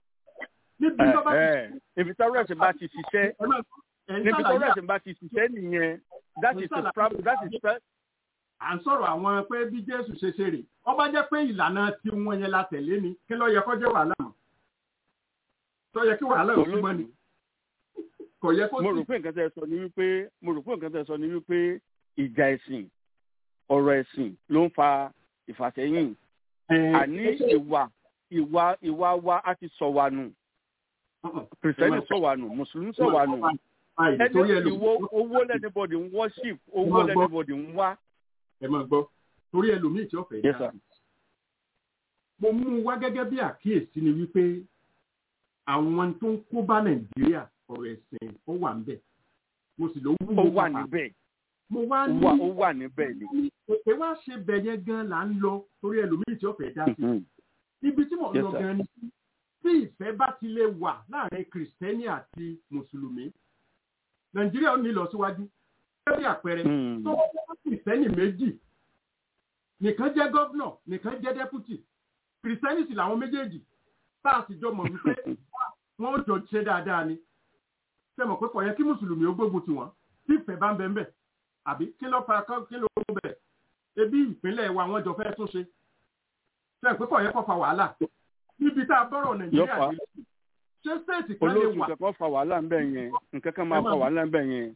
ibi tọ́rọ̀ ẹ̀sìn bá ti ṣiṣẹ́ níbi tọ́rọ̀ ẹ̀sìn bá ti ṣiṣẹ́ nìyẹn that is the problem à ń sọ̀rọ̀ àwọn pé bí Jésù ṣe ṣe rè ọba jẹ́ pé ìlànà tí wọ́n yẹn la tẹ̀lé ni kí ló yẹ kó jẹ́ wàhálà mọ́ tó yẹ kí wàhálà ò sí mọ́ ni kò yẹ kó sí. mo rò pé nǹkan tẹ́ sọ ni wípé ìjà ẹ̀sìn ọ̀rọ̀ ẹ̀sìn ló ń fa ìfàsẹ́yìn àní ìwà wa á ti sọ wa nù kìrìsìtẹ́nì sọ wa nù mùsùlùmí sọ wa nù owó lẹ́nìbọ̀dì ń worship owó lẹ́nìbọ̀dì ń wá. ẹ máa gbọ́ torí ẹlòmíì tí ó fẹ́ dá sí. mo mú un wá gẹ́gẹ́ bí àkíyèsí ni wípé àwọn tó ń kó bá Nàìjíríà ọ̀rọ̀ ẹ̀sìn ó wà níbẹ̀ mo sì ló wú ó wà níbẹ̀ mo wá ní ó wà níbẹ̀ ni. èpè wá ṣe bẹ̀ yẹn gan là ń lọ torí ẹlòmíì tí ó fẹ́ dá sí. ibi tí mo lọ gan ni tí ìfẹ́ bá ti lè wà láàrin kìrìsìtẹ́nì àti mùsùlùmí Nàìjíríà ò ní lọ síwájú lórí àpẹẹrẹ tó wọ́n kìrìsìtẹ́nì méjì nìkan jẹ́ gọ́vnọ̀ nìkan jẹ́ dẹ́pútì kìrìsìtẹ́nì sì làwọn méjèèjì tá a sì jọ mọ̀ wípé wọ́n ó jọ ṣe dáadáa ni ṣe mọ̀ pé kò yẹ kí mùsùlùmí ó gbógun tì wọ́n tí ìfẹ́ bá ń bẹ ń bẹ àbí kí ló bẹ̀ ebi ìpínlẹ̀ wa wọ́n jọ fẹ́ tún ṣe ṣe pé kò yẹ kó fa wàhálà níbi tá a bọ́rọ̀ Nàìjíríà dé ṣé stéètì kan lè wà. olóòtú kankan fa wàhálà ń bẹ̀ yẹn nǹkan kan máa fa wàhálà ń bẹ̀ yẹn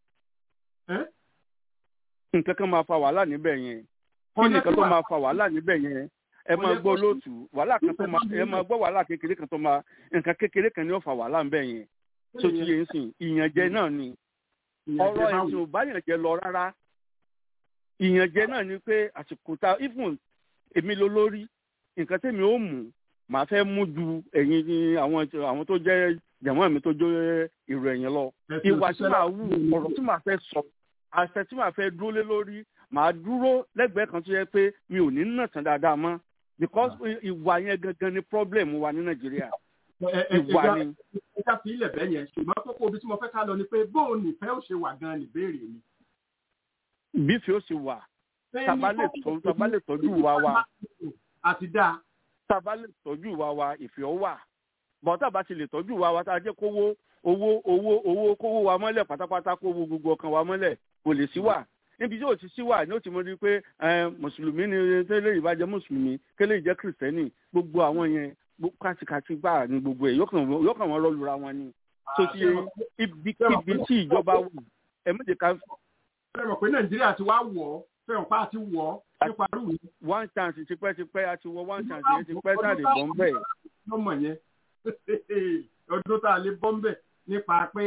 nǹkan kan máa fa wàhálà níbẹ̀ yẹn kí nìkan tó máa fa wàhálà níbẹ̀ yẹn ẹ máa gbọ́ olóòtú wàhálà kan tó máa ẹ máa gbọ́ wàhálà kékeré kan tó máa nǹkan kékeré kan ni ó fa wàhálà níbẹ̀ yẹn tó ti yé ń sìn ìyànjẹ náà ni ọ̀rọ̀ ẹ̀sìn ò bá yànjẹ lọ rárá ìyànjẹ náà ni pé àsìkò ta even èmi ló lórí nǹkan tèmi ó mú màá fẹ́ mú ju ẹ̀yin àwọn tó jẹ́ jàmọ́ mi tó jẹ́ èrò ẹ̀yìn lọ ìwà tí màá wù ọ̀rọ̀ tí màá fẹ́ sọ àṣẹ tí màá fẹ́ dúró lé lórí màá dúró lẹ́gbẹ̀ẹ́ kan tó yẹ pé mi ò ní nà tán dáadáa mọ́ because ìwà yẹn gangan ni problem wa ní Nàìjíríà ìwà ni. ìjà fi ilẹ̀ bẹ́ẹ̀ yẹn ṣùgbọ́n kókó ibi tí mo fẹ́ ká lọ ni pé bóun nìfẹ́ ò ṣe wà gan-an nìbéèrè mi. bí fi ó ṣe wà tàbá lè tọ́jú ìwà wa àti dáa tàbá lè tọ́jú ìwà wa ìfẹ́ ó wà bọ́tà bá ti lè tọ́jú ìwà wa tá a jẹ́ kówó wa mọ́lẹ̀ pátápátá kówó gbogbo ọkàn wa mọ́lẹ̀ kò lè sí wà níbi tí ò ti sí wà ní ó ti mọ̀ ní pé mùsùlùmí ni tẹ́lẹ̀ ìbàjẹ́ mùsùlùmí kẹ́lẹ́ ìjẹ́ kìrìsìtẹ́nì gbogbo àwọn yẹn kàtìkàtì gbà ní gbogbo ẹ̀ yóò kàn wọ́n rọ́lùra wọn ni tó ti yẹ ibi tí ìjọba wù ẹ méje ká. ṣé mọ̀ pé Nàìjíríà ti wá wọ̀ ọ́ fẹ́ràn pa àti wọ̀ ọ́ nípa rú mi. one chance tipẹ́tipẹ́ àti wọ one chance yẹn tipẹ́ tá a lè bọ́ ń bẹ̀. lọ́mọ yẹn ọdún tá a lè bọ́ ń bẹ̀ nípa pé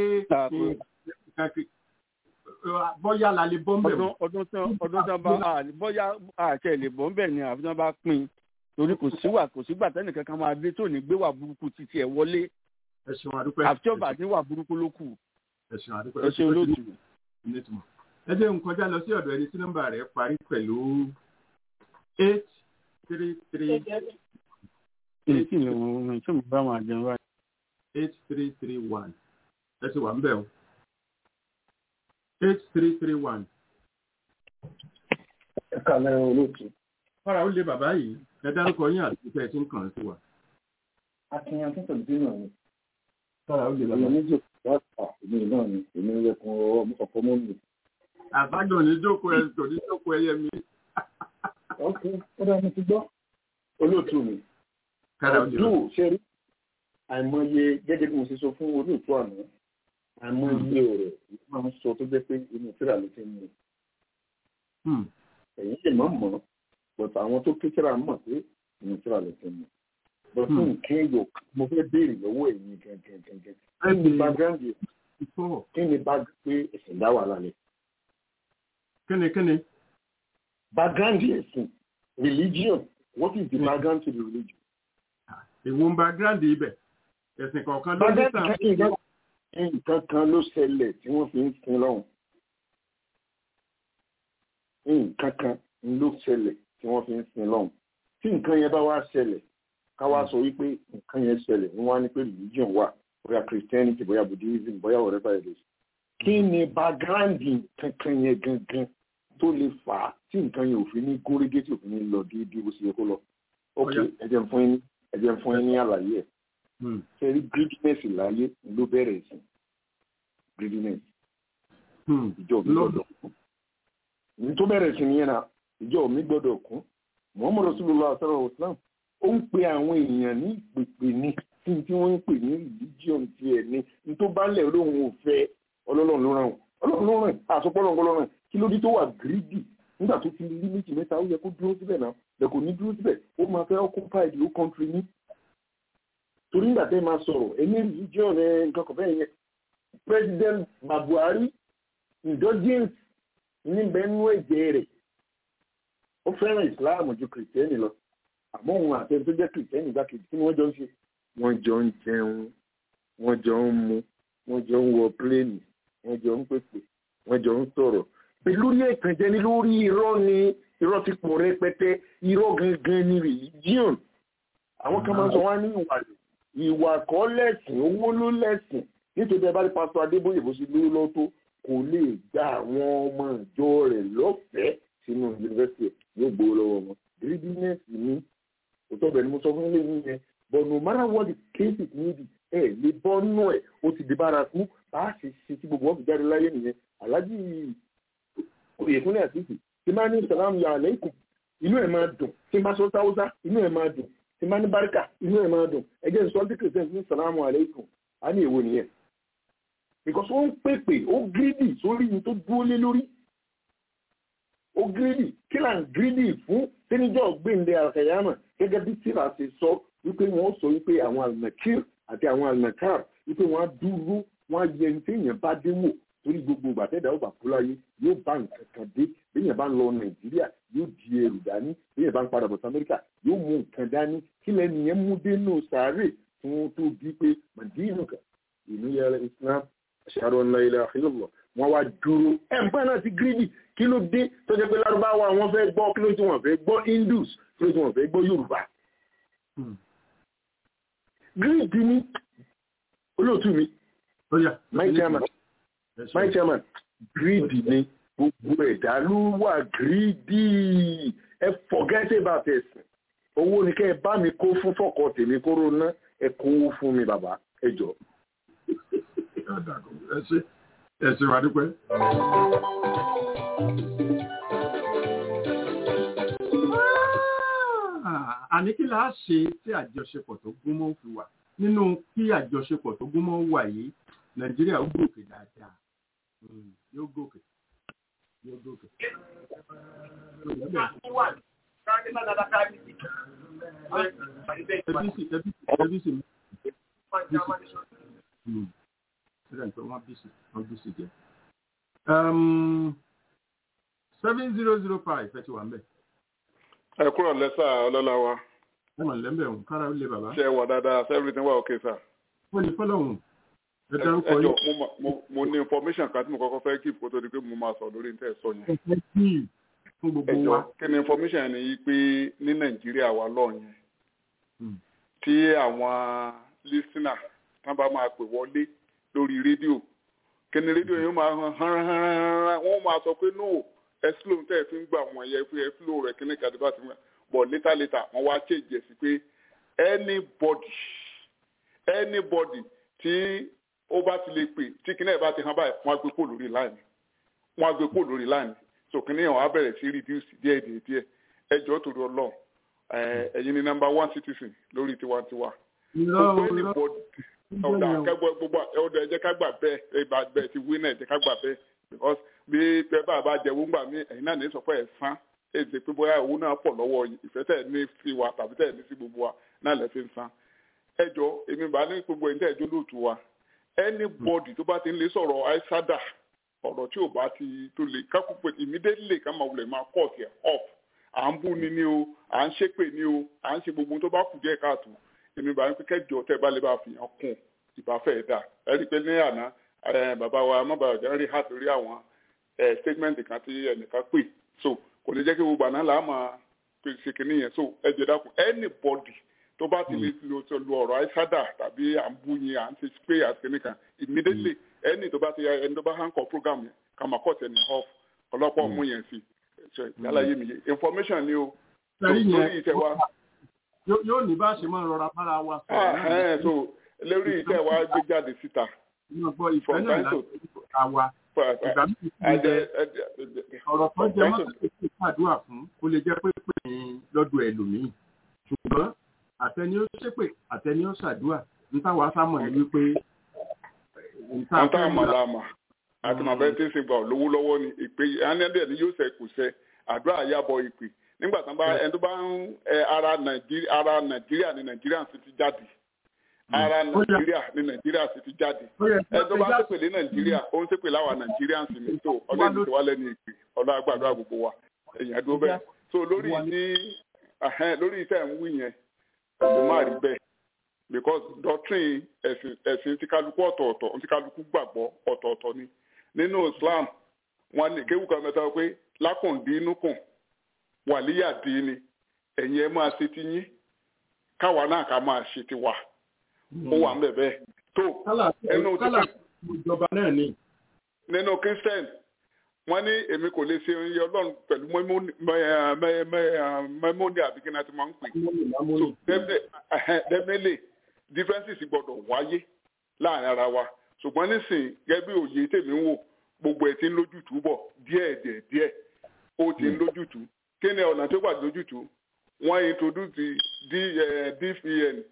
bọ́yá la lè bọ́ ń bẹ̀. ọdún tán bá bọ́yá àti ẹ̀ lè bọ́ ń bẹ̀ ni àfi tán bá pín torí kò sígbà tẹ́nìkan kan máa dé tó ní gbé wà burúkú títí ẹ̀ wọlé àfi ọba ní wà burúkú ló kù. ẹ ṣe olóòtú. ẹ jẹ́ nǹkan já lọ sí ọ̀dọ̀ ẹni tí nọ́mbà rẹ̀ parí pẹ̀lú 833. èyí kì í lè wọ́n tí mo bá máa jẹun báyìí. 8331 ẹ ti wà ń bẹ̀ o 8331. ẹ kàlẹ́ olóòtú. fara ó lé bàbá yìí ẹ dárúkọ yín àti ìfẹ́ tí ń kàn sí wa. akínyàn tó tẹ̀lé dínà ni. fara ó lé bàbá. èmi méjì láta èmi náà ni èmi ń lẹkùn ọkọ̀ mọ́ mi. àbájọ ní jókòó ẹyẹ mi. ok ó dáa mi ti gbọ́. olóòtú mi. ọdún ṣe rí àìmọye gẹ́gẹ́ bí mo ṣe sọ fún olóòtú àná àìmọye ọ̀rọ̀ máa ń sọ tó jẹ́ pé inú tíra ló ti ń mú ẹ̀yin lè mọ̀ mọ́ but àwọn tó kékeré mọ̀ pé ìyẹn tíra lè fi mọ̀ but fún nǹkan èèyàn mo fẹ́ béèrè lọ́wọ́ ẹ̀yin gẹ́gẹ́ kí ni background yẹn kí ni bá pé ẹ̀sìn dá wà lálẹ́. kíni. background ẹ̀sìn religion what is the background to the religion. ìwọ̀n background ibẹ̀ ẹ̀sìn kọ̀ọ̀kan ló ní sàn. nǹkan kan ló ṣẹlẹ̀ tí wọ́n fi ń sin lọ́hùn. nǹkan kan ló ṣẹlẹ̀ tí wọ́n fi ń sin lọ́hùn. tí nǹkan yẹn bá wá ṣẹlẹ̀ ká wá sọ wípé nǹkan yẹn ṣẹlẹ̀ wọ́n wá ní pé religion wà bóyá Christianity bóyá Buddhism bóyá whatever it is. kí ni background kankan yẹn gangan tó lè fà á tí nǹkan yẹn ò fi ní gúnrégé tí ò fi ní lọ déédéé bó ṣe yẹ kó lọ. ok ẹ jẹ́ fún yín ní àlàyé ẹ̀. ṣe rí greediness láyé ló bẹ̀rẹ̀ sí greediness. ìjọ mi gbọ́dọ̀ kún. ní tó bẹ̀rẹ̀ sí nìyẹn náà ìjọ mi gbọ́dọ̀ kún. Muhammad Rasulullah sallallahu alaihi wasallam ó ń pe àwọn èèyàn ní ìpèpè ní tí wọ́n ń pè ní religion tiẹ̀ ní tó bá lẹ̀ lóhun ò fẹ́ ọlọ́run ló ràn ọlọ́run ló ràn àsopọ̀lọ́ ọlọ́run kí ló dé tó wà greedy nígbà tó ti rí méjì mẹ́ta ó yẹ kó dúró síbẹ̀ náà bẹ̀ kò ní dúró síbẹ̀ ó máa fẹ́ occupy the whole country ní. torí nígbà tẹ́ máa sọ̀rọ̀ ẹni religion nǹkan kan bẹ́ẹ̀ yẹn President Buhari indulgence ní bẹ́ẹ̀nú ẹ̀jẹ̀ rẹ̀ ó fẹ́ràn Islam ju kìrìtẹ́nì lọ àmọ́ òun àtẹni tó jẹ́ kìrìtẹ́nì gbákejì tí wọ́n jọ ń ṣe wọ́n jọ ń jẹun wọ́n jọ ń mu wọ́n jọ ń wọ pléènì wọ́n jọ ń pèpè wọ́n jọ ń sọ̀rọ̀ pé lórí ẹ̀tànjẹ ni lórí irọ́ ni irọ́ ti pọ̀ rẹpẹtẹ irọ́ gangan ni religion àwọn kan máa ń sọ wá ní ìwà kọ́ lẹ́sìn owó ló lẹ́sìn nítorí ẹ bá rí pásítọ̀ Adébóyè bó ṣe lówó lọ́tọ̀ kò lè gba àwọn ọmọ ìjọ rẹ̀ lọ́fẹ̀ẹ́ sínú yunifásitì yóò gbowó lọ́wọ́ wọn greediness ni òtọ́ bẹ̀ ni mo sọ fún ilé yín yẹn but no matter what the case is níbi ẹ̀ lè bọ́ nú ẹ̀ ó ti di bára fún bá a ṣe ṣe tí gbogbo wọn fi jáde láyé nìyẹn Alhaji Oyèkúnlé Àsìsì tí máa ní sàlámù ya aláìkùm inú ẹ̀ máa dùn tí máa sọ sáwúsá inú ẹ̀ máa dùn tí máa ní báríkà inú ẹ̀ máa dùn ẹgbẹ́ ìsọ́ntì kìrìsìtẹ́nì ní sàlámù aláìkùm á ní èwo nìyẹn because ó ń pèpè ó gírídì sórí ní tó dúró lé lórí ó gírídì kí là ń gírídì fún sẹ́níjọ́ gbẹ̀ǹdẹ̀ àkàyàmà gẹ́gẹ́ bí tíra ṣe sọ wípé wọ́n sọ wípé àwọn alnakir àti àwọn alnakar wípé wọ́n á dúró wọ́n á yẹ ní téèyàn bá dé wò torí gbogbo ìgbàtẹ́dà ó bà kú láyé yóò bá nǹkan kan dé béèyàn bá ń lọ Nàìjíríà yóò di ẹrù dání béèyàn bá ń padà bọ̀ sí Amẹ́ríkà yóò mú nǹkan dání kí lẹ́nìyẹn mú dénú sàárè fún tó bí pé màdínùkà ìlú yàrá Islam ashhadu an la ilaha illallah wọ́n wá dúró ẹ̀ǹpẹ́ náà ti gírídì kí ló dé tó jẹ́ pé lárúbáwá wọn fẹ́ gbọ́ kí ló tí wọ́n fẹ́ gbọ́ Hindus kí ló tí wọ́n fẹ́ gbọ́ Yorùbá. gírídì ní olóòtú mi my chairman gírídì ní gbogbo ẹ̀dá ló wà gírídì ẹ forget about it owó ni kẹ́ ẹ bá mi kó fún fọ́kọ̀ tèmi kóró ná ẹ kó fún mi bàbá ẹ jọ. Ẹ̀sìn wà dúpẹ́. Àní kí láá ṣe tí àjọṣepọ̀ tó gúnmọ́ fi wà nínú kí àjọṣepọ̀ tó gúnmọ́ wà yìí Nàìjíríà ó gòkè dáadáa yóò gòkè. Wọ́n bí sí jẹ́. 7005 ẹ ti wà ń bẹ̀. Ẹ kúrò lẹ́sà ọlọ́lá wa. Wọ́n lẹ́m̀bẹ̀ òun kára ó lè bàbá. Ṣé wà dáadáa ṣé everything wà okay sir. Wọ́n ní fọ́lọ́hùn. Ẹ dárúkọ yìí. Ẹjọ́ mo ní information kan tí mo kọ́kọ́ fẹ́ keep kó tó di pé mo máa sọ lórí ní tẹ̀sán yẹn. Ẹ fẹ́ kí fún gbogbo wa. Ẹjọ́ kí ni information ni yí pé ní Nàìjíríà wa lọ́ọ̀yẹn tí àwọn listener tán bá máa pè wọlé lórí rédíò kẹni rédíò yẹn máa hàn wọ́n máa sọ pé no ẹsílò tẹ́ ẹ fi ń gbà wọ́n yẹ pé ẹsílò rẹ̀ kíní kàdé bá ti mú bọ̀ létà wọ́n wá change sí pé anybody tí ó bá ti lè pè tí kíní ẹ̀ bá ti hàn báyìí wọ́n á gbé kó lórí line so kíní ẹ̀ wọ́n á bẹ̀rẹ̀ sí reduce díẹ̀ ẹjọ́ torí Ọlọ́run ẹ̀yin ni number 1 citizen lórí tiwantiwa ọ̀dà kẹ́gbọ́ gbogbo ọ̀dà ẹ̀jẹ̀ ká gbà bẹ́ẹ̀ ti wí náà ẹ̀jẹ̀ ká gbà bẹ́ẹ̀ because bí pẹ́ bá jẹ́wọ́ gbà mí ẹ̀yin náà ní sọ pé ẹ̀ san èdè pé bóyá owó náà pọ̀ lọ́wọ́ yìí ìfẹ́ tẹ̀ ní sí wa tàbí tẹ̀ ní sí gbogbo wa náà lẹ́ fi ń san. ẹjọ́ èmi bá ní gbogbo ẹ̀yin tẹ̀ ẹjọ́ lóòtú wa anybody tó bá ti ń lè sọ̀rọ̀ àìsádà ọ̀rọ̀ tí ò bá ti tó lè kákó pé immediately ká máa wulẹ̀ máa cut ẹ̀ off à ń bú ni o à ń ṣépè ni o à ń ṣe gbogbo tó bá kù díẹ̀ káàtó èmi bá ń pẹ́ kẹjọ tẹ́ bá lè bá fi hàn kún ìbáfẹ́ dà ẹ rí i pé ní àná bàbá wa mọ́bàjá rí hàt rí àwọn statement kan tí ẹnìkan pè so kò lè jẹ́ kí gbogbo àná là á máa ṣe kìíní yẹn so ẹ jẹ́ dákun anybody tó bá ti lè lo ọ̀rọ̀ àìsádà tàbí à ń bú yín à ń ṣe pé àti nìkan immediately ẹni tó bá ti ẹni tó bá hàn kọ program yẹn kà máa kọ́ tẹ̀lé off ọlọ́pàá ọmú yẹn sí yálà yé mi yé information ni o lórí ìtẹ̀ wa. yóò ní bá ṣe máa rọra bára wa sọ. so lórí ìtẹ̀ wa gbé jáde síta. ìfẹ́ náà láti àwa ìgbà mi ti ọ̀rọ̀ tó jẹ́ mọ́tò tó ṣàdúrà fún kó lè jẹ́ pé lọ́dọ̀ ẹlòmíì ṣùgbọ́n àtẹni ó ṣépè àtẹni ó ṣàdúrà nítawà sámọ̀ ní wípé nta àmàlàmà àti màbẹ́ tí ń sìn gbà lówó lọ́wọ́ ni ìpè ẹnẹ́dẹ̀ ni yóò ṣe kù ṣe àdúrà yàbọ̀ ìpè nígbà tí ẹni tó bá ń ara nàìjíríà ní nàìjíríà sì ti jáde ara nàìjíríà ní nàìjíríà sì ti jáde ẹni tó bá ń ṣépè lé nàìjíríà ó ń ṣépè láwa nàìjíríà sì ní tó ọlọ́run ti wá lẹ́nu ìpè ọlọ́run àgbàdo gbogbo wa èèyàn dúró bẹ́ẹ̀ so lórí ìtẹ̀ ń wí yẹn kò má rí bẹ́ẹ̀ because doctrine ẹ̀sìn tí kálukú ọ̀tọ̀ọ̀tọ̀ tí kálukú gbàgbọ́ ọ̀tọ̀ọ̀tọ̀ ni nínú Islam wọn ní kéwù kan mẹ́ta pé lákùndínúkùn wàlíyàdín ni ẹ̀yin ẹ máa ṣe ti yín káwa náà ká máa ṣe ti wà ó wà ń bẹ̀ bẹ́ẹ̀ tó ìjọba náà ni. nínú Christian wọ́n ní èmi kò lè ṣe iye ọlọ́run pẹ̀lú mẹ́mọ́nì àbí kí n àti máa ń pè so definitely differences gbọ́dọ̀ wáyé láàrin ara wa ṣùgbọ́n nísìnyí gẹ́gẹ́ bí òye tèmi ń wò gbogbo ẹ̀ ti ń lójútùú bọ̀ díẹ̀ ó ti ń lójútùú kí ni ọ̀nà tó gbà lójútùú wọ́n introduce DVN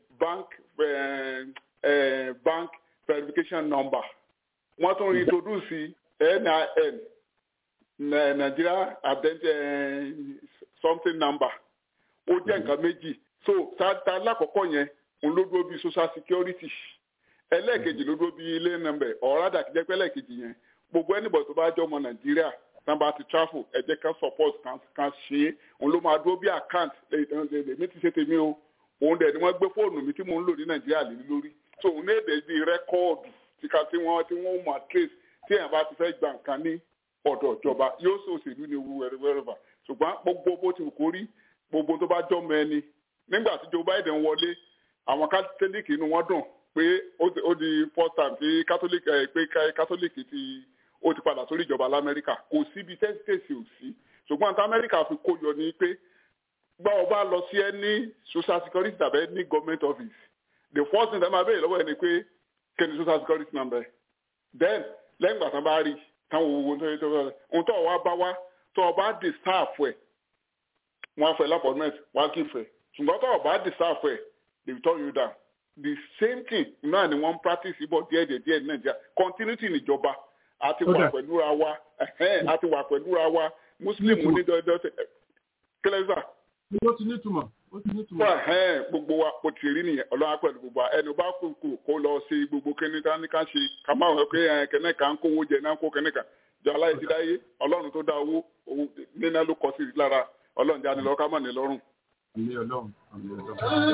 bank verification number wọ́n tún introduce NIN Nigeria something number ó jẹ́ nǹkan méjì so ta lákọ̀ọ́kọ́ yẹn òun ló dúró bí social security ẹlẹ́ẹ̀kejì ló dúró bí ilé nọ́mbẹ̀ ọ̀rádà kìí jẹ́ pé ẹlẹ́ẹ̀kejì yẹn gbogbo ẹnìbọ̀ tó bá jẹ́ ọmọ Nàìjíríà nàmbà ti travel ẹ jẹ́ ká support kan ṣe é òun ló máa dúró bí account èmi ti ṣe tèmi o òun dẹ̀ ni wọ́n gbé fóònù mi tí mò ń lò ní Nàìjíríà lé lórí so òun ní èdè bíi rẹ́kọ́ọ̀dù tí wọ́n máa trace tí èèyàn bá ti fẹ́ gba nǹkan ní ọ̀dọ̀ ìjọba yóò ṣòṣèlú ní ewu wẹ́rẹ́wẹ́rẹ́fà ṣùgbọ́n gbogbo bó ti kó rí gbogbo tó bá jọmọ ẹni nígbà tí Joe Biden wọlé àwọn kátólíìkì inú wọn dùn pé ó di first time tí kátólíìkì ó ti padà sórí ìjọba lamẹ́ríkà kò síbi tẹ́sítẹ́sì ò sí ṣùgbọ́n tí Amẹ́ríkà fi kó yọ ní pé gbọ́ ọ bá lọ sí ẹni social security tàbí ní government office the first thing that máa béèrè lọ́wọ́ ẹni pé kí ni social security number then lẹ́yìn ìgbà tán bá rí táwọn owó ohun tó wá bá wá tó o bá di staff ẹ̀ wọ́n á fẹ́ lápọ̀tmẹ́t wọ́n á kì í fẹ́ ṣùgbọ́n tó o bá di staff ẹ̀ they will turn you down the same thing náà ni wọ́n practice ibọ̀ díẹ̀ ní Nàìjíríà continuity níjọba àti wà pẹ̀lú ra wa àti wà pẹ̀lú ra wa muslim ní dọ́dọ́ kílẹ̀sà. ó ti nítumọ̀. gbogbo wa kò tí ì rí nìyẹn ọlọ́wà pẹ̀lú gbogbo wa ẹni bá kó lọ sí gbogbo kíní ká ní ká ṣe ká máa wọ pé kẹ́nẹ́ kan kówó jẹ náà kó kẹ́nẹ́ kan jọ aláìsí dáyé ọlọ́run tó dá owó nínú ló kọ sí lára ọlọ́run jáde lọ ká mọ̀ ní lọ́rùn. àmì ọlọ́run.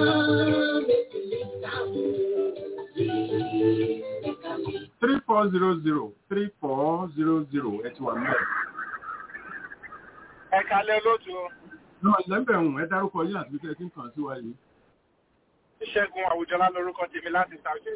3400 ẹ ti wà mẹ́rin. Ẹ kalẹ̀ lójú. Náà lẹ́bẹ̀rún ẹ dárúkọ yín àti bíkẹ́ tí ń kàn sí wa yìí. Ṣẹ́gun Àwùjọlá lórúkọ tèmi láti South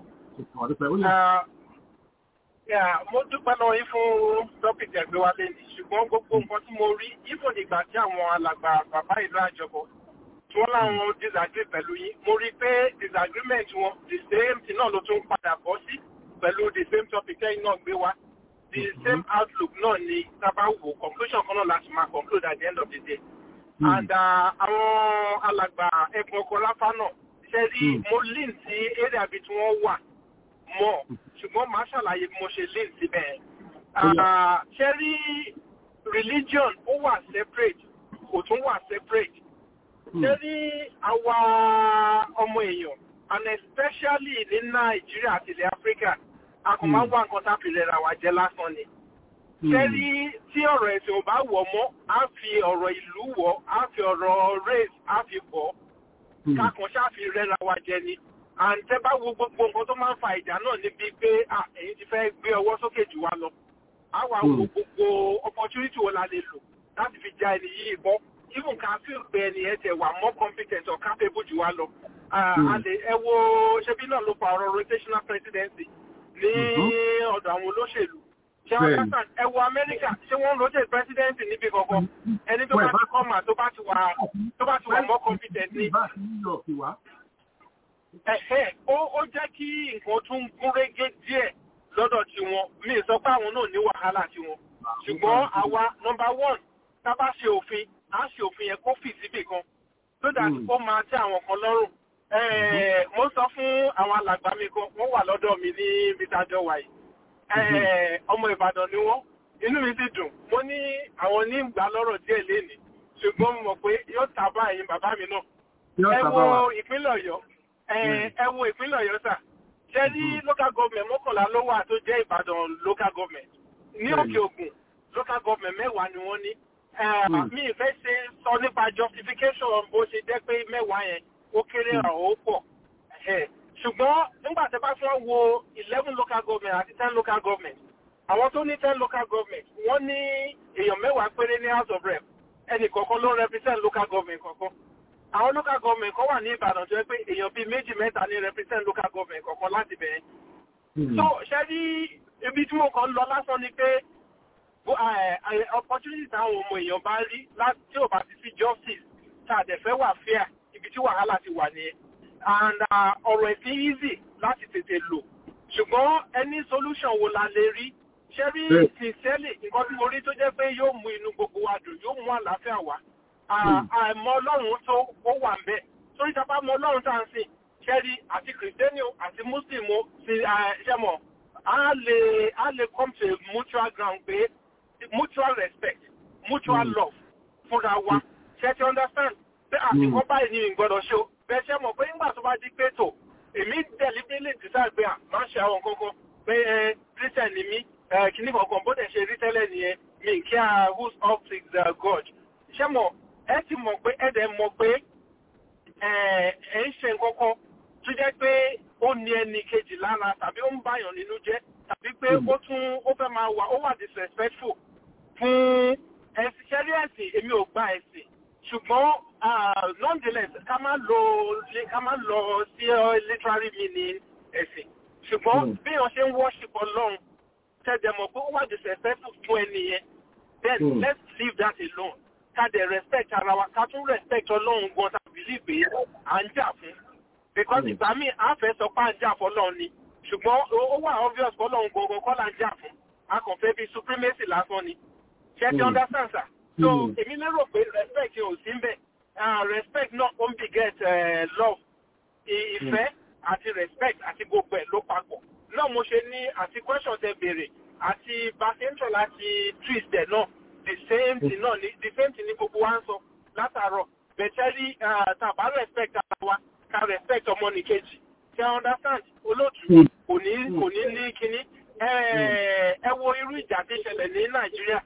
mo dúpẹ́ lọ́wọ́ yín fún tọ́pìkì ẹgbẹ́ wa lé ní ṣùgbọ́n gbogbo nǹkan tí mo rí ìfò nígbà tí àwọn alàgbà bàbá ìlú àjọbọ tí wọ́n láwọn disagree pẹ̀lú yín mo rí pé disagreement wọn the same thing náà ló tún padà bọ́ sí pẹ̀lú the same topic ẹ̀yin náà gbé wá the same outlook náà ni tábàwò conclusion kan náà láti máa conclude at the end of the day and àwọn alàgbà ẹ̀gbọ́n ọkọ̀ láfá náà ṣe rí mo lean sí area bí tí wọ́n wà mọ́ ṣùgbọ́n máa ṣàlàyé bí mo ṣe lean síbẹ̀ ṣe rí religion ó wà separate kò tún wà separate ṣe rí àwa ọmọ èèyàn and especially ní Nàìjíríà àti ilẹ̀ Áfíríkà a kò máa ń wá nǹkan tá a fi lè ra wa jẹ lásán ni ṣe rí tí ọ̀rọ̀ ẹ̀sìn ò bá wọ̀ mọ́ á fi ọ̀rọ̀ ìlú wọ̀ á fi ọ̀rọ̀ race á fi bọ̀ kákan ṣáà fi rẹ́ra wa jẹ ni and tẹ́ bá wo gbogbo nǹkan tó máa ń fa ìjà náà níbi pé èyí ti fẹ́ gbé ọwọ́ sókè jù wá lọ á wà wo gbogbo opportunity wo la lè lò láti fi ja ẹni yìí bọ́ even ká feel pé ẹni ẹ tẹ̀ wà more competent or capable jù wá lọ ẹ wo ṣebí náà ló fa ọ̀rọ̀ rotational presidency ní ọ̀dọ̀ àwọn olóṣèlú ṣé wọ́n kásán ẹ wo Amẹ́ríkà ṣé wọ́n rotate presidency níbi kankan ẹni tó bá ti kọ́ mà tó bá ti wà more competent ni. Ó jẹ́ kí nǹkan tún gúnrégé díẹ̀ lọ́dọ̀ tiwọn mi sọ pé àwọn náà ní wàhálà tiwọn ṣùgbọ́n àwa number one tá bá ṣe òfin á ṣe òfin yẹn kó fì síbì kan so that ó máa tẹ́ àwọn kan lọ́rùn. Mo sọ fún àwọn alàgbà mi kan wọ́n wà lọ́dọ̀ mi ní mr jọwai ọmọ Ìbàdàn ni wọ́n inú mi sì dùn mo ní àwọn ní ìgbà lọ́rọ̀ díẹ̀ lénìí ṣùgbọ́n mo mọ̀ pé yóò tàbá ẹ̀yin bàbá mi náà. Ẹ wo ìpínlẹ̀ Ọ̀yọ́ ẹ wo ìpínlẹ̀ Ọ̀yọ́ sà ṣe ní local government mọ́kànlá ló wà tó jẹ́ Ìbàdàn local government ní Òkè Ògùn local government 10 ni wọ́n ní mi ìfẹ́ ṣe sọ nípa justification bó ṣe jẹ́ pé 10 yẹn ó kéré àwọn ó pọ̀ ṣùgbọ́n nígbà tí bá fẹ́ wo 11 local government àti 10 local government àwọn tó ní 10 local government wọ́n ní èèyàn 10 péré ní House of Rep ẹnì kọ̀ọ̀kan ló represent local government kọ̀ọ̀kan àwọn local government kan wà ní Ìbàdàn tó yẹ pé èèyàn bíi 2-3 ní represent local government kọ̀ọ̀kan láti bẹ̀rẹ̀. So ṣe rí ibi tí mo kàn ń lọ lásán ni pé opportunity táwọn ọmọ èèyàn bá rí tí ò bá ti sí justice tá a dẹ̀ fẹ́ wà fair ibi tí wàhálà ti wà nìyẹn and ọ̀rọ̀ ẹ̀sìn easy láti tètè lò ṣùgbọ́n any solution wo la lè rí ṣe rí sincerely nǹkan tí mo rí tó jẹ́ pé yóò mú inú gbogbo wa dùn yóò mú àlàáfíà wá àìmọ̀ Ọlọ́run tó ó wà ń bẹ̀ torí tá bá mọ̀ Ọlọ́run tá à ń sìn ṣẹ́rí àti kìrìsìtẹ́nì àti mùsùlùmí ti ṣẹ́mọ̀ á lè come to a mutual ground pé mutual respect mutual love fúnra wa ṣe ti understand pé àsìkò báyìí ni ìgbọ́dọ̀ ṣe bẹ́ẹ̀ ṣe mọ̀ pé nígbà tó bá di pé tò èmi deliberately decide pé máa ṣe àwọn kankan pé Christian ni mí kìíní kankan bó dẹ̀ ṣe rí tẹ́lẹ̀ nìyẹn mi kí who's up to God ṣe mọ̀ ẹ ti mọ̀ pé ẹ̀dẹ̀ mọ̀ pé ẹ̀ ń ṣe nǹkankan tó jẹ́ pé ó ní ẹni kejì lára tàbí ó ń báyàn nínú jẹ́ tàbí pé ó fẹ́ máa wà disrespectful fún ẹ̀sìn ṣẹ́rí ẹ̀sìn èmi ò gba ẹ̀sìn ṣùgbọ́n nonetheless ká má lọ sí literary meaning ẹ̀sìn ṣùgbọ́n bí wọ́n ṣe ń worship Ọlọ́run tẹ́jẹ̀ mọ̀ pé ó wà disrespectful fún ẹni yẹn then let's leave that alone. Ká dẹ̀ respect ara wa ká tún respect Ọlọ́run gan ta believe pé à ń jà fún because ìgbà míì á fẹ́ sọ pé à ń jà fún Ọlọ́run ni ṣùgbọ́n ó wà obvious pé Ọlọ́run gangan kọ́ là ń jà fún a kàn fẹ́ bí supremacy lásán ni ṣé ti understand sir so èmi lérò pé respect yóò sí ń bẹ̀ respect náà ó ń beget love ìfẹ́ àti respect àti gbogbo ẹ̀ ló papọ̀ náà mo ṣe ní àti question tẹ béèrè àti basentro láti twist ẹ̀ náà the same thing náà the same thing ní gbogbo wa ń sọ látàárọ̀ bẹ̀tẹ́rí tàbá respect ara wa ká respect ọmọnìkejì ṣe understand olóòtú kò ní ní kíní ẹ wo irú ìjà tí ṣẹlẹ̀ ní Nàìjíríà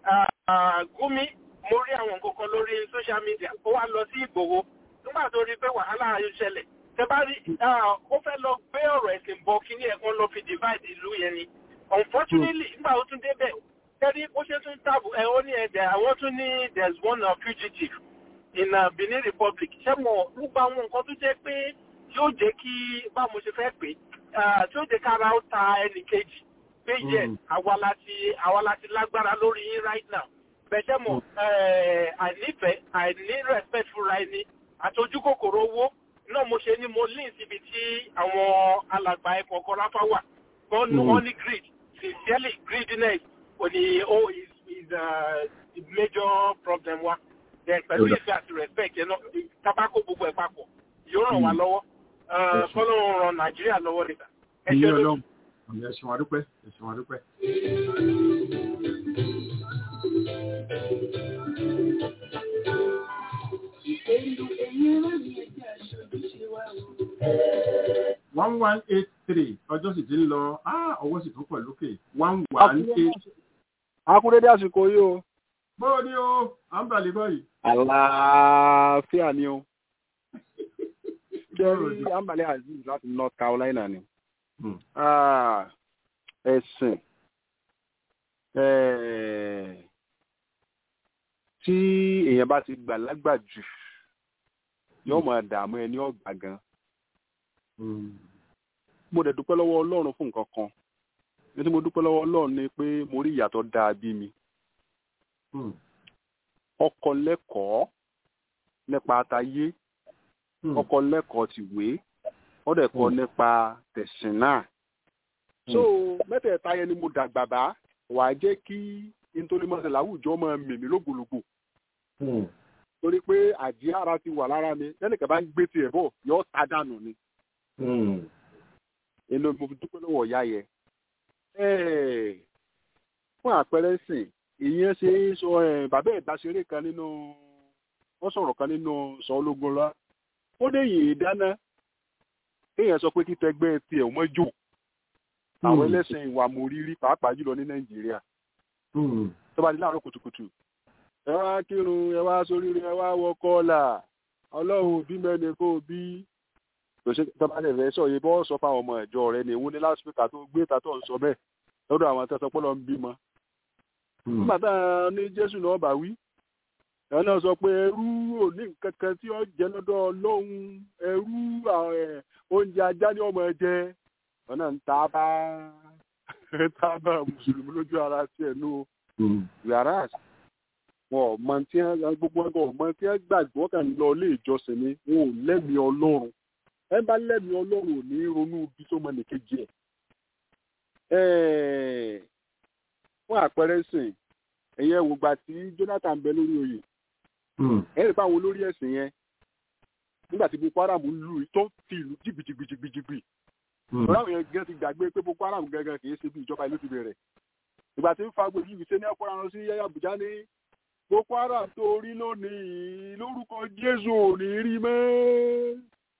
Gumi mo rí àwọn nǹkan kan lórí social media ó wá lọ sí Ìgbòho nígbà tó rí pé wàhálà ṣẹlẹ̀ tẹ bá rí ó fẹ́ lọ gbé ọ̀rọ̀ ẹ̀sìn bọ kíní ẹ̀kan lọ fi divide ìlú yẹn ni unfortunately nígbà ó tún débẹ̀ tẹ́rí ó ṣe tún tàbí ó ní ẹ̀dẹ̀ àwọn tún ní there's one fugitive in Benin Republic ṣé mo nípa àwọn nǹkan tó jẹ́ pé yóò jẹ́ kí bá mo ṣe fẹ́ pé tí ó jẹ́ kára ó ta ẹnì kejì pé yẹ àwa láti lágbára lórí yín right now bẹ̀ṣẹ̀ mọ̀ àìnífẹ̀ẹ́ àìní respect fúnra ẹni àti ojú kòkòrò owó náà mo ṣe ní mo lean síbi tí àwọn alàgbà ẹ̀kọ́ kan ráfá wà wọ́n ní greed sincerely greediness is the major problem wa then pẹ̀lú ìfẹ́ àti respect yẹn náà tabako gbogbo ẹ̀ papọ̀ yóò ràn wá lọ́wọ́ kọ́lọ́run ràn Nàìjíríà lọ́wọ́ níta. àmì ẹ̀sùn àdúpẹ́ ẹ̀sùn àdúpẹ́. One 1183 ọjọ́ sì ti ń lọ ọwọ́ sì tún pọ̀ lókè 118. akúrédé àsìkò yìí o. bóò ni o à ń bàlẹ̀ báyìí. àlàáfíà ni o. Jerry Ambale Aziz láti North Carolina ni. Ẹ̀sìn tí èèyàn bá ti gbà lágbà jù yóò máa dààmú ẹni ọ̀gbà gan. Mo dẹ̀ dúpẹ́ lọ́wọ́ Ọlọ́run fún nǹkan kan. Ní tí mo dúpẹ́ lọ́wọ́ Ọlọ́run ni pé mo rí ìyàtọ̀ dáa bí mi. Ọkọ lẹ́kọ̀ọ́ nípa àtayé. Ọkọ lẹ́kọ̀ọ́ ti wé wọ́n dẹ̀ kọ́ nípa tẹ̀sìn náà. So mẹ́tẹ̀ẹ̀ta yẹn ni mo dàgbà bá wàá jẹ́ kí nítorí mọ́tò láwùjọ máa mèmí lógbòlógbò. Torí pé àjí ara ti wà lára mi lẹ́nìkan bá ń gbé tiẹ̀ bọ̀ yọ ọ́ ta dànù ni. Inú mo fi dúpẹ́ lọ́wọ́ ìyá yẹn. Fún àpẹẹrẹ sìn ìyẹn ṣe é sọ bàbá ìdáṣeré kan nínú wọ́n sọ̀rọ̀ kan nínú sọ ológun lọ́wọ́. Ó dé yìí dáná èèyàn sọ pé kí tẹgbẹ́ tiẹ̀ mọ́ jò àwọn ẹlẹ́sìn ìwà mòrírí pàápàá jùlọ ní Nàìjíríà tó bá di láàárọ̀ kùtùkùtù ẹ wá kírun ẹ wá sóríire ẹ wá wọ kọ́ọ̀là Ọlọ́run bí mẹ́ni kó bí tọ́ba lè fẹ́ sọ yìí bọ́ sọ fáwọn ọmọ ìjọ rẹ ní ìwú ní láṣpíkà tó gbé ta tó ń sọ bẹ́ẹ̀ lọ́dọ̀ àwọn tẹ́sán pọ́lọ́ ń bímọ. nígbà tá a ní Jésù náà bá wí ẹ náà sọ pé ẹrú ò ní nǹkan kan tí ó jẹ lọ́dọ̀ Ọlọ́run ẹrú oúnjẹ ajá ní ọmọ ẹjẹ ọ̀nà ń ta bá mùsùlùmí lójú ara tiẹ̀ nù yàrá wọn ò mọ tí wọn gbogbo wọn ò mọ tí wọn gbàgbọ́ kàn lọ ilé ìjọsìn ni wọn ò lẹ́mìí Ọlọ́run ẹ bá lẹ́mìí Ọlọ́run ò ní ronú bí tó mọ nìkejì ẹ̀. Fún àpẹẹrẹ sìn ẹ̀yẹ wògbà tí Jonathan bẹ lórí oyè ẹ̀rì báwo lórí ẹ̀sìn yẹn nígbà tí Boko Haram lù tó fi ìlú jìgbìjìgbìjìgbì ọlọ́run yẹn gẹ́gẹ́ ti gbàgbé pé Boko Haram gẹ́gẹ́ kì í ṣe bí ìjọba ìlú ti bẹ̀rẹ̀ ìgbà tí ń fa gbòdì ìfìṣẹ́ ní ọ̀pọ̀ àwọn sí Àbújá ní Boko Haram tó rí lónìí lórúkọ Jésù ò ní rí mọ́.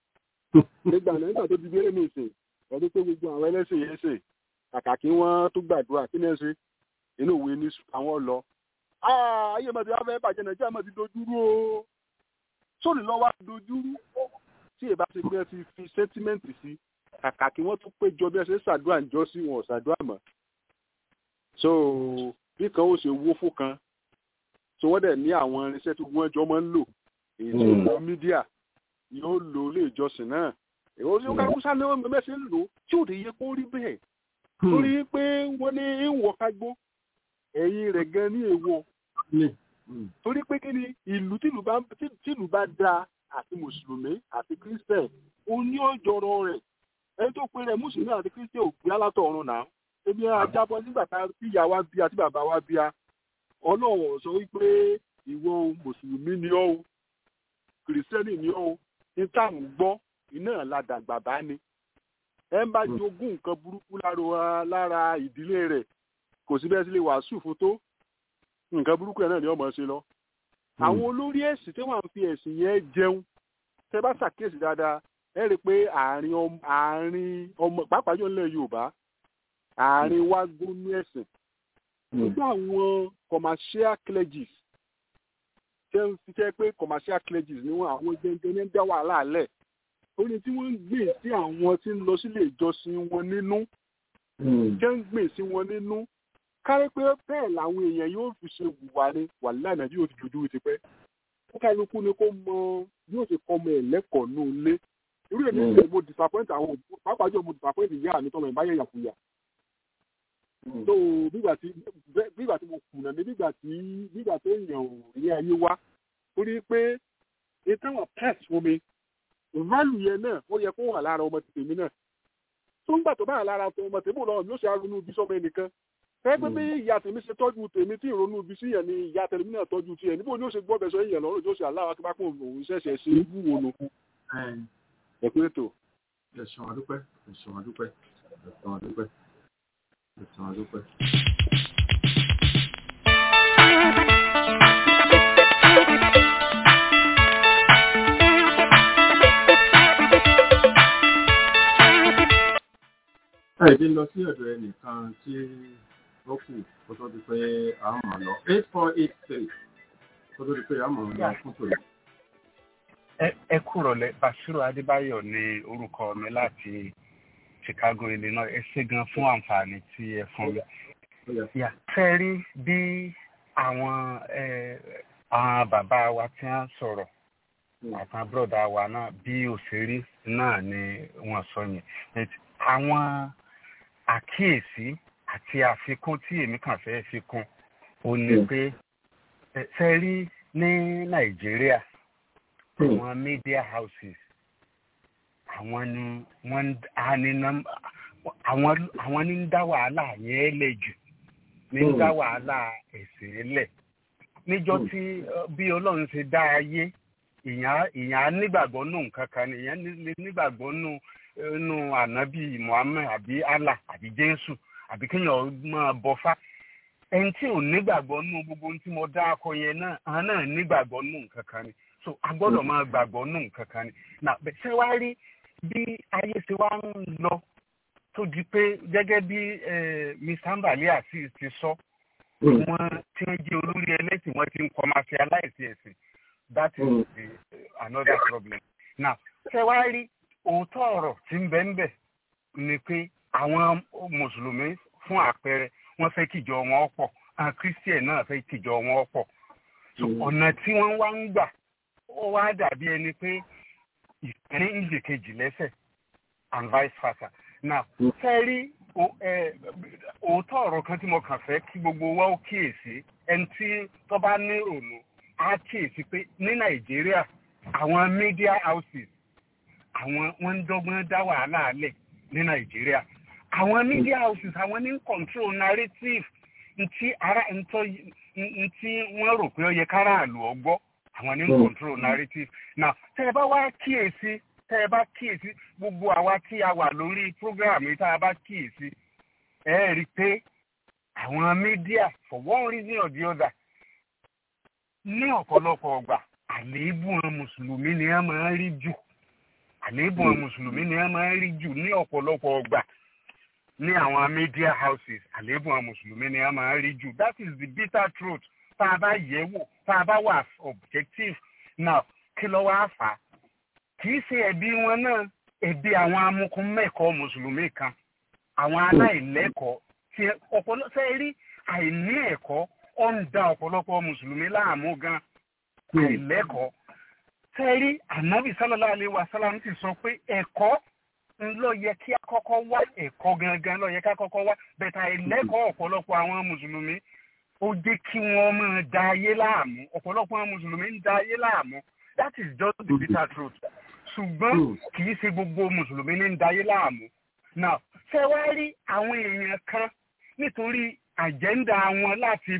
nígbà tó di bẹ́rẹ̀ ní ìsìn ọdún tó gbogbo àwọn ẹlẹ́sìn yẹn ṣe kàkà kí wọ́n tó gbàdúrà kí ní ẹ ṣe inú òwe ní àwọn lọ. ayé mọ̀tí wá fẹ́ bàjẹ́ Nàìjíríà mọ̀tí dojúrú o sóòlù lọ́wọ́ dojúrú tí èbá ti gbé ti fi sẹ́tímẹ́ǹtì sí kàkà kí wọ́n tún péjọ bí ẹ ṣe ṣàdúrà ǹjọ́ sí wọn ṣàdúrà mọ́. so bí kan ó ṣe wó fún kan so wọ́n dẹ̀ ní àwọn irinṣẹ́ tí wọ́n jọ máa ń lò èyí tí ó lọ mídíà yóò lo ilé ìjọsìn náà èyí ó ká kúsá ní ọmọ mẹ́sẹ̀ ń lò tí ò lè yẹ kó rí bẹ́ẹ̀ torí pé wọ́n ní ìwọ̀ kágbó ẹ̀yìn rẹ̀ gan ní èèwọ̀ torí pé kí ni ìlú tìlú bá dáa àti mùsùlùmí àti kírísítẹ̀ ó ní ọjọ́rọ̀ rẹ̀ ẹni tó pe rẹ̀ mùsùlùmí àti kírísítẹ̀ ò gbé alátọ̀ ọ̀run náà ebi ajábọ̀ nígbà tá tí ìyá wa bí àti bàbá wa bí a Ọlọ́run sọ wípé ìwọ mùsùlùmí ni ọ́ o kìrìsìtẹ́nì ni ọ́ o ní táwọn gbọ́ iná ládàgbà bá ní ẹ ń bá jogún nǹkan burúkú lára ìdílé rẹ̀ kò sí bẹ́ẹ̀ sí lè wàásù fún tó nǹkan burúkú ẹ̀ náà ni ọmọ ṣe lọ. àwọn olórí ẹ̀sìn tí wọ́n fi ẹ̀sìn yẹn jẹun tẹ́ bá ṣàkíyèsí dáadáa ẹ rí i pé àárín ọmọ pàápàá jọ nílẹ̀ Yorùbá àárín wa gbónú ẹ̀sìn nígbà àwọn commercial clergies ṣe ń ṣiṣẹ́ pé commercial clergies ni wọ́n àwọn gẹ́gẹ́ ní dá wàhálà lẹ̀ orí tí wọ́n ń gbé sí àwọn tí ń lọ sílé ìjọsìn wọn nínú jẹ́ ń gbé sí wọn nínú kárí pé bẹ́ẹ̀ làwọn èèyàn yóò fi ṣe wùwà ní wàhálà Nàìjíríà yóò ti dojú ti pẹ́ ó kálukú ni kó mọ yóò ti kọ́ ọmọ ẹ̀ lẹ́kọ̀ọ́ ní ilé irú èmi ń lè mo disappoint àwọn pàápàá jọ mo disappoint ìyá mi tọmọ ìbáyẹ yàkuyà so bígbà tí mo kùnà ní bígbà tí èèyàn ò rí ayé wá ó rí pé ìtàwọn pet fún mi value yẹn náà ó yẹ kó wà lára ọmọ tèmi náà tó ń gbà tó bá lára ọmọ tèmi lọ́wọ́ mi ó ṣe arúnú ibi sọ́mọ ẹnìkan pẹ́ẹ́pẹ́ bí ìyá tèmi ṣe tọ́jú tèmi tí ìrònú ibi sí yẹn ni ìyá tèmi náà tọ́jú tiẹ̀ níbo ni ó ṣe gbọ́ bẹ̀ sọ èèyàn lọ́rùn tó ṣe aláwa tó bá pọ̀ òun ṣẹ̀ṣẹ̀ ṣe wúwo nù. ẹ̀kú ètò. ẹ̀sùn àdúpẹ́. ẹ̀sán àdúpẹ́. ẹ̀dín lọ sí ọ̀dọ̀ ẹnìkan tí ó kù kó tó di pé a mọ̀ lọ 8483 kó tó di pé a mọ̀ lọ fún tòun. Ẹ kúrọ̀lẹ́ Basiru Adébáyọ̀ ní orúkọ mi láti Chicago, Illinois. Ẹ ṣé gan fún àǹfààní tí ẹ fún mi. Fẹ́ rí bí àwọn bàbá wa tí wọ́n sọ̀rọ̀ àtàwọn bọ́dà wa náà bí òṣèré náà ni wọ́n sọ yẹn. Àwọn àkíyèsí àti àfikún tí èmi kàn fẹ́ fi kún ó ní pé fẹ́ rí ní Nàìjíríà àwọn media houses àwọn ni àwọn ní ń dá wàhálà yẹn lẹ̀ jù ní ń dá wàhálà ẹ̀sìn lẹ̀ níjọ́ tí bí Ọlọ́run ṣe dá ayé ìyàn á nígbàgbọ́ nù nǹkan kan ni ìyàn lè nígbàgbọ́ nù ànábì Muhammad àbí Allah àbí Jésù àbí kéèyàn máa bọfá ẹni tí ò nígbàgbọ́ nù gbogbo ohun tí mo dá akọ yẹn náà àwọn náà nígbàgbọ́ nù nǹkan kan ni so a gbọ́dọ̀ máa gbàgbọ́ nù nǹkan kan ni na ṣé wàá rí bí ayé ṣe wá ń lọ tó di pé gẹ́gẹ́ bí Mr. Ambali àti ti sọ wọ́n tí wọ́n jẹ́ olórí ẹlẹ́sìn wọ́n ti ń commercialize ẹ̀sìn that is another problem. Now ṣé wàá rí òótọ́ ọ̀rọ̀ tí ń bẹ ń bẹ ni pé àwọn mùsùlùmí fún àpẹẹrẹ wọ́n fẹ́ kíjọ wọn pọ̀ àwọn Christian náà fẹ́ kíjọ wọn pọ̀ so ọ̀nà tí wọ́n wá ń gbà ó wá dàbí ẹni pé ìpínlẹ̀ ìjì kejì lẹ́sẹ̀ and vice versa. Now fẹ́ rí òótọ́ ọ̀rọ̀ kan tí mo kàn fẹ́ kí gbogbo wa ó kíyèsí ẹni tí tó bá ní ìrònú á kíyèsí pé ní Nàìjíríà àwọn media houses àwọn wọ́n ń dọ́gbọ́n dá wàhálà lẹ̀ ní Nàìjíríà àwọn media houses àwọn ní control narrative ntí wọ́n rò pé ó yẹ káràlú ọgbọ́ àwọn ní control narrative. Now tẹ́ ẹ bá wá kíyèsí gbogbo àwa tí a wà lórí program yìí tá a bá kíyèsí ẹ rí i pé àwọn media for one reason or the other ní ọ̀pọ̀lọpọ̀ ọgbà àléébù mùsùlùmí ni a máa ń rí jù ní ọ̀pọ̀lọpọ̀ ọgbà ní àwọn media houses àléébù mùsùlùmí ni a máa ń rí jù. That is the bitter truth. Tá a bá yẹ̀ wò tá a bá wà objective now kí ló wá fà á kì í ṣe ẹ̀bi wọn náà ẹ̀bi àwọn amukun mẹ́kọ̀ọ́ mùsùlùmí kan àwọn aláìlẹ́kọ̀ọ́ tí ọ̀pọ̀lọpọ̀ rí àìní ẹ̀kọ́ ó ń da ọ̀pọ̀lọpọ̀ mùsùlùmí láàmú gan àìlẹ́kọ̀ọ́ tẹ́rí ànábì sallallahu alaihi wasallam ti sọ pé ẹ̀kọ́ ló yẹ kí a kọ́kọ́ wá ẹ̀kọ́ gangan ló yẹ ká kọ́kọ́ wá bẹ̀tà àìlẹ́kọ̀ọ́ ọ̀pọ̀lọpọ̀ àwọn mùsùlùmí ó jẹ́ kí wọ́n máa da ayé láàmú ọ̀pọ̀lọpọ̀ àwọn mùsùlùmí ń da ayé láàmú that is just the bitter truth ṣùgbọ́n kì í ṣe gbogbo mùsùlùmí ní ń da ayé láàmú. Now ṣé wá rí àwọn èèyàn kan nítorí àjẹ́ndà wọn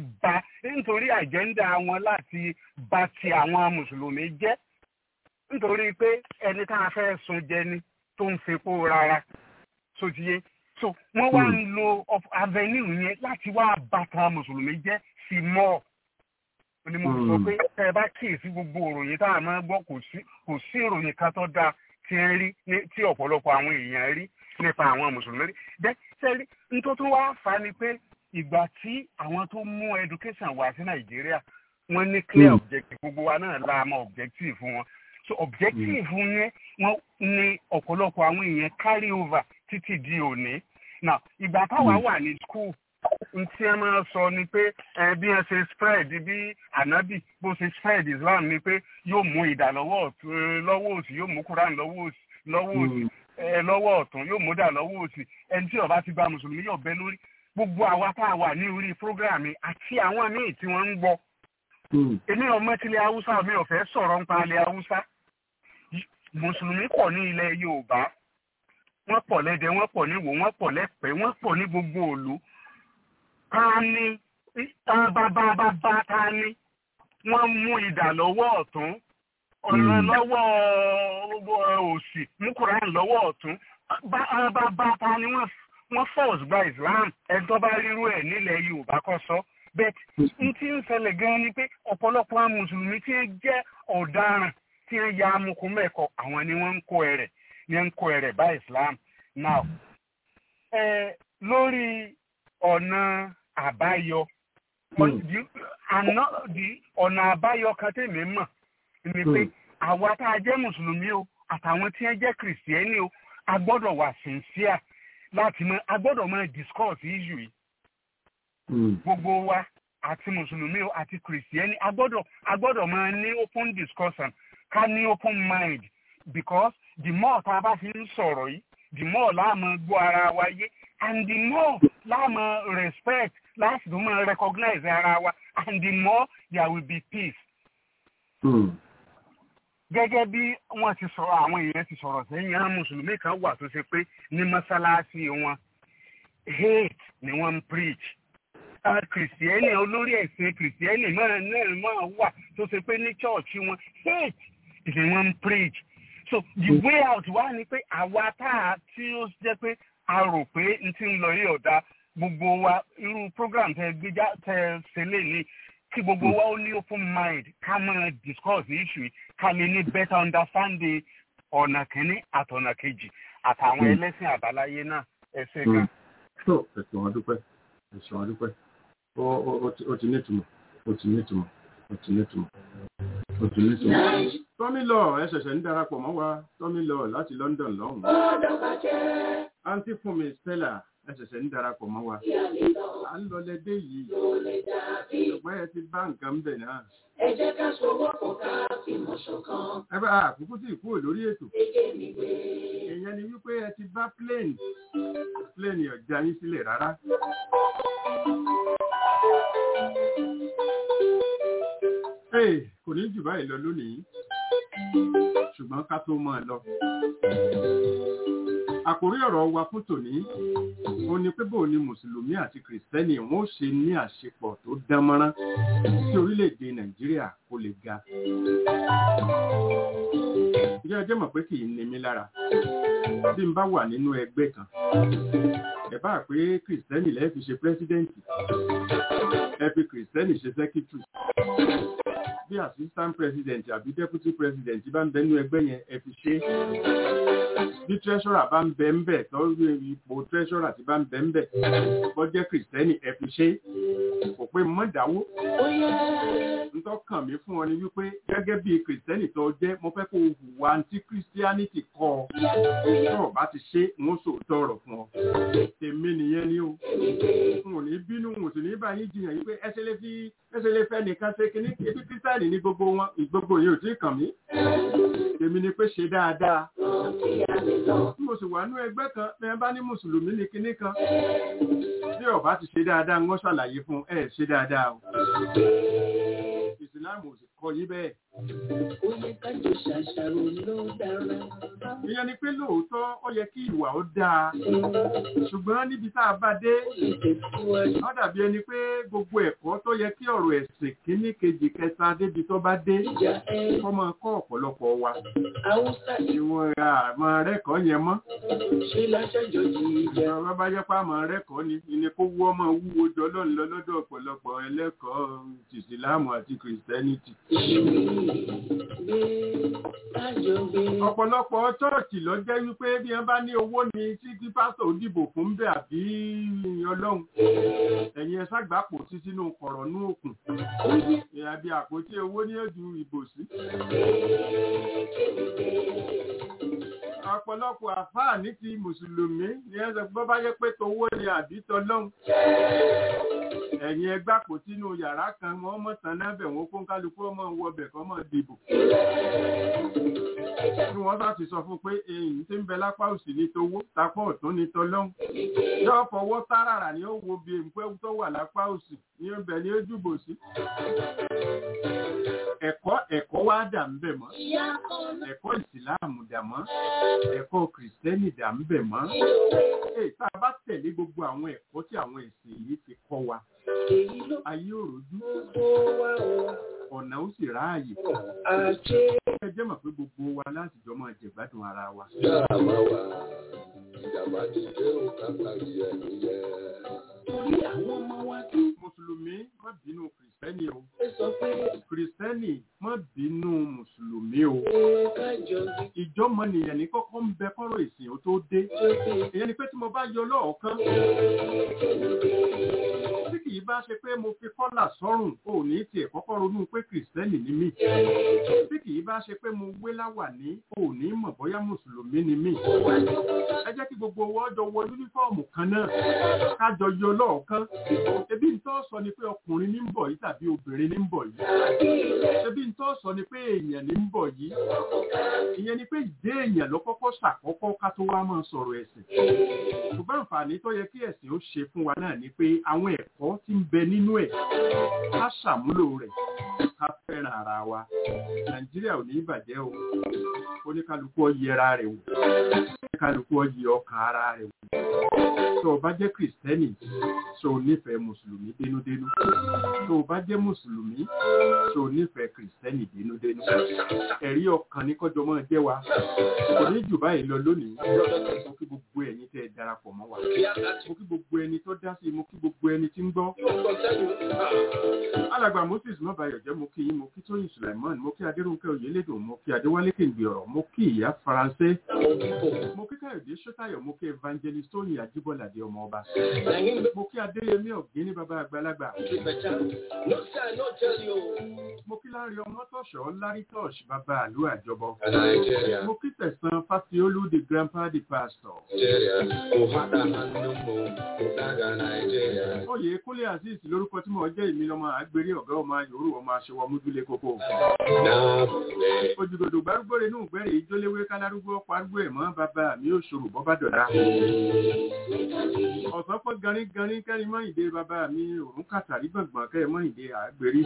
láti bà ti àwọn mùsùlùmí jẹ́ nítorí pé ẹni tá a fẹ́ sun jẹ ni tó ń fepo rárá sotiye so wọ́n wá ń lo avenue yẹn láti wá bàtà mùsùlùmí jẹ́ sí mọ́ ni mo sọ pé ẹ bá kíyèsí gbogbo ìròyìn tá a máa gbọ́ kò sí ìròyìn kan tó dáa tí ń rí tí ọ̀pọ̀lọpọ̀ àwọn èèyàn rí nípa àwọn mùsùlùmí rí bẹ́ẹ̀ sẹ́rí nítorí tó wá fà á ni pé ìgbà tí àwọn tó mú education wá sí Nàìjíríà wọ́n ní clear objective gbogbo wa náà la mọ̀ objective fún wọn so objective yẹn wọ́n ní ọ̀pọ̀lọpọ̀ àwọn èèyàn carry over títí di òní. Now ìgbà táwa wà ní school ntí ẹ máa sọ ni pé bí ẹ ṣe spread bí ànábì bó ṣe spread Islam ni pé yóò mú ìdà lọ́wọ́ òsì yóò mú Quran lọ́wọ́ ọ̀tún yóò mú dà lọ́wọ́ òsì ẹni tí ó bá ti gba mùsùlùmí yóò bẹ́ lórí gbogbo àwa tá a wà ní orí program àti àwọn míì tí wọ́n ń gbọ́. Èmi ọmọ tilẹ̀ Haúsá mi ò fẹ́ sọ̀rọ̀ nípa ilẹ̀ Haúsá mùsùlùmí pọ̀ ní ilẹ̀ Yorùbá wọ́n pọ̀ lẹ́dẹ̀ wọ́n pọ̀ níwò wọ́n pọ̀ lẹ́pẹ́ wọ́n pọ̀ ní gbogbo òlu ta ni wọ́n mú ìdà lọ́wọ́ ọ̀tún ọ̀nà lọ́wọ́ òsì mú Kùránì lọ́wọ́ ọ̀tún bá ta ni wọ́n force gba Islam ẹ̀dọ́ bá rírú ẹ̀ nílẹ̀ Yorùbá kọ́ sọ bẹ́ẹ̀ n tí ń ṣẹlẹ̀ gan ni pé ọ̀pọ̀lọpọ̀ àwọn mùsùlùmí tí ń jẹ́ ọ̀daràn tí ń ya amukun mẹ́kọ̀ àwọn ni wọ́n ń kó ẹ̀rẹ̀ bá Islam now lórí ọ̀nà àbáyọ ọ̀nà àbáyọ kan tèmi mọ̀ ni pé àwa tá a jẹ́ mùsùlùmí o àtàwọn tí wọ́n jẹ́ kìrìsìtẹ́nì o a gbọ́dọ̀ wà sincere láti mọ a gbọ́dọ̀ mọ discuss issue yìí gbogbo wa àti mùsùlùmí o àti kìrìsìtẹ́nì a gbọ́dọ̀ mọ ní open discussion ká ní open mind because the more tá a bá fi ń sọ̀rọ̀ yìí the more láàmú gbọ́ ara wa yé and the more láàmú respect láti tún mọ recognize ara wa and the more there will be peace. Gẹ́gẹ́ bí wọ́n ti sọ̀rọ̀ àwọn èèyàn ti sọ̀rọ̀ sẹ́yìn àwọn mùsùlùmí kan wà tó ṣe pé ní mọ́sálásí wọn hate ni wọ́n ń preach. Kìrìsìtẹ́nì olórí ẹ̀sìn kìrìsìtẹ́nì náà wà tó ṣe pé ní chọ́ọ̀chì wọn hate ni wọ́n ń preach. So the way out wá ni pé àwa tí ó jẹ́ pé a rò pé n ti ń lọ yìí ọ̀dà gbogbo wa irú program tẹ ṣe lè ní kí gbogbo wa ó ní open mind ká máa discuss issue ká lè ní better understanding ọ̀nà kìíní àtọ̀nà kejì àtàwọn ẹlẹ́sìn àbáláyé náà ẹsẹ̀ gan. tó ẹ̀sùn wọn dúpẹ́ ó ti nítumọ̀. Tọ́mílọ̀ ẹ ṣẹ̀ṣẹ̀ ń darapọ̀ mọ́ wa Tọ́mílọ̀ láti London lọ́hùn. Àǹtí Fúnmi Stella ẹ ṣẹ̀ṣẹ̀ ń darapọ̀ mọ́ wa. À ń lọ lẹ́dẹ́ yìí. Ṣùgbọ́n ẹ ti bá nǹkan ń bẹ̀ náà. Ẹ jẹ́ ká sọwọ́ pọ̀ ká fìmọ̀ ṣọ̀kan. Ẹ bá àkókò tí ì kúrò lórí ètò. Ìyẹn ni wípé ẹ ti bá plane ọ̀já yín sílẹ̀ rárá. Kò ní jù báyìí lọ lónìí, ṣùgbọ́n ká tó máa lọ. Àkòrí ọ̀rọ̀ wa fún tòní, ó ní pé bó ni Mùsùlùmí àti Kìrìsìtẹ́nì wọ́n ó ṣe ní àṣepọ̀ tó dánmọ́rán tí orílẹ̀-èdè Nàìjíríà kó lè ga. Ìjẹ́ ọjọ́ mọ̀ pé kì í ní mi lára. Bí n bá wà nínú ẹgbẹ́ kan, ẹ bá pé Kìrìsìtẹ́nì lẹ́ẹ̀ fi ṣe pírẹ́sídẹ́ǹtì, ẹ fi Kìrìsìtẹ́nì ṣe sẹ́kítírì. Bí assistant president àbí deputy president bá ń bẹ nínú ẹgbẹ́ yẹn ẹ fi ṣe. Bí treasurer bá ń bẹ ń bẹ tọ́jú ipò treasurer ti bá ń bẹ ń bẹ bọ́jẹ́ Kìrìsìtẹ́nì ẹ fi ṣe. Kò pé mọ́ dáwó. Ntọ́ kàn mí fún ọ ni wípé gẹ́gẹ́ bí Kìrìsìtẹ́nì tó jẹ́ mo fẹ́ kó hùwà anti Christianity kọ́ ọ. Tọ́ọ̀ bá ti ṣe ń sòótọ́ ọ̀rọ̀ fún ọ. Tèmi nìyẹn ni o. N ò ní bínú n ò sì ní bá yín jiyàn yí pé ẹsẹ̀ lè fẹ́ nìkan ṣe kíní ebi Kírísítẹ́nì ní gbogbo wọn ìgbogbo yìí ò tí ì kàn mí. Tèmi ni pé ṣe dáadáa. Mo sì wà nú ẹgbẹ́ kan bẹ́ẹ̀ bá ní Mùsùlùmí ní kíní kan. Bí ó bá ti ṣe dáadáa ń wọ́n ṣàlàyé fún ẹ ṣe dáadáa o. Ìsìláàmù ò sì kọ́ yín bẹ́ẹ̀. Ìyẹn ni pé lóòótọ́ ó yẹ kí ìwà ó dáa. Ṣùgbọ́n níbi tá a bá dé, ó dàbí ẹni pé gbogbo ẹ̀kọ́ tó yẹ kí ọ̀rọ̀ ẹ̀sìn kíní kejì kẹta débi tó bá dé, kọ́ máa kọ́ ọ̀pọ̀lọpọ̀ wa. Ìwọ̀n àmọ́ rẹ́kọ̀ọ́ yẹn mọ́. Ọ̀rọ̀ bá jẹ́ pé àmọ́ rẹ́kọ̀ọ́ ni, ìní kó wú ọmọ wúwo jọ lọ́nà lọ́dọ̀ ọ̀pọ̀lọpọ̀ ẹlẹ́kọ̀ọ́ ìsìláàmù àti kìrìsìtẹ́nìtì. Ọ̀pọ̀lọpọ̀ chọ́ọ̀chì ló jẹ́ wípé bí wọ́n bá ní owó ni tí pásítọ̀ dìbò fún bẹ́ẹ̀ àbí Ọlọ́run. Ẹ̀yin ẹ ṣàgbàpò sí sínú kọ̀rọ̀ ní òkun. Àbí àpótí owó ní èdè ìbò sí. Ọ̀pọ̀lọpọ̀ àfáà ní ti Mùsùlùmí ni ẹ sọ pé bá jẹ́ pé towó ni àbí tọlọ́hun. Ẹ̀yin ẹ gbàpò sínú yàrá kan wọ́n mọ̀ tán náà bẹ̀ wọ́n kó kálukú ọmọ wọbẹ̀ kọ́ mọ̀ dìbò. Bí wọ́n bá ti sọ fún pé èyí tí ń bẹ lápá òsì ní towó, tapá ọ̀tún ní tọlọ́hun. Yóò fọwọ́ táràrà ni ó wo bí èmpẹ́ tó wà lápá òsì ní ọbẹ̀ ní ojúbò sí. Ẹ̀kọ́ wá dà ń bẹ̀ mọ́. Ẹ̀kọ́ ìsìláàmù dà mọ́. Ẹ̀kọ́ kìrìsìtẹ́nì dà ń bẹ̀ mọ́. Tá a bá tẹ̀lé gbogbo àwọn ẹ̀kọ́ tí àwọn ẹ̀sìn yìí fi kọ́ wa. Ayé òrojú. Ọ̀nà ó sì ráàyè. Ẹ jẹ́ mọ̀ pé gbogbo wa láti jọ máa jẹ̀gbádùn ara wa. ìjàmbá ti dé o kápárí ẹ̀mí yẹ. Torí àwọn ọmọ wa tí. Mùsùlùmí má bínú kìrìsìtẹ́nì o. Kìrìsìtẹ́nì má bínú mùsùlùmí o. Ìjọ́mọnìyàn ní kọ́kọ́ ń bẹ kọ́rọ̀ ìsìn ó tó dé. Ìyẹn ni pé tí mo bá yọ lọ́ọ̀kan. Tí kìí bá ṣe pé mo fi kọ́là sọ́rùn ò ní tiẹ̀ kọ́kọ́ ronú pé kìrìsìtẹ́nì ni mí. Tí kìí bá ṣe pé mo wé láwàní ò ní mọ̀ bóyá mùsùlùmí ni mí. Ẹ jẹ́ kí gbogbo wa jọ wọ yúnífọ́ọ̀mù kan náà. Ká jọ yọ lọ́ọ̀kan. Ebi ń tọ́ sọ ni pé ọkùnrin ní ń bọ̀ yìí tàbí obìnrin ní ń bọ̀ yìí. Ebi ń tọ́ sọ ni pé èèyàn ní ń bọ̀ yìí. Ìyẹn ni pé ìdé èèyàn ló kọ́kọ́ ṣàkọ́kọ́ ká tó wá máa sọ̀rọ̀ ẹ̀sìn. Ṣùgbọ́n àǹfààní tó yẹ kí ẹ̀sìn ó ṣe fún wa náà ni pé àwọn ẹ̀kọ́ tí ń bẹ nínú ẹ̀ ká ṣàmúlò rẹ̀ ká fẹ́ràn ara wa. Nàìjíríà ò ní bàjẹ́ o. Oníkálukú ó yẹra rẹ̀ wò. Oníkálukú ó yẹ ọkàn ara rẹ̀ wò. Tó o bá jẹ́ kìrìsìtẹ́nì tó o nífẹ̀ẹ́ mùsùlùmí dénúdénú. Tó o bá jẹ́ mùsùlùmí tó o nífẹ̀ẹ́ kìrìsìtẹ́nì dénúdénú. Ẹ̀rí ọkàn ní kọ́jọ máa jẹ́ wa. Kò ní jù báyìí lọ lónìí. Mo kí gbogbo ẹ̀yin tẹ́ ẹ darapọ̀ mọ́ wa. Mo kí gbogbo ẹni tó dá sí, mo kí gbogbo ẹni tí ń gbọ́. Alàgbà Moses Mọ́báyọ̀jẹ́, mo kí yín, mo kí Tóyìn Sùlàìmọ́n, mo kí Adérúnkẹ́ Oyèlédùn, mo kí Adéwálé Kèǹgbè ọ̀rọ̀, mo kí ìyá Faransé, mo kí Káyọ̀dé Ṣótáyọ̀, mo kí Evangelist Tóyìn Ajíbọ́ládé ọmọ ọba, mo kí Adéyẹmí Ọ̀gbẹ́ni bàbá àgbàlagbà, mo kí Lárí Ọmọ́tọ̀ṣọ́ Lárí Tọ́ṣ bàbá àlú àjọbọ, mo kí Tẹ̀sán Fásiolú the grandpa the pastor. Oyè Kúnlé Azeez lórúkọ tí mo jẹ́ ìmí lọ́mọ àgbèrè ọ̀gá ọmọ Yorùbá ọmọ aṣọwọ́ múdúlé kókó. Ojúdòdò gbárúgbòrè nù gbẹ́rẹ̀ ìjóléwé kálárúgbó parúgbó ẹ̀mọ́ bàbá mi ò ṣòro bọ́ bá dọ̀dá. Ọ̀sán pọ̀ garígarí kẹ́rin mọ́ ìdè bàbá mi òrùn kàtàrí gbọ̀ngbọ̀n kẹ́rin mọ́ ìdè àgbèrè.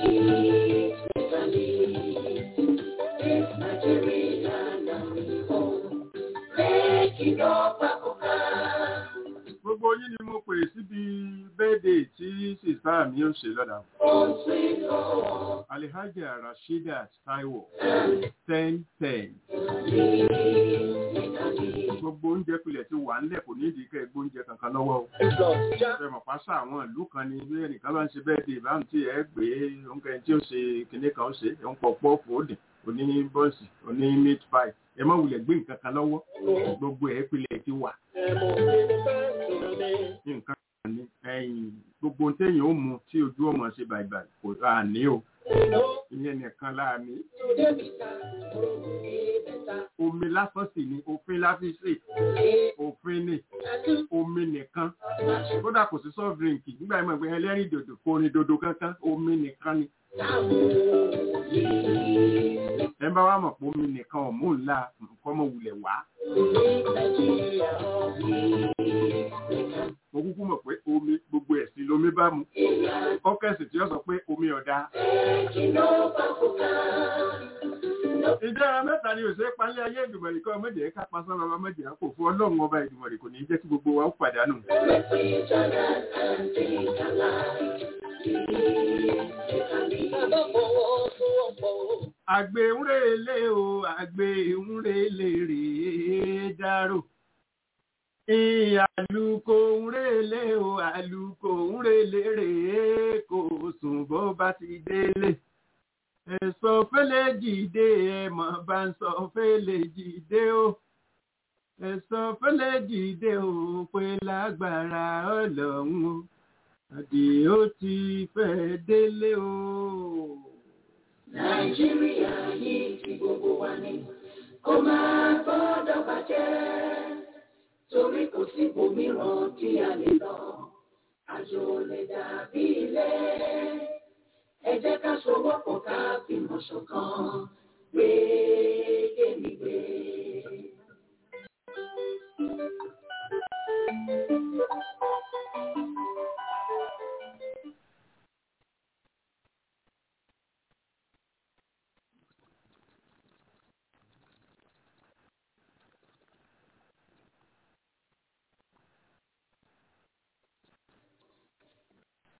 Gbogbo yín ni mo pè síbi bẹ́ẹ̀dẹ̀ tí sísá mi ó ṣe lọ́dà. Alhaja Rasheedat Taiwo 1010. Gbogbo oúnjẹ pilẹ̀ ti wà ńlẹ̀ kò ní ìdí kẹ́ gbóúnjẹ kankan lọ́wọ́ o. Ṣẹ̀mọ̀ pàṣẹ àwọn ìlú kan ni bí ẹnìkan bá ń ṣe bẹ́ẹ̀dẹ̀ bá ń tí ẹ gbé oúnjẹ tí ó ṣe kinní kan ó ṣe ń pọ̀ pọ́ọ̀fù ó dì oní bọ́ọ̀sì oní meat pie ẹ má wulẹ̀ gbé nǹkan kan lọ́wọ́ gbogbo ẹ̀ pilẹ̀ ti wà. Nǹkan kan ní ẹ̀yìn gbogbo téèyàn ó mu tí ojú ọmọ ṣe bàìbàì kò rà ní o. Ìyẹn nìkan láàmì. Omi lásán sì ni òfin láfíìsì. Òfin ni omi nìkan. Kódà kò sí soft drink nígbà ìmọ̀ ìgbẹ́ ẹlẹ́rìn dòdò kò ní dòdò kankan omi nìkan ni. Ẹ bá wá mọ̀ pé omi nìkan ọ̀mú ńlá nǹkan mọ̀ wulẹ̀ wá. Mo kúkú mọ̀ pé omi gbogbo ẹ̀sìn lomi bá mu. Kọ́kẹ́sì tí ó sọ pé omi ọ̀dá. Ìjọba mẹ́ta ni òṣèré palẹ́ ayé ìdùmọ̀rì kan mẹ́jẹ̀ ká pasán bàbá mẹ́jẹ̀ kò fún Ọlọ́run ọba ìdùmọ̀rì kò ní jẹ́ kí gbogbo wa ó pàdánù. Àgbè ń relé o, àgbè ń relé rèé dárò. Àlùkò ń relé o, àlùkò ń relé rèé kò sùn bó bá ti délé. Ẹ̀sọ́ fẹ́lẹ́ jìde ẹ̀mọ̀ bá ń sọ fẹ́lẹ́ jìde o. Ẹ̀sọ́ fẹ́lẹ́ jìde o pé lágbára Ọlọ́run o. Àdìó ti fẹ́ délé o. Nàìjíríà yìí ti gbogbo wa ní kó máa gbọ́dọ̀ bàjẹ́ torí kò sí ibòmíràn tí a lè lọ àjò lè dàbí ilé ẹ jẹ́ ká sowọ́pọ̀ ká fìmọ̀ ṣọ̀kan gbé kémi gbé.